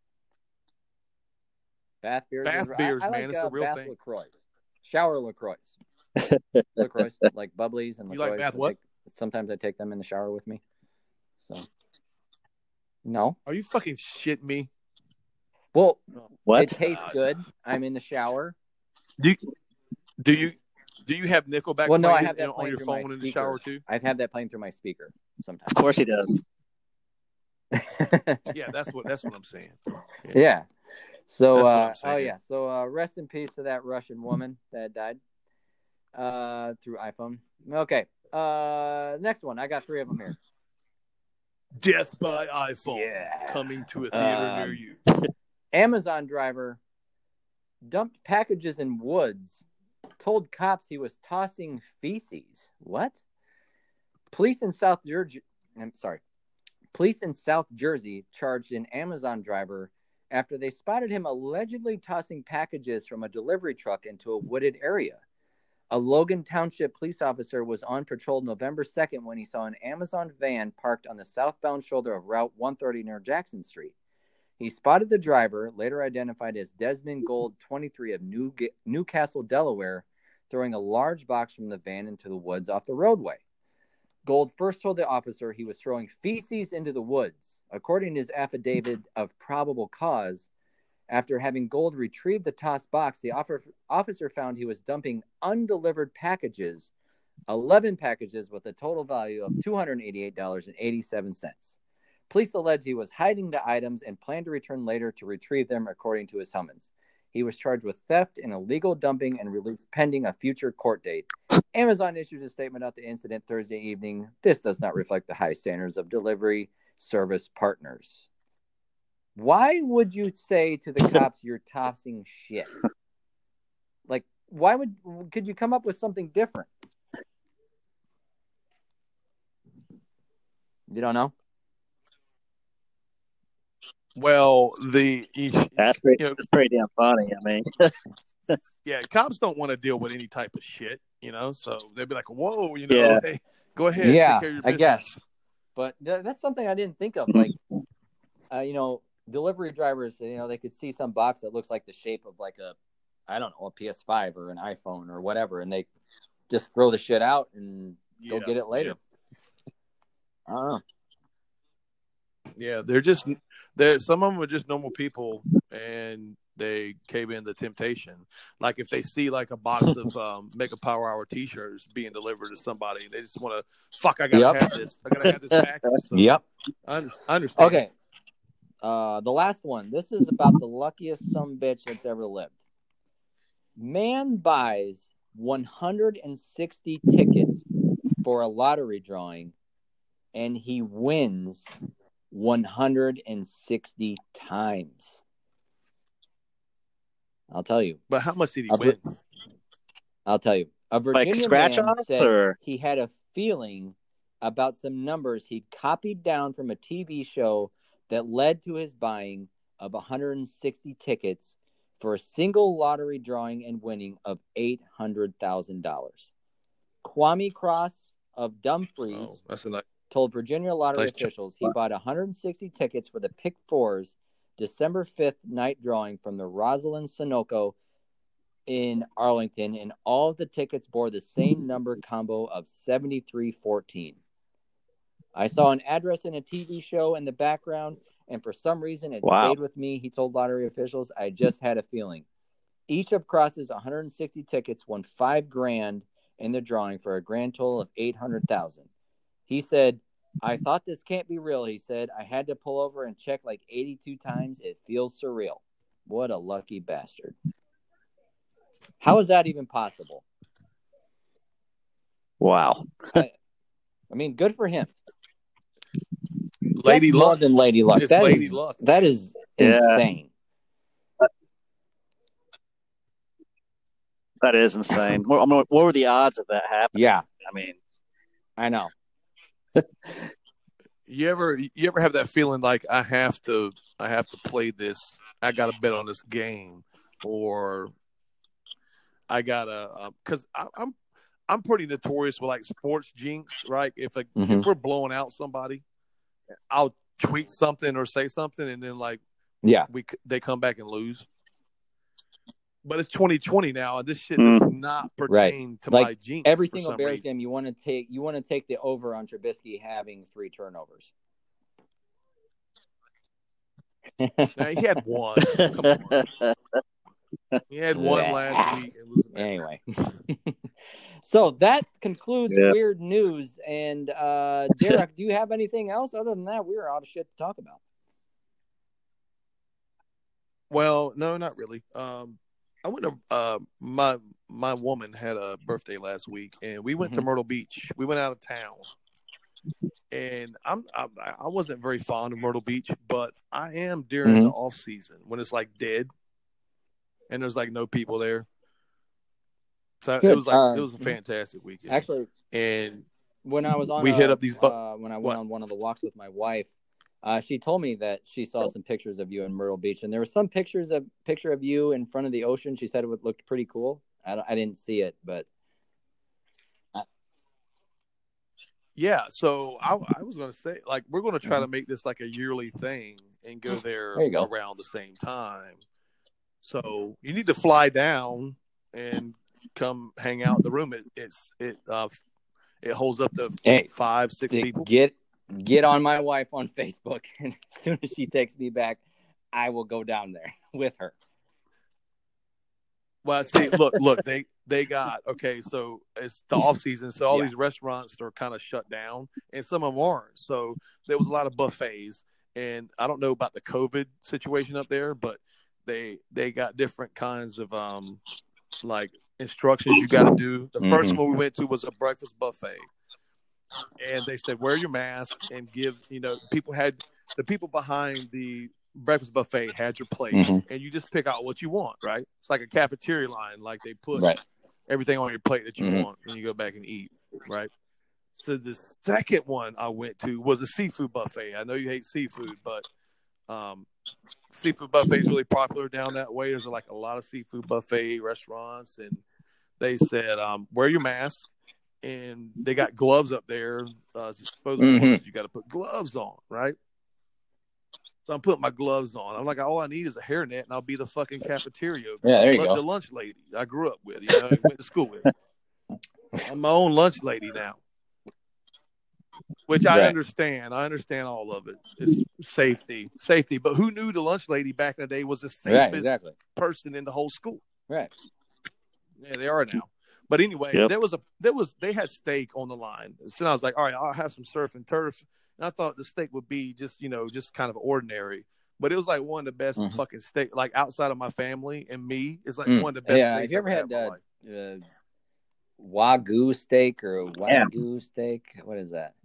[SPEAKER 1] bath beers.
[SPEAKER 2] Bath
[SPEAKER 1] are-
[SPEAKER 2] beers,
[SPEAKER 1] I, I
[SPEAKER 2] man,
[SPEAKER 1] like,
[SPEAKER 2] it's a
[SPEAKER 1] uh,
[SPEAKER 2] real
[SPEAKER 1] bath
[SPEAKER 2] thing.
[SPEAKER 1] LaCroix. Shower LaCroix. LaCroix, like bubblies and
[SPEAKER 2] You
[SPEAKER 1] LaCroix.
[SPEAKER 2] like bath
[SPEAKER 1] I
[SPEAKER 2] what?
[SPEAKER 1] take- sometimes I take them in the shower with me. So, no.
[SPEAKER 2] Are you fucking shit me?
[SPEAKER 1] Well,
[SPEAKER 4] What?
[SPEAKER 1] it tastes good. I'm in the shower.
[SPEAKER 2] Do you, do you do you have Nickelback
[SPEAKER 1] Well, no, I
[SPEAKER 2] playing
[SPEAKER 1] have that
[SPEAKER 2] on
[SPEAKER 1] playing
[SPEAKER 2] your
[SPEAKER 1] through my
[SPEAKER 2] phone in the
[SPEAKER 1] speaker.
[SPEAKER 2] shower too?
[SPEAKER 1] I've had that playing through my speaker sometimes.
[SPEAKER 4] Of course he does.
[SPEAKER 2] Yeah, that's what that's what I'm saying.
[SPEAKER 1] Yeah. So,
[SPEAKER 2] That's what
[SPEAKER 1] uh,
[SPEAKER 2] I'm
[SPEAKER 1] oh
[SPEAKER 2] saying.
[SPEAKER 1] yeah. So, uh, rest in peace to that Russian woman that died uh, through iPhone. Okay. Uh, next one. I got three of them here.
[SPEAKER 2] Death by iPhone
[SPEAKER 1] Yeah.
[SPEAKER 2] coming to a theater
[SPEAKER 1] Um,
[SPEAKER 2] near you.
[SPEAKER 1] Amazon driver dumped packages in woods, told cops he was tossing feces. What? Police in South Jersey, I'm sorry. Police in South Jersey charged an Amazon driver after they spotted him allegedly tossing packages from a delivery truck into a wooded area. A Logan Township police officer was on patrol November second when he saw an Amazon van parked on the southbound shoulder of Route one thirty near Jackson Street. He spotted the driver, later identified as Desmond Gold, twenty-three, of New- Newcastle, Delaware, throwing a large box from the van into the woods off the roadway. Gold first told the officer he was throwing feces into the woods. According to his affidavit of probable cause, after having Gold retrieve the tossed box, the officer found he was dumping undelivered packages, eleven packages with a total value of two hundred eighty-eight dollars and eighty-seven cents. Police allege he was hiding the items and planned to return later to retrieve them, according to his summons. He was charged with theft and illegal dumping and released pending a future court date. Amazon issued a statement about the incident Thursday evening. This does not reflect the high standards of delivery service partners. Why would you say to the cops you're tossing shit? Like, why would could you come up with something different? You don't know?
[SPEAKER 2] Well, the you,
[SPEAKER 4] That's pretty.
[SPEAKER 2] you know,
[SPEAKER 4] That's pretty damn funny. I mean,
[SPEAKER 2] yeah, cops don't want to deal with any type of shit, you know. So they'd be like, "Whoa, you know,
[SPEAKER 4] Yeah.
[SPEAKER 2] hey, go ahead,
[SPEAKER 1] Yeah,
[SPEAKER 2] take care of your
[SPEAKER 1] I
[SPEAKER 2] business."
[SPEAKER 1] guess. But th- that's something I didn't think of. Like, uh, you know, delivery drivers, you know, they could see some box that looks like the shape of like a, I don't know, a P S five or an iPhone or whatever, and they just throw the shit out and go
[SPEAKER 2] Yeah,
[SPEAKER 1] get it later.
[SPEAKER 2] yeah.
[SPEAKER 1] I don't know.
[SPEAKER 2] Yeah, they're just they're some of them are just normal people, and they cave in the temptation. Like if they see like a box of um, Mega Power Hour T-shirts being delivered to somebody, they just want to fuck. I gotta
[SPEAKER 1] Yep.
[SPEAKER 2] have this. I gotta have this package. So
[SPEAKER 1] Yep.
[SPEAKER 2] I, under- I understand.
[SPEAKER 1] Okay. Uh, the last one. This is about the luckiest sumbitch that's ever lived. Man buys one hundred sixty tickets for a lottery drawing, and he wins one hundred sixty times. I'll tell you.
[SPEAKER 2] But how much did he
[SPEAKER 1] A
[SPEAKER 2] win?
[SPEAKER 1] Vir- I'll tell you. A Virginia
[SPEAKER 4] like scratch
[SPEAKER 1] man
[SPEAKER 4] offs
[SPEAKER 1] said
[SPEAKER 4] or
[SPEAKER 1] he had a feeling about some numbers he'd copied down from a T V show that led to his buying of one hundred sixty tickets for a single lottery drawing and winning of eight hundred thousand dollars. Kwame Cross of Dumfries
[SPEAKER 2] Oh, that's a nice.
[SPEAKER 1] told Virginia lottery
[SPEAKER 2] Nice job.
[SPEAKER 1] officials he bought one hundred sixty tickets for the Pick Fours December fifth night drawing from the Rosalind Sunoco in Arlington, and all of the tickets bore the same number combo of seventy-three fourteen. I saw an address in a T V show in the background, and for some reason it
[SPEAKER 4] Wow.
[SPEAKER 1] stayed with me, he told lottery officials. I just had a feeling. Each of Cross's one hundred sixty tickets won five grand in the drawing for a grand total of eight hundred thousand. He said, I thought this can't be real, he said. I had to pull over and check like eighty-two times. It feels surreal. What a lucky bastard. How is that even possible?
[SPEAKER 4] wow.
[SPEAKER 1] I, I mean, good for him.
[SPEAKER 2] Lady
[SPEAKER 1] That's more
[SPEAKER 2] luck.
[SPEAKER 1] than lady luck.
[SPEAKER 2] It's
[SPEAKER 1] That
[SPEAKER 2] lady
[SPEAKER 1] is-
[SPEAKER 2] luck.
[SPEAKER 1] That is
[SPEAKER 4] Yeah.
[SPEAKER 1] insane.
[SPEAKER 4] That is insane. What, I mean, what were the odds of that happening?
[SPEAKER 1] Yeah,
[SPEAKER 4] I mean,
[SPEAKER 1] I know.
[SPEAKER 2] You ever you ever have that feeling like I have to I have to play this? I got to bet on this game, or I gotta because uh, I'm I'm pretty notorious with like sports jinx, right? If a,
[SPEAKER 1] Mhm.
[SPEAKER 2] if we're blowing out somebody, I'll tweet something or say something, and then like
[SPEAKER 1] Yeah.
[SPEAKER 2] we c- they come back and lose. But it's twenty twenty now, and this shit does not pertain to
[SPEAKER 1] Like,
[SPEAKER 2] my jinx.
[SPEAKER 1] Every
[SPEAKER 2] for
[SPEAKER 1] single
[SPEAKER 2] some
[SPEAKER 1] Bears
[SPEAKER 2] reason.
[SPEAKER 1] game, you want to take you want to take the over on Trubisky having three turnovers.
[SPEAKER 2] Now, he had one. Come on. He had one last week. It was
[SPEAKER 1] Anyway, so that concludes
[SPEAKER 4] Yeah.
[SPEAKER 1] weird news. And uh, Derek, do you have anything else? Other than that, we were out of shit to talk about.
[SPEAKER 2] Well, no, not really. Um, I went to uh, my my woman had a birthday last week, and we went to
[SPEAKER 1] Mhm.
[SPEAKER 2] Myrtle Beach. We went out of town, and I'm I, I wasn't very fond of Myrtle Beach, but I am during
[SPEAKER 1] Mhm.
[SPEAKER 2] the off season when it's like dead, and there's like no people there. So
[SPEAKER 1] Good.
[SPEAKER 2] it was like
[SPEAKER 1] Uh,
[SPEAKER 2] it was a fantastic weekend.
[SPEAKER 1] Actually,
[SPEAKER 2] and
[SPEAKER 1] when I was on,
[SPEAKER 2] We
[SPEAKER 1] a-
[SPEAKER 2] hit up these bu-
[SPEAKER 1] uh, when I went
[SPEAKER 2] what?
[SPEAKER 1] on one of the walks with my wife, uh, she told me that she saw some pictures of you in Myrtle Beach, and there were some pictures of picture of you in front of the ocean. She said it would- looked pretty cool. I, don't- I didn't see it, but
[SPEAKER 2] Yeah, so I, I was going to say, like, we're going to try to make this like a yearly thing and go there,
[SPEAKER 1] There you go.
[SPEAKER 2] around the same time. So you need to fly down and come hang out in the room. It it's it uh it holds up to
[SPEAKER 1] Hey,
[SPEAKER 2] five six
[SPEAKER 1] see,
[SPEAKER 2] people.
[SPEAKER 1] get get on my wife on Facebook, and as soon as she takes me back, I will go down there with her.
[SPEAKER 2] Well, see, look, look, they they got okay. So it's the off season, so all
[SPEAKER 1] Yeah.
[SPEAKER 2] these restaurants are kind of shut down, and some of them aren't. So there was a lot of buffets, and I don't know about the COVID situation up there, but they they got different kinds of um like instructions you got to do. The first
[SPEAKER 1] Mhm.
[SPEAKER 2] one we went to was a breakfast buffet. and they said wear your mask and give. You know, people had the people behind the breakfast buffet had your plate,
[SPEAKER 1] Mhm.
[SPEAKER 2] and you just pick out what you want. Right? It's like a cafeteria line. Like they put
[SPEAKER 1] Right.
[SPEAKER 2] everything on your plate that you
[SPEAKER 1] Mhm.
[SPEAKER 2] want, and you go back and eat. Right? So the second one I went to was a seafood buffet. I know you hate seafood, but um, seafood buffet is really popular down that way. There's like a lot of seafood buffet restaurants, and they said um, wear your mask, and they got gloves up there, uh, disposable
[SPEAKER 1] Mhm.
[SPEAKER 2] ones. You got to put gloves on, right? So I'm putting my gloves on. I'm like, all I need is a hairnet, and I'll be the fucking cafeteria.
[SPEAKER 1] Yeah, there you
[SPEAKER 2] lu-
[SPEAKER 1] go.
[SPEAKER 2] The lunch lady I grew up with, you know, and went to school with. I'm my own lunch lady now. Which I
[SPEAKER 1] Right.
[SPEAKER 2] understand. I understand all of it. It's safety, safety. But who knew the lunch lady back in the day was the
[SPEAKER 1] Right.
[SPEAKER 2] safest
[SPEAKER 1] Exactly.
[SPEAKER 2] person in the whole school?
[SPEAKER 1] Right.
[SPEAKER 2] Yeah, they are now. But anyway,
[SPEAKER 4] Yep.
[SPEAKER 2] there was a there was they had steak on the line. So I was like, all right, I'll have some surf and turf. And I thought the steak would be just, you know, just kind of ordinary. But it was like one of the best
[SPEAKER 1] Mhm.
[SPEAKER 2] fucking steak, like outside of my family and me. It's like
[SPEAKER 1] Mm.
[SPEAKER 2] one of the best
[SPEAKER 1] Yeah.
[SPEAKER 2] steaks
[SPEAKER 1] Have you ever
[SPEAKER 2] I've
[SPEAKER 1] had
[SPEAKER 2] in my
[SPEAKER 1] uh,
[SPEAKER 2] life.
[SPEAKER 1] uh, Wagyu steak or Wagyu steak? What is that?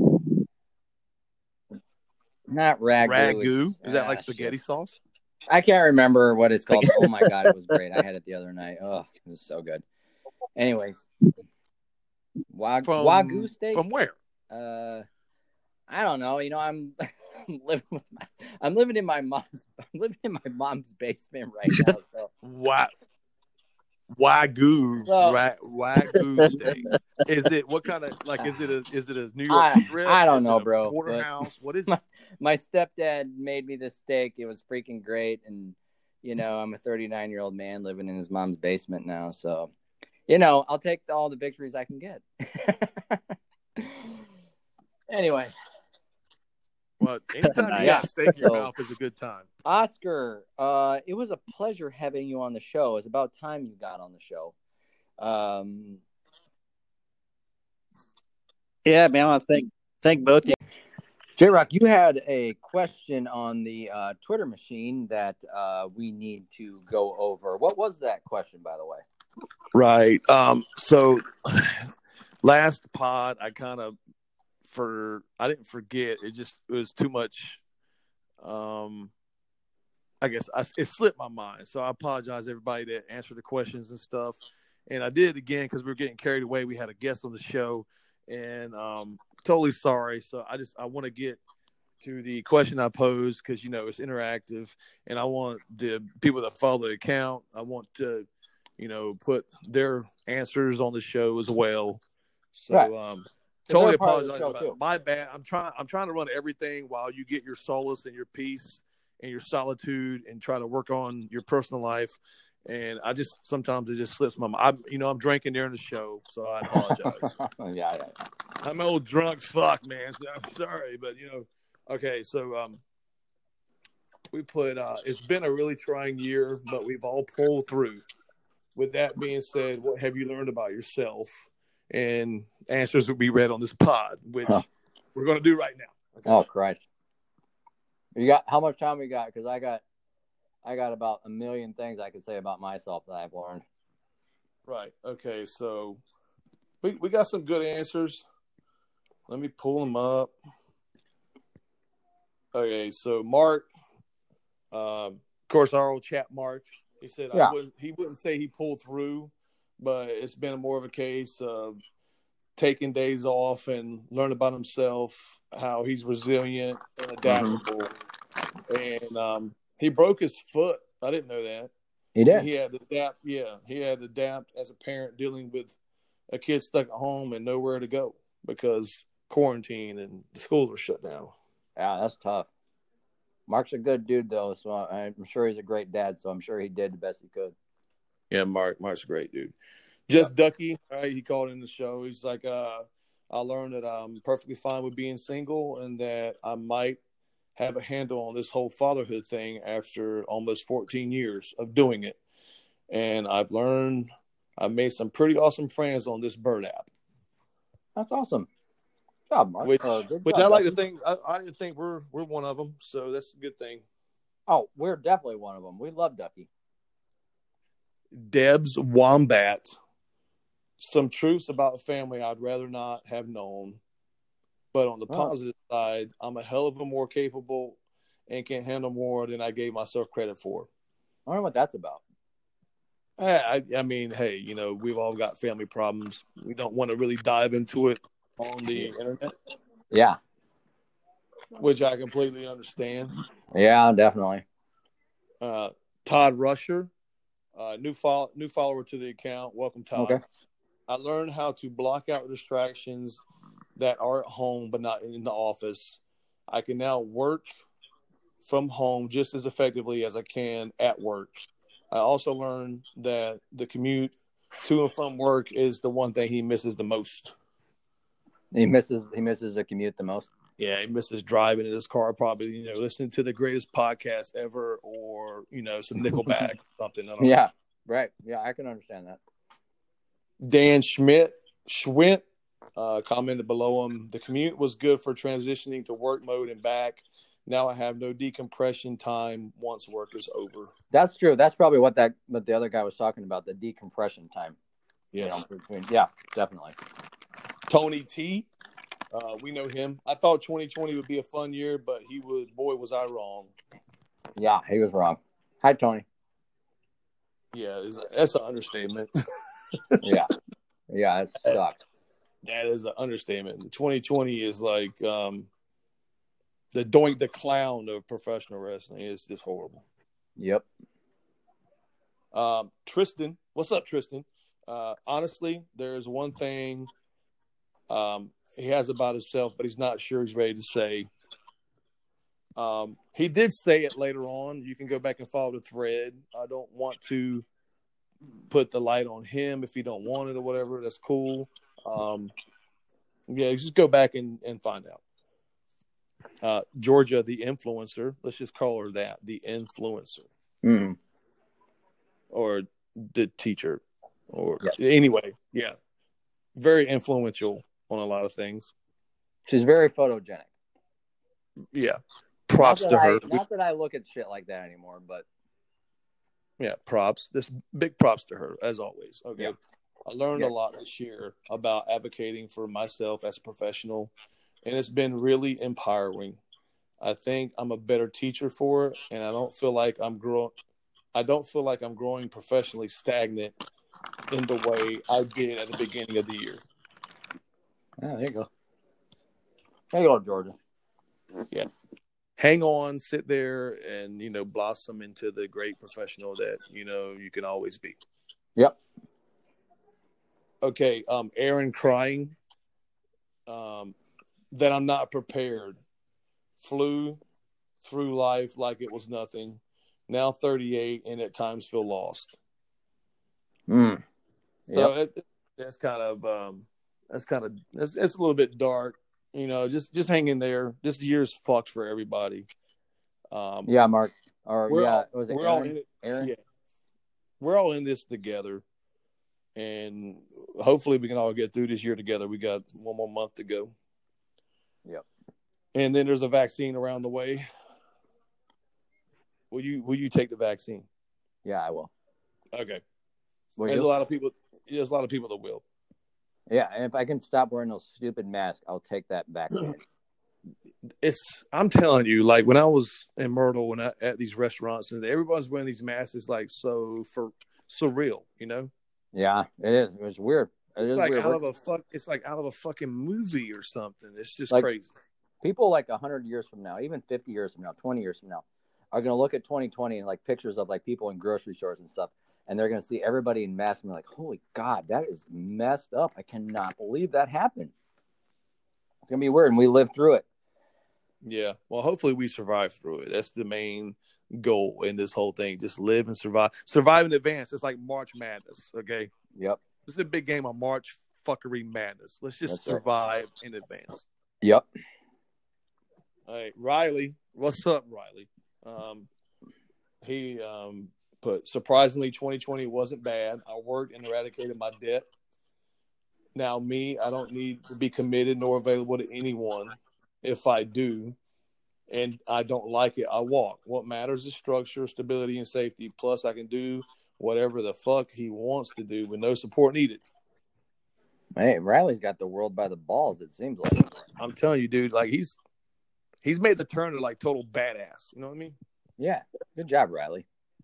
[SPEAKER 1] Not ragu.
[SPEAKER 2] Ragu.
[SPEAKER 1] it's-
[SPEAKER 2] Is that like
[SPEAKER 1] ah,
[SPEAKER 2] spaghetti
[SPEAKER 1] shit.
[SPEAKER 2] sauce?
[SPEAKER 1] I can't remember what it's called. Oh my god, it was great. I had it the other night. Oh, it was so good. Anyways, Wag-
[SPEAKER 2] From
[SPEAKER 1] Wagyu steak.
[SPEAKER 2] From where?
[SPEAKER 1] Uh, I don't know. You know, I'm, I'm living with my, I'm living in my mom's, I'm living in my mom's basement right now. So
[SPEAKER 2] Why? Wagyu,
[SPEAKER 1] So-
[SPEAKER 2] ra- Wagyu steak. Is it what kind of like? Is it a is it a New York
[SPEAKER 1] I-
[SPEAKER 2] strip?
[SPEAKER 1] I don't
[SPEAKER 2] Is
[SPEAKER 1] know,
[SPEAKER 2] it a
[SPEAKER 1] bro,
[SPEAKER 2] Porterhouse. What is
[SPEAKER 1] my,
[SPEAKER 2] it?
[SPEAKER 1] my stepdad made me this steak. It was freaking great, and you know, I'm a thirty-nine year old man living in his mom's basement now. So, you know, I'll take all the victories I can get. Anyway.
[SPEAKER 2] Well, anytime you
[SPEAKER 4] Nice.
[SPEAKER 2] got steak in your
[SPEAKER 1] So-
[SPEAKER 2] mouth is a good time.
[SPEAKER 1] Oscar, uh, it was a pleasure having you on the show. It's about time you got on the show. Um,
[SPEAKER 4] Yeah, man. I want to thank thank both of you.
[SPEAKER 1] J-Rock, you had a question on the uh, Twitter machine that uh, we need to go over. What was that question, by the way?
[SPEAKER 2] Right. Um. So last pod, I kind of for I didn't forget. It just it was too much. Um. I guess I, it slipped my mind. So I apologize to everybody that answered the questions and stuff. And I did it again because we were getting carried away. We had a guest on the show, and um, totally sorry. So I just I want to get to the question I posed because you know it's interactive, and I want the people that follow the account. I want to, you know, put their answers on the show as well. So
[SPEAKER 1] Right.
[SPEAKER 2] um,
[SPEAKER 1] they're
[SPEAKER 2] totally
[SPEAKER 1] a part of the
[SPEAKER 2] apologize
[SPEAKER 1] show,
[SPEAKER 2] about
[SPEAKER 1] too.
[SPEAKER 2] it. My bad. I'm trying. I'm trying to run everything while you get your solace and your peace and your solitude and try to work on your personal life. And I just sometimes it just slips my mind. I'm, you know, I'm drinking during the show, so I apologize.
[SPEAKER 1] yeah, yeah.
[SPEAKER 2] I'm old drunk as fuck, man. So I'm sorry, but you know, okay. So um, we put. Uh, it's been a really trying year, but we've all pulled through. With that being said, what have you learned about yourself? And answers will be read on this pod, which
[SPEAKER 1] Huh.
[SPEAKER 2] we're going to do right now. Okay?
[SPEAKER 1] Oh, Christ. You got how much time we got? Because I got, I got about a million things I could say about myself that I've learned.
[SPEAKER 2] Right. Okay. So we we got some good answers. Let me pull them up. Okay. So Mark, um, of course, our old chat Mark. He said
[SPEAKER 1] Yeah.
[SPEAKER 2] I wouldn't. He wouldn't say he pulled through, but it's been more of a case of taking days off and learn about himself, how he's resilient and adaptable. And um, he broke his foot. I didn't know that.
[SPEAKER 1] He did.
[SPEAKER 2] And he had to adapt. Yeah, he had to adapt as a parent dealing with a kid stuck at home and nowhere to go because quarantine and the schools were shut down.
[SPEAKER 1] Yeah, that's tough. Mark's a good dude, though, so I'm sure he's a great dad, so I'm sure he did the best he could.
[SPEAKER 2] Yeah, Mark. Mark's a great dude. Just Ducky, right? He called in the show. He's like, uh, I learned that I'm perfectly fine with being single and that I might have a handle on this whole fatherhood thing after almost fourteen years of doing it. And I've learned, I've made some pretty awesome friends on this Bird app.
[SPEAKER 1] That's awesome. Good job, Mark.
[SPEAKER 2] Which,
[SPEAKER 1] Uh, good
[SPEAKER 2] which
[SPEAKER 1] job,
[SPEAKER 2] I like to
[SPEAKER 1] Dustin.
[SPEAKER 2] think, I, I didn't think we're we're one of them, so that's a good thing.
[SPEAKER 1] Oh, we're definitely one of them. We love Ducky.
[SPEAKER 2] Deb's Wombat. Some truths about family I'd rather not have known. But on the
[SPEAKER 1] Oh.
[SPEAKER 2] positive side, I'm a hell of a more capable and can handle more than I gave myself credit for.
[SPEAKER 1] I don't know what that's about.
[SPEAKER 2] I, I mean, hey, you know, we've all got family problems. We don't want to really dive into it on the internet,
[SPEAKER 1] Yeah.
[SPEAKER 2] which I completely understand.
[SPEAKER 1] Yeah, definitely.
[SPEAKER 2] Uh, Todd Rusher, uh, new follow, new follower to the account. Welcome, Todd.
[SPEAKER 1] Okay.
[SPEAKER 2] I learned how to block out distractions that are at home but not in the office. I can now work from home just as effectively as I can at work. I also learned that the commute to and from work is the one thing he misses the most.
[SPEAKER 1] He misses he misses the commute the most.
[SPEAKER 2] Yeah, he misses driving in his car, probably, you know, listening to the greatest podcast ever, or, you know, some Nickelback or something. I don't know.
[SPEAKER 1] Yeah, right. Yeah, I can understand that.
[SPEAKER 2] Dan Schmidt, Schwint, uh, commented below him, the commute was good for transitioning to work mode and back. Now I have no decompression time once work is over.
[SPEAKER 1] That's true. That's probably what that what the other guy was talking about, the decompression time.
[SPEAKER 2] Yes.
[SPEAKER 1] You know, between, yeah, definitely.
[SPEAKER 2] Tony T, uh, we know him. I thought twenty twenty would be a fun year, but he was, boy, was I wrong.
[SPEAKER 1] Yeah, he was wrong. Hi, Tony.
[SPEAKER 2] Yeah, that's an understatement.
[SPEAKER 1] Yeah. Yeah, it sucked.
[SPEAKER 2] That is an understatement. twenty twenty is like um, the Doink the Clown of professional wrestling. It's just horrible.
[SPEAKER 1] Yep.
[SPEAKER 2] Um, Tristan, what's up, Tristan? Uh, honestly, there's one thing um, he has about himself, but he's not sure he's ready to say. Um, he did say it later on. You can go back and follow the thread. I don't want to put the light on him if he don't want it or whatever. That's cool. Um, yeah, just go back and, and find out. Uh, Georgia, the influencer. Let's just call her that, the influencer.
[SPEAKER 1] Mm.
[SPEAKER 2] Or the teacher. Or
[SPEAKER 1] Yes.
[SPEAKER 2] Anyway, yeah. Very influential on a lot of things.
[SPEAKER 1] She's very photogenic.
[SPEAKER 2] Yeah. Props
[SPEAKER 1] not
[SPEAKER 2] to
[SPEAKER 1] that
[SPEAKER 2] her.
[SPEAKER 1] I, not that I look at shit like that anymore, but
[SPEAKER 2] Yeah, props. This big props to her, as always. Okay.
[SPEAKER 1] Yeah.
[SPEAKER 2] I learned
[SPEAKER 1] Yeah.
[SPEAKER 2] a lot this year about advocating for myself as a professional, and it's been really empowering. I think I'm a better teacher for it, and I don't feel like I'm growing. I don't feel like I'm growing professionally stagnant in the way I did at the beginning of the year.
[SPEAKER 1] yeah, there you go. There you go, Georgia.
[SPEAKER 2] Yeah. Hang on, sit there, and, you know, blossom into the great professional that, you know, you can always be.
[SPEAKER 1] Yep.
[SPEAKER 2] Okay, um, Aaron crying um, that I'm not prepared. Flew through life like it was nothing. Now thirty-eight, and at times feel lost.
[SPEAKER 1] Mm.
[SPEAKER 2] So
[SPEAKER 1] Yep.
[SPEAKER 2] it, that's kind of um, that's kind of it's, it's a little bit dark. You know, just just hang in there. This year's fucked for everybody. Um,
[SPEAKER 1] Yeah, Mark. Or
[SPEAKER 2] we're
[SPEAKER 1] yeah,
[SPEAKER 2] all,
[SPEAKER 1] was it
[SPEAKER 2] we're
[SPEAKER 1] Aaron?
[SPEAKER 2] all in it.
[SPEAKER 1] Aaron?
[SPEAKER 2] Yeah, we're all in this together, and hopefully we can all get through this year together. We got one more month to go.
[SPEAKER 1] Yep.
[SPEAKER 2] And then there's a vaccine around the way. Will you will you take the vaccine?
[SPEAKER 1] Yeah, I will.
[SPEAKER 2] Okay.
[SPEAKER 1] Will
[SPEAKER 2] There's
[SPEAKER 1] you?
[SPEAKER 2] a lot of people. There's a lot of people that will.
[SPEAKER 1] Yeah, and if I can stop wearing those stupid masks, I'll take that vaccine.
[SPEAKER 2] It's. I'm telling you, like when I was in Myrtle, when I at these restaurants, and everybody's wearing these masks, it's like so for surreal, you know.
[SPEAKER 1] Yeah, it is. It was weird. It
[SPEAKER 2] It's
[SPEAKER 1] is
[SPEAKER 2] like
[SPEAKER 1] weird.
[SPEAKER 2] out of a fuck. It's like out of a fucking movie or something. It's just
[SPEAKER 1] Like-
[SPEAKER 2] crazy.
[SPEAKER 1] People like one hundred years from now, even fifty years from now, twenty years from now, are going to look at twenty twenty and like pictures of like people in grocery stores and stuff. And they're going to see everybody in masks and be like, holy God, that is messed up. I cannot believe that happened. It's going to be weird. And we lived through it.
[SPEAKER 2] Yeah. Well, hopefully we survive through it. That's the main goal in this whole thing. Just live and survive. Survive in advance. It's like March Madness. Okay.
[SPEAKER 1] Yep.
[SPEAKER 2] This is a big game of March fuckery madness. Let's just
[SPEAKER 1] That's right.
[SPEAKER 2] survive in advance.
[SPEAKER 1] Yep.
[SPEAKER 2] All right, Riley. What's up, Riley? Um, he um, put, surprisingly, twenty twenty wasn't bad. I worked and eradicated my debt. Now, me, I don't need to be committed nor available to anyone. If I do, and I don't like it, I walk. What matters is structure, stability, and safety. Plus, I can do whatever the fuck he wants to do with no support needed.
[SPEAKER 1] Hey, Riley's got the world by the balls, it seems like.
[SPEAKER 2] I'm telling you, dude, like he's he's made the turn to like total badass. You know what I mean?
[SPEAKER 1] Yeah. Good job, Riley.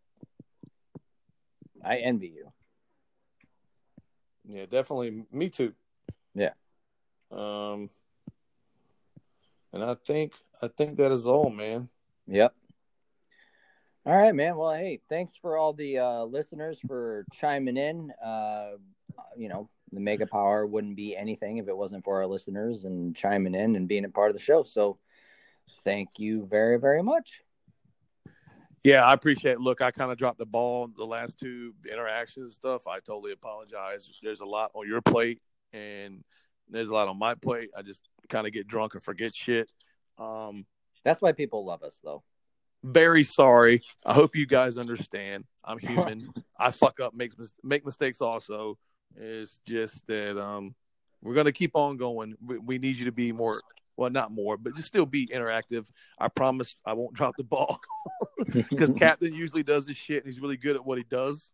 [SPEAKER 1] I envy you.
[SPEAKER 2] Yeah, definitely. Me too.
[SPEAKER 1] Yeah.
[SPEAKER 2] Um, and I think I think that is all, man.
[SPEAKER 1] Yep. All right, man. Well, hey, thanks for all the uh, listeners for chiming in. Uh, you know, the Mega Power wouldn't be anything if it wasn't for our listeners and chiming in and being a part of the show. So thank you very, very much.
[SPEAKER 2] Yeah, I appreciate it. Look, I kind of dropped the ball the last two interactions and stuff. I totally apologize. There's a lot on your plate, and there's a lot on my plate. I just kind of get drunk and forget shit. Um,
[SPEAKER 1] That's why people love us, though.
[SPEAKER 2] Very sorry. I hope you guys understand. I'm human. I fuck up, make make mistakes. Also, it's just that um, we're gonna keep on going. We, we need you to be more. Well, not more, but just still be interactive. I promise I won't drop the ball because Captain usually does this shit and he's really good at what he does.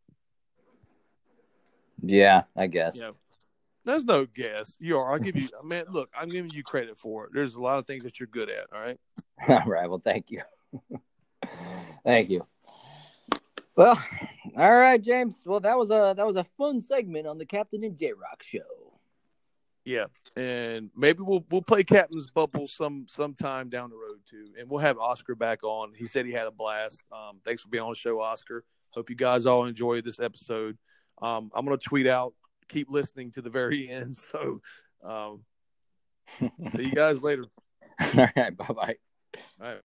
[SPEAKER 1] Yeah, I guess.
[SPEAKER 2] Yeah, there's no guess. You are. I'll give you. Man, look, I'm giving you credit for it. There's a lot of things that you're good at. All right.
[SPEAKER 1] All right. Well, thank you. Thank you. Well, all right, James. Well, that was a that was a fun segment on the Captain and J-Rock show.
[SPEAKER 2] Yeah, and maybe we'll we'll play Captain's Bubble some sometime down the road too, and we'll have Oscar back on. He said he had a blast. Um, thanks for being on the show, Oscar. Hope you guys all enjoyed this episode. Um, I'm gonna tweet out. Keep listening to the very end. So, um, see you guys later.
[SPEAKER 1] All right, bye bye.
[SPEAKER 2] All right.